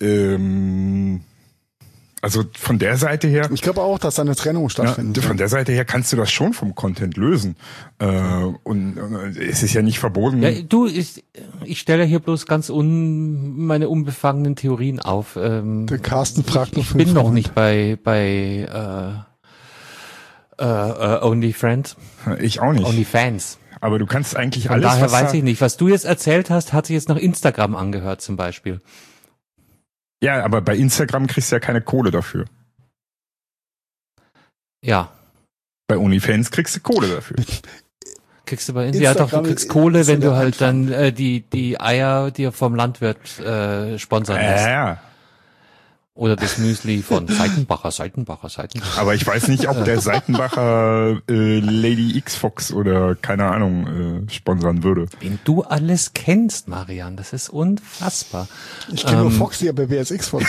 also von der Seite her... Ich glaube auch, dass da eine Trennung stattfindet. Ja, von der Seite her kannst du das schon vom Content lösen. Und es ist ja nicht verboten. Ja, ich stelle hier bloß ganz meine unbefangenen Theorien auf. Der Carsten fragt noch. Ich bin noch nicht bei OnlyFriends. Ich auch nicht. OnlyFans. Aber du kannst eigentlich Von alles. Daher weiß ich nicht. Was du jetzt erzählt hast, hat sich jetzt nach Instagram angehört zum Beispiel. Ja, aber bei Instagram kriegst du ja keine Kohle dafür. Ja. Bei OnlyFans kriegst du Kohle dafür. Kriegst du bei Instagram? Ja, doch, du kriegst Kohle, wenn du halt dann die Eier dir vom Landwirt sponsern lässt. Ja. Oder das Müsli von Seitenbacher. Aber ich weiß nicht, ob der Seitenbacher Lady X-Fox oder keine Ahnung sponsern würde. Wen du alles kennst, Marian, das ist unfassbar. Ich kenne nur Foxy, aber wer ist X-Fox?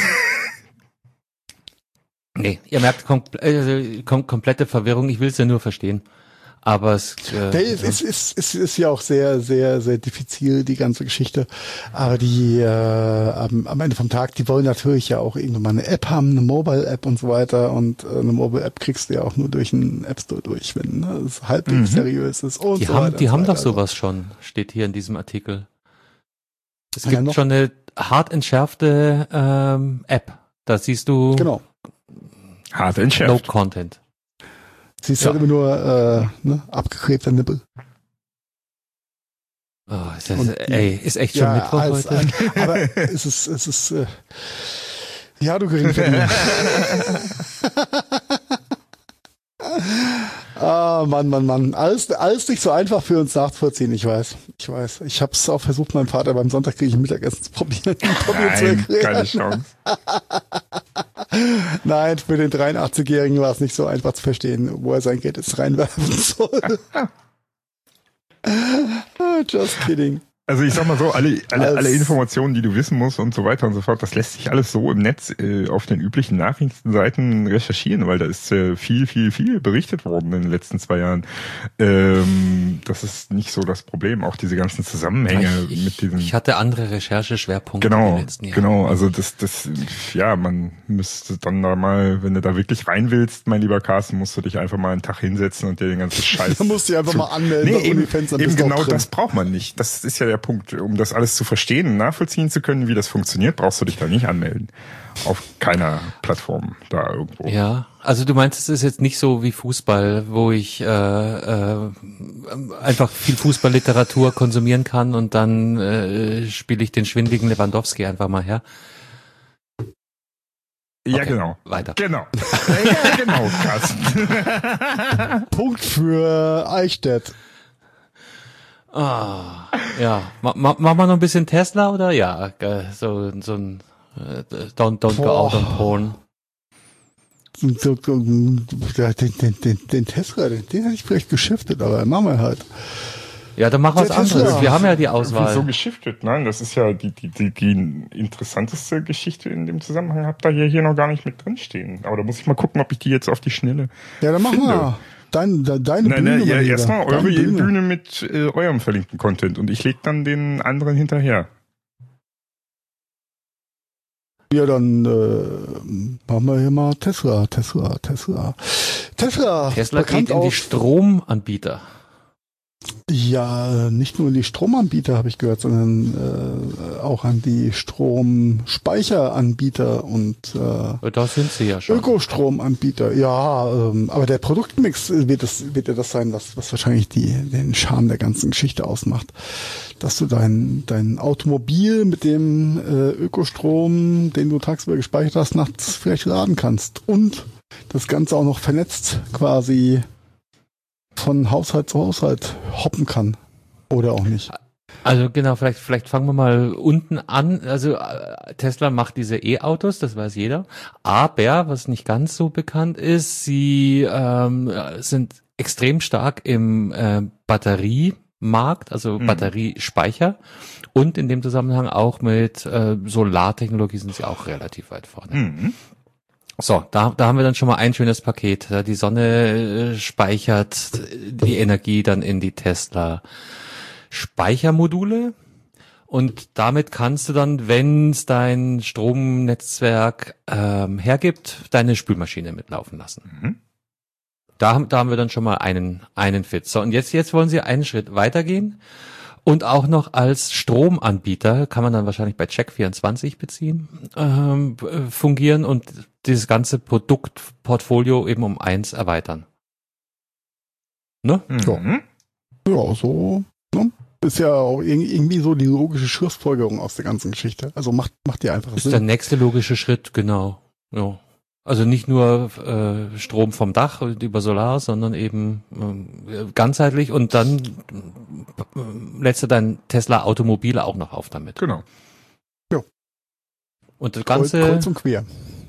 Nee, ihr merkt komplette Verwirrung, ich will es ja nur verstehen. Aber es ist ja auch sehr, sehr, sehr diffizil, die ganze Geschichte. Aber die am Ende vom Tag, die wollen natürlich ja auch irgendwann mal eine App haben, eine Mobile-App und so weiter. Und eine Mobile-App kriegst du ja auch nur durch einen App Store durch, wenn es halbwegs seriös ist. Und die haben doch sowas schon, steht hier in diesem Artikel. Es gibt schon eine hart entschärfte App. Da siehst du hart entschärft. No Content. Siehst halt immer nur abgeklebter Nippel. Oh, ist echt schon Mittwoch heute. Aber es ist ja, du Geringverdiener. Mann. Alles nicht so einfach für uns nachzuvollziehen, ich weiß. Ich habe es auch versucht, meinem Vater beim sonntagkriegen Mittagessen zu probieren. Nein, keine Chance. Nein, für den 83-Jährigen war es nicht so einfach zu verstehen, wo er sein Geld jetzt reinwerfen soll. Just kidding. Also ich sag mal so, alle Informationen, die du wissen musst und so weiter und so fort, das lässt sich alles so im Netz auf den üblichen Nachrichtenseiten recherchieren, weil da ist viel berichtet worden in den letzten 2 Jahren. Das ist nicht so das Problem, auch diese ganzen Zusammenhänge mit diesen... Ich hatte andere Rechercheschwerpunkte in den letzten Jahren. Genau, also man müsste dann da mal, wenn du da wirklich rein willst, mein lieber Carsten, musst du dich einfach mal einen Tag hinsetzen und dir den ganzen Scheiß... Da musst du dich einfach mal anmelden. Nee, eben genau das braucht man nicht. Das ist ja der Punkt. Um das alles zu verstehen und nachvollziehen zu können, wie das funktioniert, brauchst du dich da nicht anmelden. Auf keiner Plattform da irgendwo. Ja, also du meinst, es ist jetzt nicht so wie Fußball, wo ich einfach viel Fußballliteratur konsumieren kann und dann spiele ich den schwindeligen Lewandowski einfach mal her. Ja, okay, genau. Weiter. Genau. Ja, genau, Carsten. Punkt für Eichstätt. Ah, ja. Machen wir noch ein bisschen Tesla oder? Ja, so ein Don't go out on porn. Den Tesla, den hätte ich vielleicht geschiftet, aber machen wir halt. Ja, dann mach was anderes. Wir haben ja die Auswahl. Wieso geschiftet? Nein, das ist ja die interessanteste Geschichte in dem Zusammenhang. Habt ihr hier noch gar nicht mit drinstehen. Aber da muss ich mal gucken, ob ich die jetzt auf die Schnelle Ja, dann machen wir. Deine Bühne. Ja, erstmal eure Bühne mit eurem verlinkten Content und ich leg dann den anderen hinterher. Ja, dann machen wir hier mal Tesla. Tesla geht in die Stromanbieter. Ja, nicht nur in die Stromanbieter, habe ich gehört, sondern auch an die Stromspeicheranbieter und da sind sie ja schon. Ökostromanbieter. Ja, aber der Produktmix wird ja das sein, was wahrscheinlich den Charme der ganzen Geschichte ausmacht. Dass du dein Automobil mit dem Ökostrom, den du tagsüber gespeichert hast, nachts vielleicht laden kannst. Und das Ganze auch noch vernetzt quasi von Haushalt zu Haushalt hoppen kann. Oder auch nicht. Also genau, vielleicht fangen wir mal unten an. Also Tesla macht diese E-Autos, das weiß jeder. Aber, was nicht ganz so bekannt ist, sie sind extrem stark im Batteriemarkt, also Batteriespeicher. Und in dem Zusammenhang auch mit Solartechnologie sind sie auch relativ weit vorne. Mhm. So, da haben wir dann schon mal ein schönes Paket. Die Sonne speichert die Energie dann in die Tesla Speichermodule und damit kannst du dann, wenn es dein Stromnetzwerk hergibt, deine Spülmaschine mitlaufen lassen. Mhm. Da haben wir dann schon mal einen Fit. So, und jetzt wollen sie einen Schritt weitergehen. Und auch noch als Stromanbieter kann man dann wahrscheinlich bei Check24 beziehen, fungieren und dieses ganze Produktportfolio eben um 1 erweitern. Ne? Mhm. Ja, so. Ne? Ist ja auch irgendwie so die logische Schlussfolgerung aus der ganzen Geschichte. Also macht die einfach Sinn. Ist der nächste logische Schritt, genau. Ja. Also nicht nur Strom vom Dach über Solar, sondern eben ganzheitlich und dann lädst du dein Tesla Automobil auch noch auf damit. Genau. Ja. Und das Ganze kreuz und quer.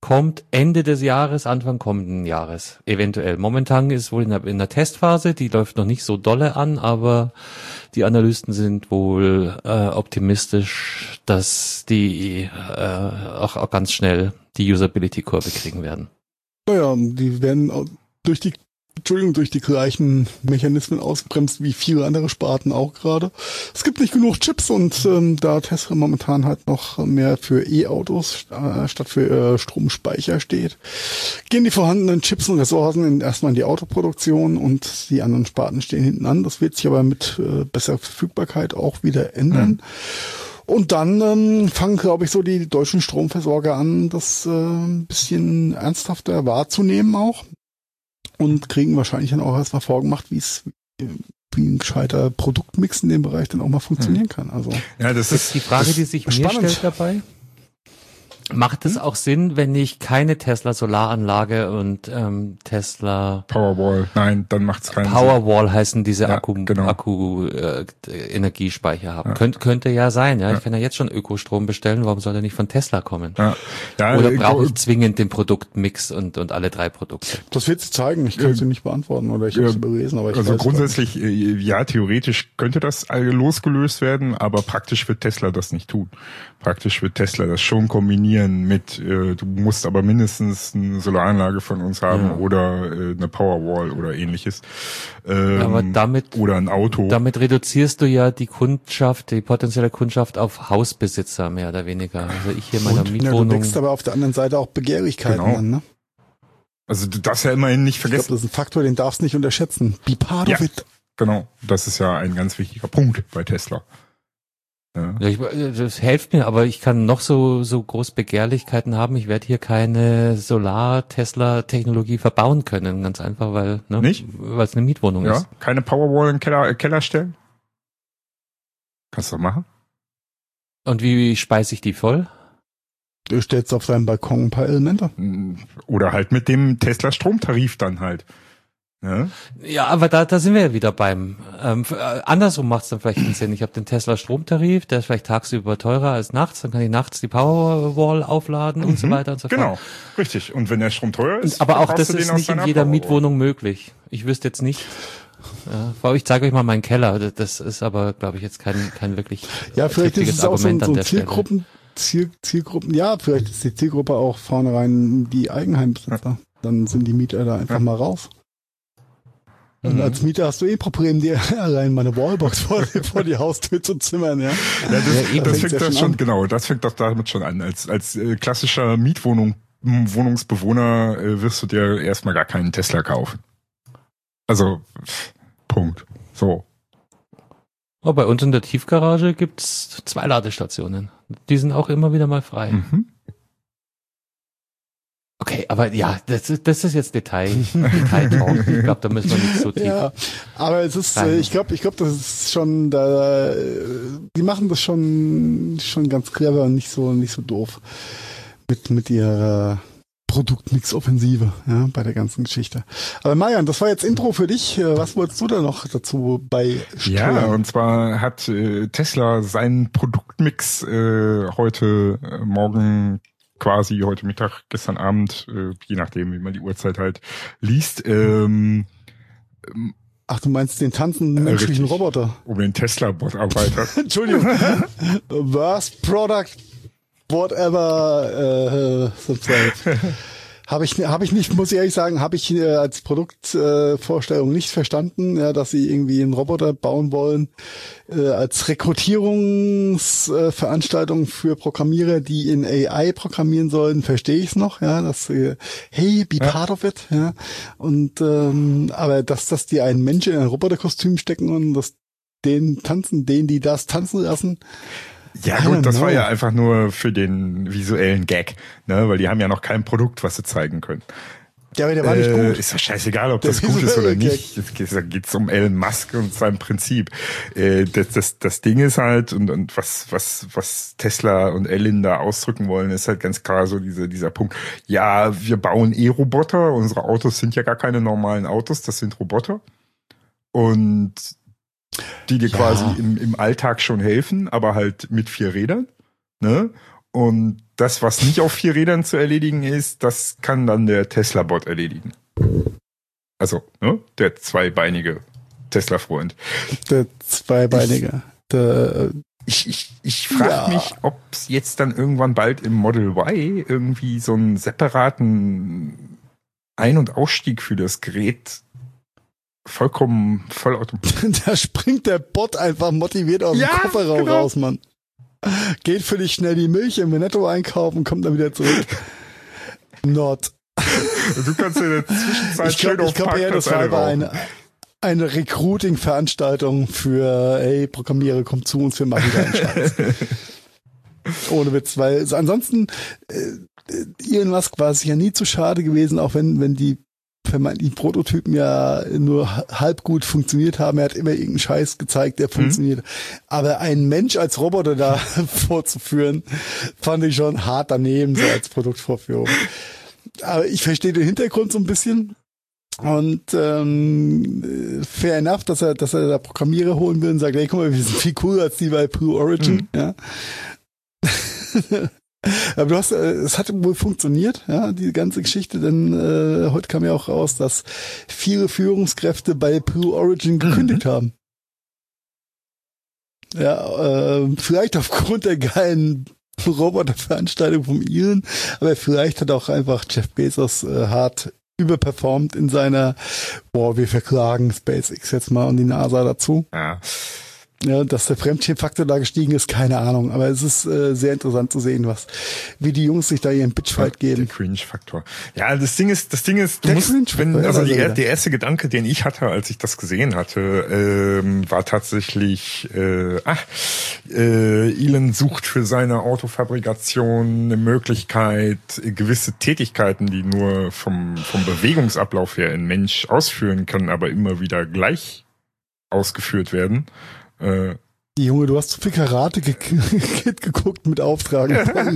kommt Ende des Jahres, Anfang kommenden Jahres, eventuell. Momentan ist wohl in der Testphase, die läuft noch nicht so dolle an, aber die Analysten sind wohl optimistisch, dass die auch ganz schnell die Usability-Kurve kriegen werden. Naja, die werden durch die gleichen Mechanismen ausgebremst wie viele andere Sparten auch gerade. Es gibt nicht genug Chips und da Tesla momentan halt noch mehr für E-Autos statt für Stromspeicher steht, gehen die vorhandenen Chips und Ressourcen erstmal in die Autoproduktion und die anderen Sparten stehen hinten an. Das wird sich aber mit besserer Verfügbarkeit auch wieder ändern. Und dann fangen, glaube ich, so die deutschen Stromversorger an, das ein bisschen ernsthafter wahrzunehmen auch. Und kriegen wahrscheinlich dann auch erstmal vorgemacht, wie ein gescheiter Produktmix in dem Bereich dann auch mal funktionieren kann. Also ja, das ist die Frage, die sich mir stellt dabei. Macht es auch Sinn, wenn ich keine Tesla-Solaranlage und Tesla Powerwall? Nein, dann macht es keinen Sinn. Powerwall heißen diese Ja, Akku-Energiespeicher haben. Ja. Könnte ja sein, ja. Ich kann ja jetzt schon Ökostrom bestellen, warum soll der nicht von Tesla kommen? Ja. Ja, Oder brauche ich zwingend den Produktmix und alle drei Produkte? das wird sich zeigen. Ich kann es dir nicht beantworten oder ich habe es überlesen. Aber ich also weiß grundsätzlich, ja, theoretisch könnte das losgelöst werden, aber praktisch wird Tesla das nicht tun. Praktisch wird Tesla das schon kombinieren mit, du musst aber mindestens eine Solaranlage von uns haben oder eine Powerwall oder ähnliches. Aber oder ein Auto. Damit reduzierst du ja die Kundschaft, die potenzielle Kundschaft auf Hausbesitzer mehr oder weniger. Also ich hier in meiner Mietwohnung. Du wächst aber auf der anderen Seite auch Begehrlichkeiten an, ne? Also du darfst ja immerhin nicht vergessen. Ich glaube, das ist ein Faktor, den darfst du nicht unterschätzen. Be part of it. Genau, das ist ja ein ganz wichtiger Punkt bei Tesla. Ja. Das hilft mir, aber ich kann noch so groß Begehrlichkeiten haben. Ich werde hier keine Solar-Tesla-Technologie verbauen können, ganz einfach, weil es eine Mietwohnung ist. Keine Powerwall in den Keller stellen? Kannst du doch machen. Und wie speise ich die voll? Du stellst auf deinem Balkon ein paar Elemente. Oder halt mit dem Tesla-Stromtarif dann halt. Ja, aber da sind wir ja wieder beim. Andersrum macht es dann vielleicht einen Sinn. Ich habe den Tesla Stromtarif, der ist vielleicht tagsüber teurer als nachts. Dann kann ich nachts die Powerwall aufladen und so weiter und so fort. Genau, richtig. Und wenn der Strom teuer ist, aber auch das ist nicht in jeder Mietwohnung möglich. Ich wüsste jetzt nicht. Ja, ich zeige euch mal meinen Keller. Das ist aber, glaube ich, jetzt kein wirklich vielleicht ist es auch so an Zielgruppen. Ja, vielleicht ist die Zielgruppe auch vornherein die Eigenheimbesitzer. Dann sind die Mieter da einfach mal raus. Und als Mieter hast du Problem, dir allein meine Wallbox vor die Haustür zu zimmern, ja. Das fängt das schon, genau, das fängt doch damit schon an. Als klassischer Wohnungsbewohner wirst du dir erstmal gar keinen Tesla kaufen. Also, Punkt. So. Oh, bei uns in der Tiefgarage gibt's 2 Ladestationen. Die sind auch immer wieder mal frei. Mhm. Okay, aber ja, das ist jetzt Detail-Talk. Ich glaube, da müssen wir nicht so tief. Ja, aber es ist, ich glaube, das ist schon, die machen das schon ganz clever und nicht so doof mit ihrer Produktmix-Offensive, ja, bei der ganzen Geschichte. Aber Marian, das war jetzt Intro für dich. Was wolltest du da noch dazu beisteuern? Ja, und zwar hat Tesla seinen Produktmix morgen quasi heute Mittag, gestern Abend, je nachdem, wie man die Uhrzeit halt liest. Ach, du meinst den tanzenden menschlichen Roboter? Um den Tesla-Bot-Arbeiter. Entschuldigung. Worst Product, whatever, Habe ich nicht, muss ich ehrlich sagen, habe ich als Produktvorstellung nicht verstanden, ja, dass sie irgendwie einen Roboter bauen wollen, als Rekrutierungsveranstaltung für Programmierer, die in AI programmieren sollen, verstehe ich es noch, ja, dass hey, be part of it, ja, und aber dass die einen Menschen in ein Roboterkostüm stecken und die das tanzen lassen. Ja gut, das war ja einfach nur für den visuellen Gag, ne, weil die haben ja noch kein Produkt, was sie zeigen können. Ja, aber der war nicht gut. Ist doch scheißegal, ob das gut ist oder nicht. Da geht's um Elon Musk und sein Prinzip. Das Ding ist halt, und was Tesla und Elon da ausdrücken wollen, ist halt ganz klar so dieser Punkt. Ja, wir bauen Roboter. Unsere Autos sind ja gar keine normalen Autos, das sind Roboter. Und die dir quasi im Alltag schon helfen, aber halt mit 4 Rädern, ne? Und das, was nicht auf 4 Rädern zu erledigen ist, das kann dann der Tesla-Bot erledigen. Also, ne? Der zweibeinige Tesla-Freund. Der zweibeinige. Ich frage mich, ob es jetzt dann irgendwann bald im Model Y irgendwie so einen separaten Ein- und Ausstieg für das Gerät vollkommen vollautomatisch. Da springt der Bot einfach motiviert aus dem Kofferraum raus, Mann. Geht völlig schnell die Milch im Netto einkaufen, kommt dann wieder zurück. Not. Du kannst in der Zwischenzeit schön auf Parkplatz eine Recruiting-Veranstaltung für, hey, Programmierer, kommt zu uns, wir machen deinen Scheiß. Ohne Witz, weil also ansonsten Elon Musk war es ja nie zu schade gewesen, auch wenn die vermeintlichen Prototypen ja nur halb gut funktioniert haben. Er hat immer irgendeinen Scheiß gezeigt, der funktioniert. Aber einen Mensch als Roboter da vorzuführen, fand ich schon hart daneben, so als Produktvorführung. Aber ich verstehe den Hintergrund so ein bisschen. Und fair enough, dass er da Programmierer holen will und sagt, hey, guck mal, wir sind viel cooler als die bei Blue Origin. Ja. Aber es hat wohl funktioniert, ja, die ganze Geschichte, denn heute kam ja auch raus, dass viele Führungskräfte bei Blue Origin gekündigt haben. Ja, vielleicht aufgrund der geilen Roboterveranstaltung vom Elon, aber vielleicht hat auch einfach Jeff Bezos hart überperformt in seiner, wir verklagen SpaceX jetzt mal und die NASA dazu. Ja, dass der Fremdschämfaktor da gestiegen ist, keine Ahnung. Aber es ist sehr interessant zu sehen, wie die Jungs sich da ihren Bitchfight geben. Der Cringe-Faktor. Ja, das Ding ist, du musst, der erste Gedanke, den ich hatte, als ich das gesehen hatte, war tatsächlich, Elon sucht für seine Autofabrikation eine Möglichkeit, gewisse Tätigkeiten, die nur vom Bewegungsablauf her ein Mensch ausführen kann, aber immer wieder gleich ausgeführt werden. Junge, du hast zu viel Karate-Kid geguckt mit Auftragen.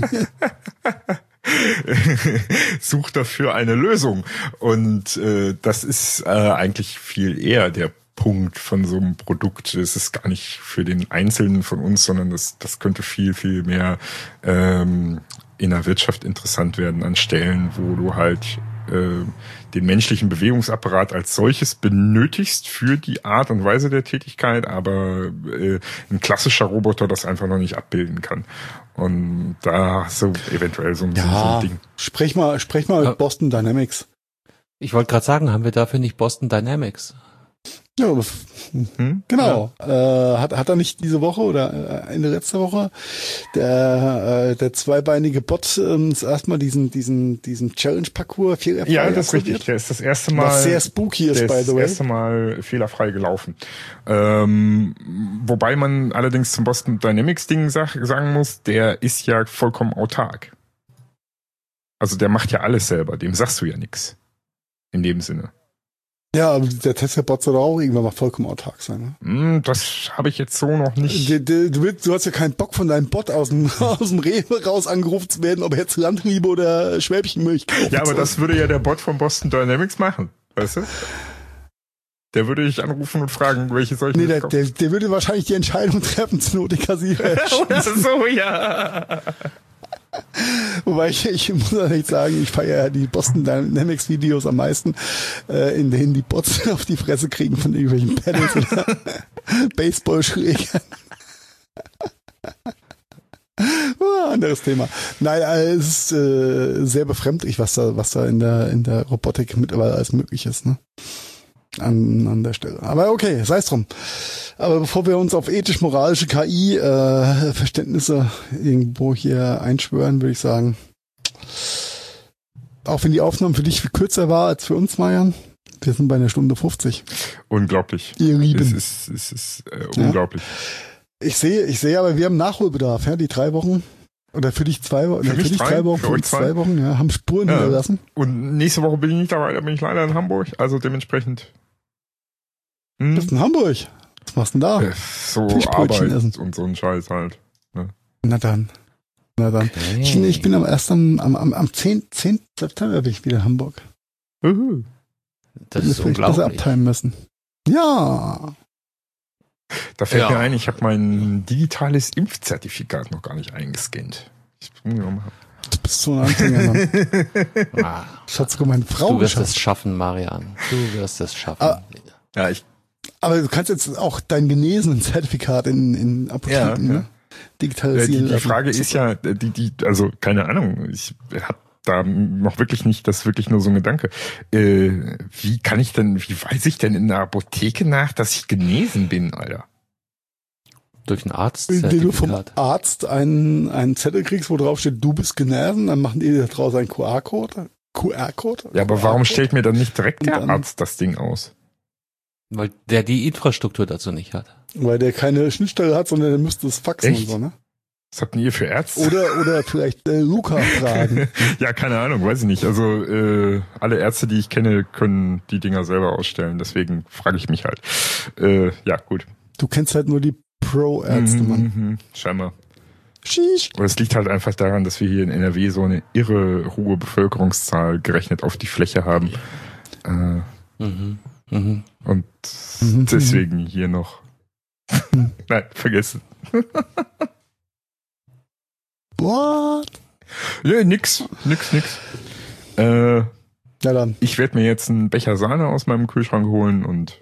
Sucht dafür eine Lösung. Und das ist eigentlich viel eher der Punkt von so einem Produkt. Es ist gar nicht für den Einzelnen von uns, sondern das könnte viel, viel mehr in der Wirtschaft interessant werden an Stellen, wo du halt den menschlichen Bewegungsapparat als solches benötigst für die Art und Weise der Tätigkeit, aber ein klassischer Roboter das einfach noch nicht abbilden kann. Und da hast du eventuell so ein Ding. Sprech mal mit Boston Dynamics. Ich wollte gerade sagen, haben wir dafür nicht Boston Dynamics? Ja, genau. Ja. Hat er nicht diese Woche oder Ende letzter Woche der zweibeinige Bot erstmal diesen Challenge-Parcours fehlerfrei. Ja, das ist richtig. Der ist das erste Mal. Was sehr spooky ist, by the way. Das erste Mal fehlerfrei gelaufen. Wobei man allerdings zum Boston Dynamics Ding sagen muss, der ist ja vollkommen autark. Also der macht ja alles selber. Dem sagst du ja nichts. In dem Sinne. Ja, aber der Tesla-Bot soll auch irgendwann mal vollkommen autark sein. Ne? Das habe ich jetzt so noch nicht. Du hast ja keinen Bock von deinem Bot aus dem Rewe raus angerufen zu werden, ob er jetzt Landliebe oder Schwäbchenmilch kauft. Ja, aber das würde ja der Bot von Boston Dynamics machen, weißt du? Der würde dich anrufen und fragen, welche soll ich kaufen. Der würde wahrscheinlich die Entscheidung treffen, zur Not die Kassierer. Oder so, ja. Wobei ich muss ja nicht sagen, ich feiere ja die Boston Dynamics Videos am meisten, in denen die Bots auf die Fresse kriegen von irgendwelchen Pedals oder Baseballschlägern. Anderes Thema. Nein, es ist sehr befremdlich, was da in der Robotik mittlerweile alles möglich ist, ne? An der Stelle. Aber okay, sei es drum. Aber bevor wir uns auf ethisch-moralische KI-Verständnisse irgendwo hier einschwören, würde ich sagen, auch wenn die Aufnahme für dich viel kürzer war als für uns, Marian, wir sind bei 1:50. Unglaublich. Ihr Lieben. Es ist unglaublich. Ich sehe, aber wir haben Nachholbedarf, ja, die 3 Wochen. Oder für dich 2 Wochen. Für mich 3 Wochen, für uns 2 Wochen, ja, haben Spuren hinterlassen. Und nächste Woche bin ich nicht dabei, da bin ich leider in Hamburg, also dementsprechend. Bist in Hamburg? Was machst du denn da? So Arbeit essen. Und so ein Scheiß halt. Ne? Na dann. Okay. Ich bin am 10. September bin ich wieder in Hamburg. Das ist unglaublich. Besser abteilen müssen. Ja. Da fällt mir ein, ich habe mein digitales Impfzertifikat noch gar nicht eingescannt. Du bist so ein Anfänger, Mann. Schatz, guck, meine Frau. Du wirst es schaffen, Marian. Du wirst es schaffen. Aber du kannst jetzt auch dein Genesenen-Zertifikat in Apotheken, ne? Digitalisieren. Die Frage ist ja, also keine Ahnung, ich hab da noch wirklich nicht, das ist wirklich nur so ein Gedanke. Wie weiß ich denn in der Apotheke nach, dass ich genesen bin, Alter? Durch einen Arztzertifikat. Wenn du vom Arzt einen Zettel kriegst, wo drauf steht, du bist genesen, dann machen die daraus einen QR-Code. Ja, aber warum stellt mir dann nicht direkt der Arzt das Ding aus? Weil der die Infrastruktur dazu nicht hat. Weil der keine Schnittstelle hat, sondern der müsste es faxen. Echt? Und so, ne? Was habt ihr für Ärzte? Oder vielleicht Luca fragen. Ja, keine Ahnung, weiß ich nicht. Also alle Ärzte, die ich kenne, können die Dinger selber ausstellen. Deswegen frage ich mich halt. Ja, gut. Du kennst halt nur die Pro-Ärzte, Mann. Scheinbar. Sheesh. Aber es liegt halt einfach daran, dass wir hier in NRW so eine irre hohe Bevölkerungszahl gerechnet auf die Fläche haben. Und deswegen hier noch. Nein, vergessen. What? Nee, nix. Ja, dann. Ich werde mir jetzt einen Becher Sahne aus meinem Kühlschrank holen und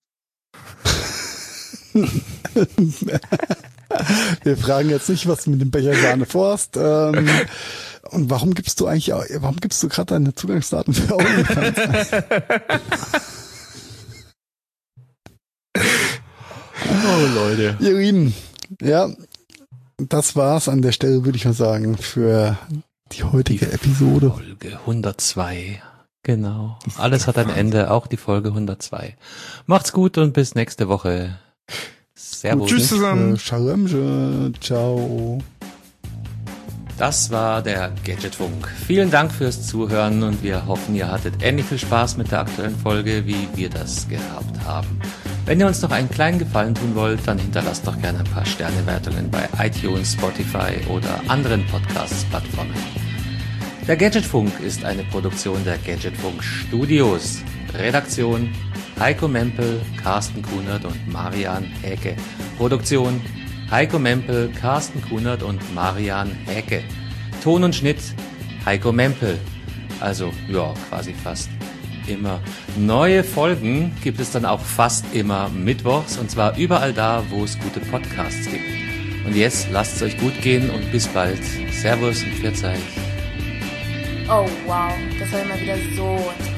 wir fragen jetzt nicht, was du mit dem Becher Sahne vorhast. Und warum gibst du gerade deine Zugangsdaten für OnlyFans? Oh, Leute. Ihr Lieben, ja, das war's an der Stelle, würde ich mal sagen, für die heutige Episode. Folge 102. Genau. Alles hat ein Ende, auch die Folge 102. Macht's gut und bis nächste Woche. Servus. Tschüss zusammen. Shalom. Ciao. Das war der Gadgetfunk. Vielen Dank fürs Zuhören und wir hoffen, ihr hattet ähnlich viel Spaß mit der aktuellen Folge, wie wir das gehabt haben. Wenn ihr uns noch einen kleinen Gefallen tun wollt, dann hinterlasst doch gerne ein paar Sternewertungen bei iTunes, Spotify oder anderen Podcast-Plattformen. Der Gadgetfunk ist eine Produktion der Gadgetfunk Studios. Redaktion Heiko Mempel, Carsten Kunert und Marian Häke. Produktion Heiko Mempel, Carsten Kunert und Marian Häke. Ton und Schnitt Heiko Mempel. Also, ja, quasi fast immer. Neue Folgen gibt es dann auch fast immer mittwochs und zwar überall da, wo es gute Podcasts gibt. Und jetzt lasst es euch gut gehen und bis bald. Servus und Pfiat euch. Oh wow, das war immer wieder so